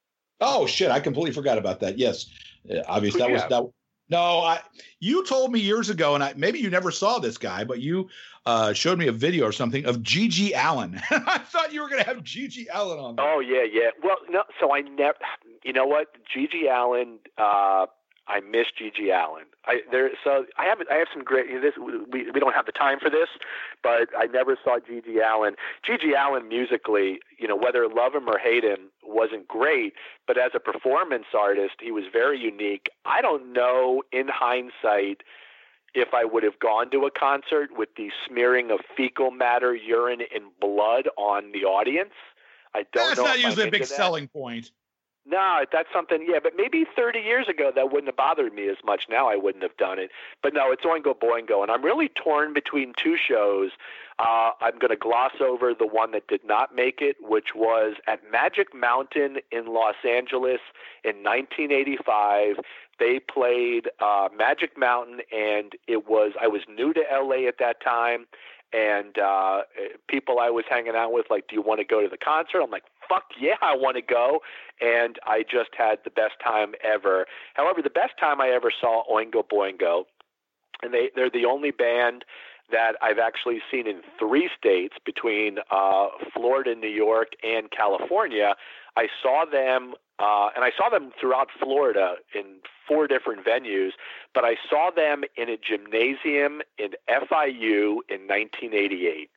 Oh shit! I completely forgot about that. Yes, uh, obviously that was have? that. No, I. You told me years ago, and I maybe you never saw this guy, but you uh, showed me a video or something of Gigi Allen. I thought you were going to have Gigi Allen on there. Oh yeah, yeah. Well, no. So I never. You know what? Gigi Allen. Uh, I miss Gigi Allen. I there. So I have. I have some great. This we we don't have the time for this, but I never saw Gigi Allen. Gigi Allen musically, you know, whether love him or hate him, wasn't great. But as a performance artist, he was very unique. I don't know in hindsight if I would have gone to a concert with the smearing of fecal matter, urine, and blood on the audience. I don't That's know. not if usually I'm a big into that. selling point. No, that's something, yeah, but maybe thirty years ago that wouldn't have bothered me as much. Now I wouldn't have done it. But no, it's Oingo Boingo, and I'm really torn between two shows. Uh, I'm going to gloss over the one that did not make it, which was at Magic Mountain in Los Angeles in nineteen eighty-five. They played uh, Magic Mountain, and it was I was new to L A at that time. And uh, people I was hanging out with, like, do you want to go to the concert? I'm like, fuck yeah, I want to go. And I just had the best time ever. However, the best time I ever saw Oingo Boingo, and they, they're the only band that I've actually seen in three states between uh, Florida, New York, and California. I saw them, uh, and I saw them throughout Florida in four different venues, but I saw them in a gymnasium in F I U in nineteen eighty-eight.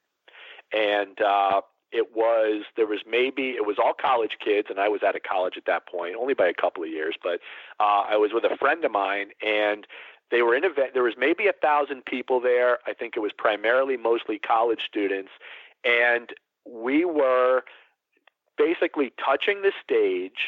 And uh, it was, there was maybe, it was all college kids, and I was out of college at that point, only by a couple of years, but uh, I was with a friend of mine, and they were in a, there was maybe a thousand people there. I think it was primarily mostly college students, and we were basically touching the stage,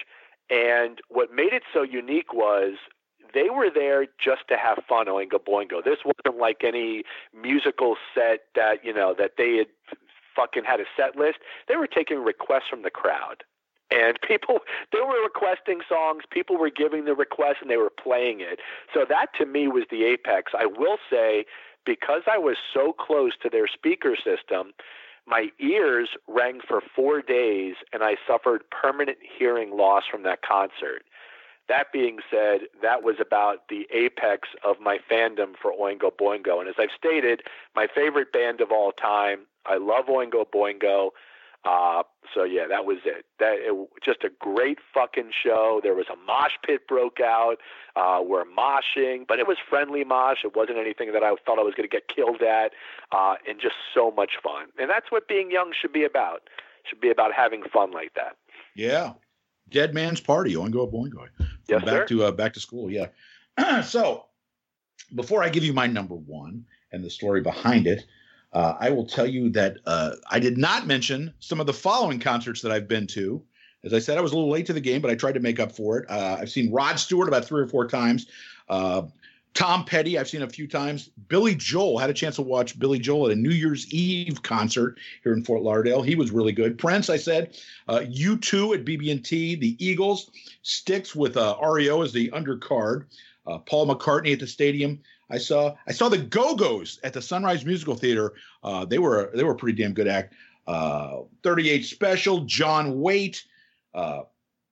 And what made it so unique was they were there just to have fun, Oingo Boingo. This wasn't like any musical set that, you know, that they had fucking had a set list. They were taking requests from the crowd. And people, they were requesting songs, people were giving the request, and they were playing it. So that, to me, was the apex. I will say, because I was so close to their speaker system, my ears rang for four days, and I suffered permanent hearing loss from that concert. That being said, that was about the apex of my fandom for Oingo Boingo. And as I've stated, my favorite band of all time. I love Oingo Boingo. Uh, so yeah, that was it. That it, just a great fucking show. There was a mosh pit broke out. Uh, we're moshing, but it was friendly mosh. It wasn't anything that I thought I was going to get killed at. Uh, and just so much fun. And that's what being young should be about. Should be about having fun like that. Yeah. Dead Man's Party, Oingo Boingo. Yes, back sir. to uh, back to school, yeah. So, before I give you my number one and the story behind it, uh, I will tell you that uh, I did not mention some of the following concerts that I've been to. As I said, I was a little late to the game, but I tried to make up for it. Uh, I've seen Rod Stewart about three or four times. Uh, Tom Petty, I've seen a few times. Billy Joel, had a chance to watch Billy Joel at a New Year's Eve concert here in Fort Lauderdale. He was really good. Prince, I said. Uh, U two at B B and T. The Eagles. Styx with uh, R E O as the undercard. Uh, Paul McCartney at the stadium. I saw I saw the Go-Go's at the Sunrise Musical Theater. Uh, they were they were a pretty damn good act. Uh, thirty-eight Special, John Waite. Uh,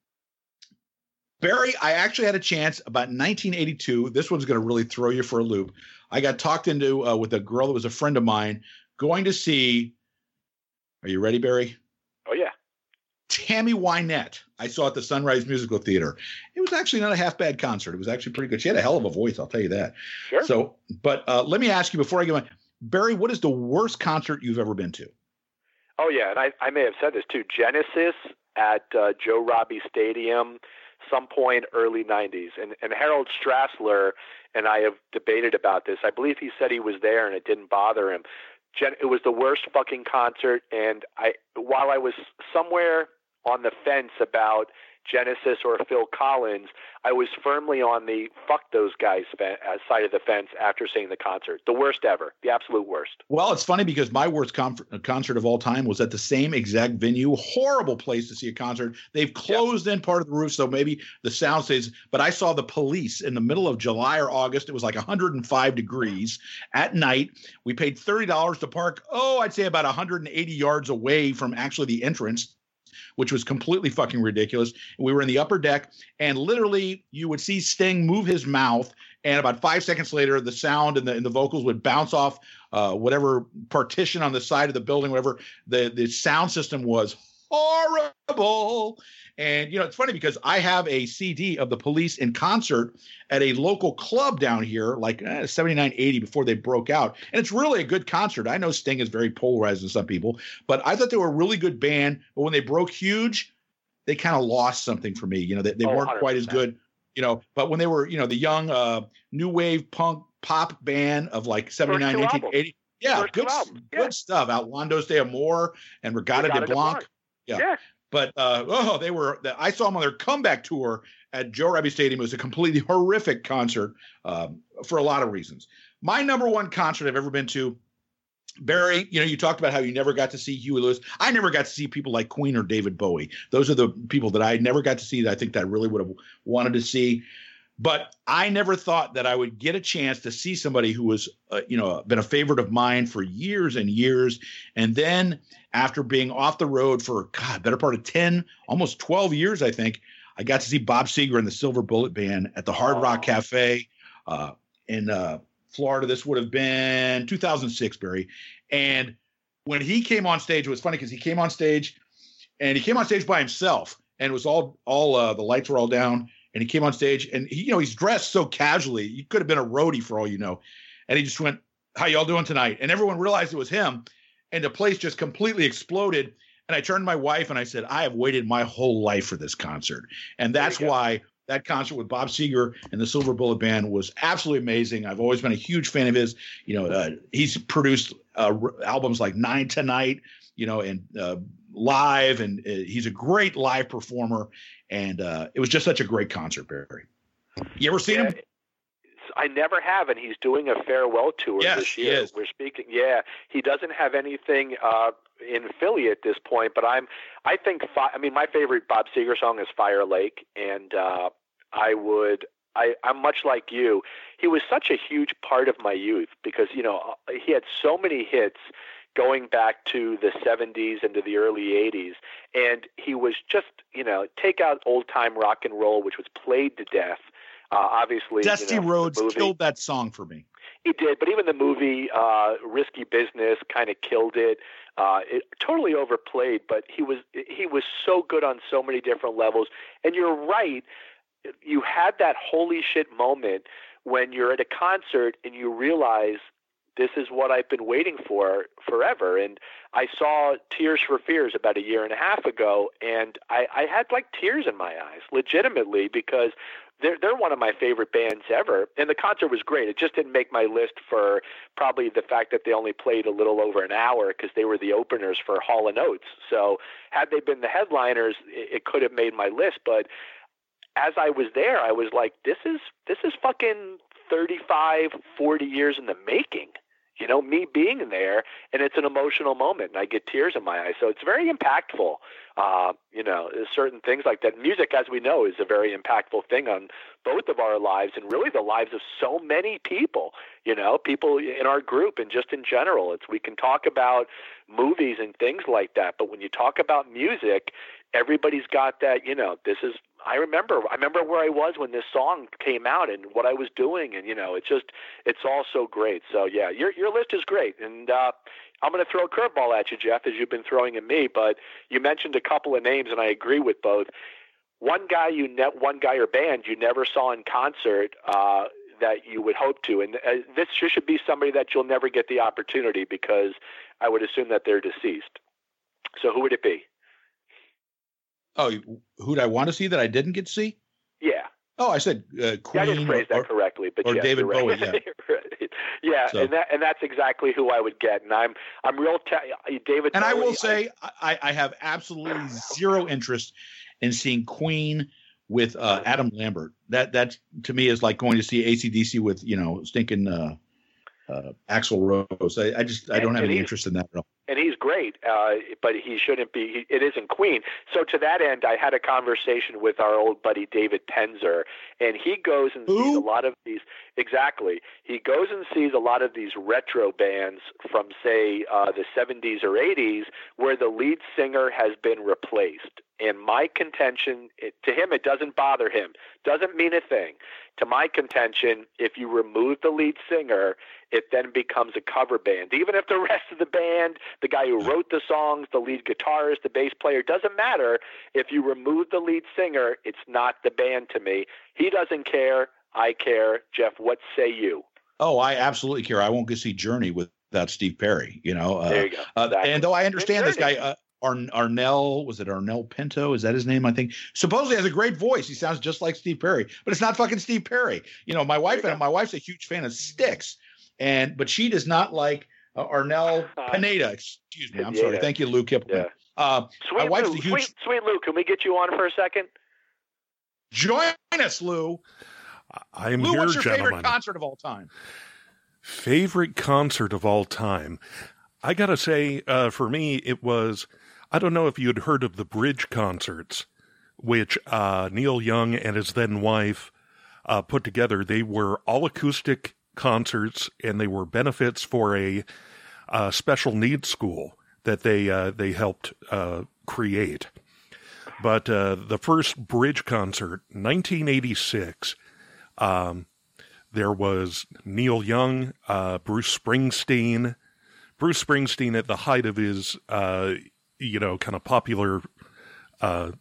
Barry, I actually had a chance about nineteen eighty-two. This one's going to really throw you for a loop. I got talked into uh, with a girl that was a friend of mine going to see. Are you ready, Barry? Oh, yeah. Tammy Wynette. I saw at the Sunrise Musical Theater. It was actually not a half bad concert. It was actually pretty good. She had a hell of a voice, I'll tell you that. Sure. So, but uh, let me ask you before I get my Barry, what is the worst concert you've ever been to? Oh, yeah. And I, I may have said this too. Genesis at uh, Joe Robbie Stadium, some point early nineties. And, and Harold Strassler and I have debated about this. I believe he said he was there and it didn't bother him. Gen- it was the worst fucking concert. And I, while I was somewhere on the fence about Genesis or Phil Collins, I was firmly on the fuck those guys fe- uh, side of the fence after seeing the concert. The worst ever. The absolute worst. Well, it's funny because my worst com- concert of all time was at the same exact venue. Horrible place to see a concert. They've closed yep. in part of the roof, so maybe the sound stays. But I saw the Police in the middle of July or August. It was like one hundred five degrees at night. We paid thirty dollars to park, oh, I'd say about one hundred eighty yards away from actually the entrance, which was completely fucking ridiculous. We were in the upper deck, and literally you would see Sting move his mouth, and about five seconds later, the sound and the, and the vocals would bounce off uh, whatever partition on the side of the building, whatever. The, the sound system was horrible. And, you know, it's funny because I have a C D of the Police in concert at a local club down here, like eh, seventy-nine eighty before they broke out. And it's really a good concert. I know Sting is very polarizing to some people, but I thought they were a really good band. But when they broke huge, they kind of lost something for me. You know, they, they oh, weren't one hundred percent. Quite as good, you know, but when they were, you know, the young uh, new wave punk pop band of like seventy-nine, nineteen eighty. Yeah, First good, yeah. good stuff. Outlandos de Amor and Regatta, Regatta de Blanc. de Blanc. Yeah. yeah. But, uh, oh, they were, I saw them on their comeback tour at Joe Robbie Stadium. It was a completely horrific concert um, for a lot of reasons. My number one concert I've ever been to, Barry, you know, you talked about how you never got to see Huey Lewis. I never got to see people like Queen or David Bowie. Those are the people that I never got to see that I think that I really would have wanted to see. But I never thought that I would get a chance to see somebody who was, uh, you know, been a favorite of mine for years and years. And then after being off the road for, God, better part of ten, almost twelve years, I think, I got to see Bob Seger and the Silver Bullet Band at the Hard Oh. Rock Cafe uh, in uh, Florida. This would have been two thousand six, Barry. And when he came on stage, it was funny because he came on stage and he came on stage by himself, and it was all, all uh, the lights were all down. And he came on stage, and he, you know, he's dressed so casually. He could have been a roadie for all you know. And he just went, "How y'all doing tonight?" And everyone realized it was him, and the place just completely exploded. And I turned to my wife and I said, "I have waited my whole life for this concert." And that's why that concert with Bob Seger and the Silver Bullet Band was absolutely amazing. I've always been a huge fan of his. You know, uh, he's produced uh, albums like Nine Tonight, you know, and uh, live, and uh, he's a great live performer. And uh, it was just such a great concert, Barry. You ever seen yeah, him? I never have, and he's doing a farewell tour yes, this year. He is. We're speaking. Yeah, he doesn't have anything uh, in Philly at this point, but I'm. I think. Fi- I mean, my favorite Bob Seger song is Fire Lake, and uh, I would. I, I'm much like you. He was such a huge part of my youth because, you know, he had so many hits going back to the seventies and to the early eighties. And he was just, you know, take out old time rock and roll, which was played to death. Uh, obviously, Dusty you know, Rhodes killed that song for me. He did, but even the movie uh, Risky Business kind of killed it. Uh, it totally overplayed, but he was he was so good on so many different levels. And you're right. You had that holy shit moment when you're at a concert and you realize this is what I've been waiting for forever. And I saw Tears for Fears about a year and a half ago, and I, I had like tears in my eyes, legitimately, because they're they're one of my favorite bands ever. And the concert was great. It just didn't make my list for probably the fact that they only played a little over an hour because they were the openers for Hall and Oates. So had they been the headliners, it, it could have made my list, but as I was there, I was like, this is this is fucking thirty-five, forty years in the making, you know, me being there, and it's an emotional moment, and I get tears in my eyes. So it's very impactful, uh, you know, certain things like that. Music, as we know, is a very impactful thing on both of our lives and really the lives of so many people, you know, people in our group and just in general. It's we can talk about movies and things like that, but when you talk about music, everybody's got that, you know, this is, I remember, I remember where I was when this song came out and what I was doing. And, you know, it's just, it's all so great. So yeah, your, your list is great. And, uh, I'm going to throw a curveball at you, Jeff, as you've been throwing at me, but you mentioned a couple of names and I agree with both. One guy you ne- one guy or band you never saw in concert, uh, that you would hope to. And uh, this should be somebody that you'll never get the opportunity because I would assume that they're deceased. So who would it be? Oh, who'd I want to see that I didn't get to see? Yeah. Oh, I said uh, Queen. Yeah, I didn't phrase or, that correctly, but or yes, David right. Bowie. Yeah, right. yeah, so. and that and that's exactly who I would get. And I'm I'm real te- David. And Bowie, I will say I, I have absolutely zero interest in seeing Queen with uh, Adam Lambert. That that to me is like going to see A C D C with you know stinking uh, uh, Axl Rose. I, I just I don't have any interest in that at all. And he's great, uh, but he shouldn't be. He, it isn't Queen. So to that end, I had a conversation with our old buddy David Penzer, and he goes and Who? sees a lot of these. Exactly, he goes and sees a lot of these retro bands from, say, uh, the seventies or eighties, where the lead singer has been replaced. And my contention, it, to him, it doesn't bother him. Doesn't mean a thing. To my contention, if you remove the lead singer, it then becomes a cover band. Even if the rest of the band, the guy who wrote the songs, the lead guitarist, the bass player, doesn't matter. If you remove the lead singer, it's not the band to me. He doesn't care. I care. Jeff, what say you? Oh, I absolutely care. I won't go see Journey without Steve Perry. You know. Uh, there you go. Uh, exactly. And though I understand this guy. Uh, Arn- Arnell, was it Arnell Pinto? Is that his name? I think supposedly has a great voice. He sounds just like Steve Perry, but it's not fucking Steve Perry. You know, my wife and my wife's a huge fan of Styx, and but she does not like uh, Arnell Pineda. Excuse me. I'm yeah. sorry. Thank you, Lou Kipling. Yeah. Uh, sweet my wife's Lou, a huge. Sweet, sweet Lou, can we get you on for a second? Join us, Lou. I am Lou, here, what's your gentlemen. favorite concert of all time? Favorite concert of all time. I gotta say, uh, for me, it was. I don't know if you had heard of the Bridge concerts, which uh, Neil Young and his then wife uh, put together. They were all acoustic concerts, and they were benefits for a uh, special needs school that they uh, they helped uh, create. But uh, the first Bridge concert, nineteen eighty-six, um, there was Neil Young, uh, Bruce Springsteen. Bruce Springsteen at the height of his, uh, you know, kind of popular uh,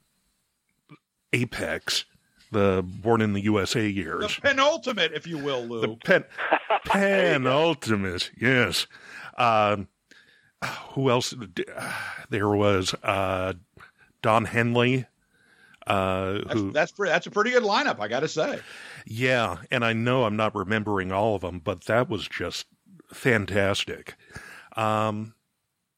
apex, the Born in the U S A years. The penultimate, if you will, Lou. The pen, penultimate, yes. Uh, who else? There was uh, Don Henley. Uh, who, that's that's, that's a pretty good lineup, I got to say. Yeah, and I know I'm not remembering all of them, but that was just fantastic. Um,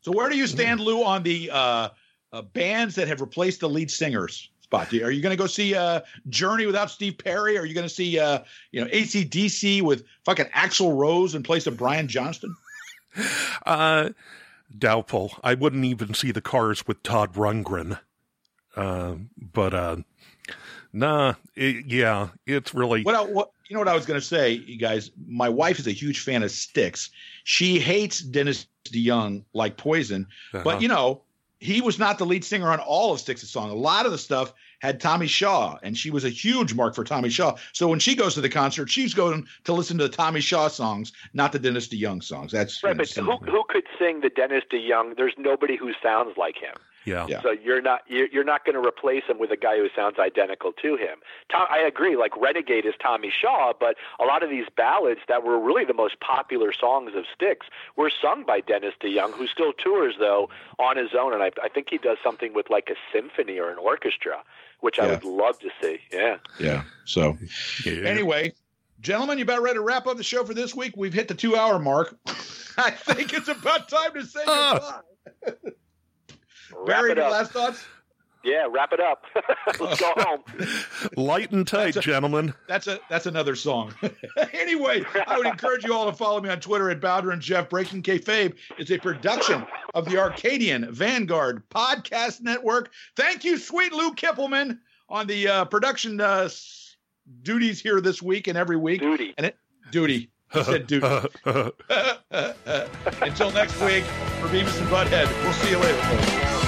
So where do you stand, Lou, on the uh, uh, bands that have replaced the lead singers spot? Are you going to go see uh, Journey without Steve Perry? Are you going to see uh, you know A C D C with fucking Axl Rose in place of Brian Johnston? Uh, doubtful. I wouldn't even see the Cars with Todd Rundgren. Uh, but uh, nah, it, yeah, it's really. What, I, what you know what I was going to say, you guys? My wife is a huge fan of Styx. She hates Dennis DeYoung like poison, uh-huh. but you know he was not the lead singer on all of Styx's song. A lot of the stuff had Tommy Shaw, and she was a huge mark for Tommy Shaw. So when she goes to the concert, she's going to listen to the Tommy Shaw songs, not the Dennis DeYoung songs. That's right. But who who could sing the Dennis DeYoung? There's nobody who sounds like him. Yeah. yeah. So you're not you're not going to replace him with a guy who sounds identical to him. Tom, I agree. Like Renegade is Tommy Shaw, but a lot of these ballads that were really the most popular songs of Styx were sung by Dennis DeYoung, who still tours though on his own, and I, I think he does something with like a symphony or an orchestra, which I yeah. would love to see. Yeah. Yeah. So yeah. anyway, gentlemen, you about ready to wrap up the show for this week? We've hit the two hour mark. I think it's about time to say goodbye. Barry, any last thoughts? Yeah, wrap it up. Let's go home. Light and tight, that's a, gentlemen. That's a that's another song. Anyway, I would encourage you all to follow me on Twitter at Bowder and Jeff. Breaking Kayfabe is a production of the Arcadian Vanguard Podcast Network. Thank you, sweet Lou Kippelman, on the uh, production uh, duties here this week and every week. Duty. And it, duty. I said duty. Until next week, for Beavis and Butthead, we'll see you later, folks.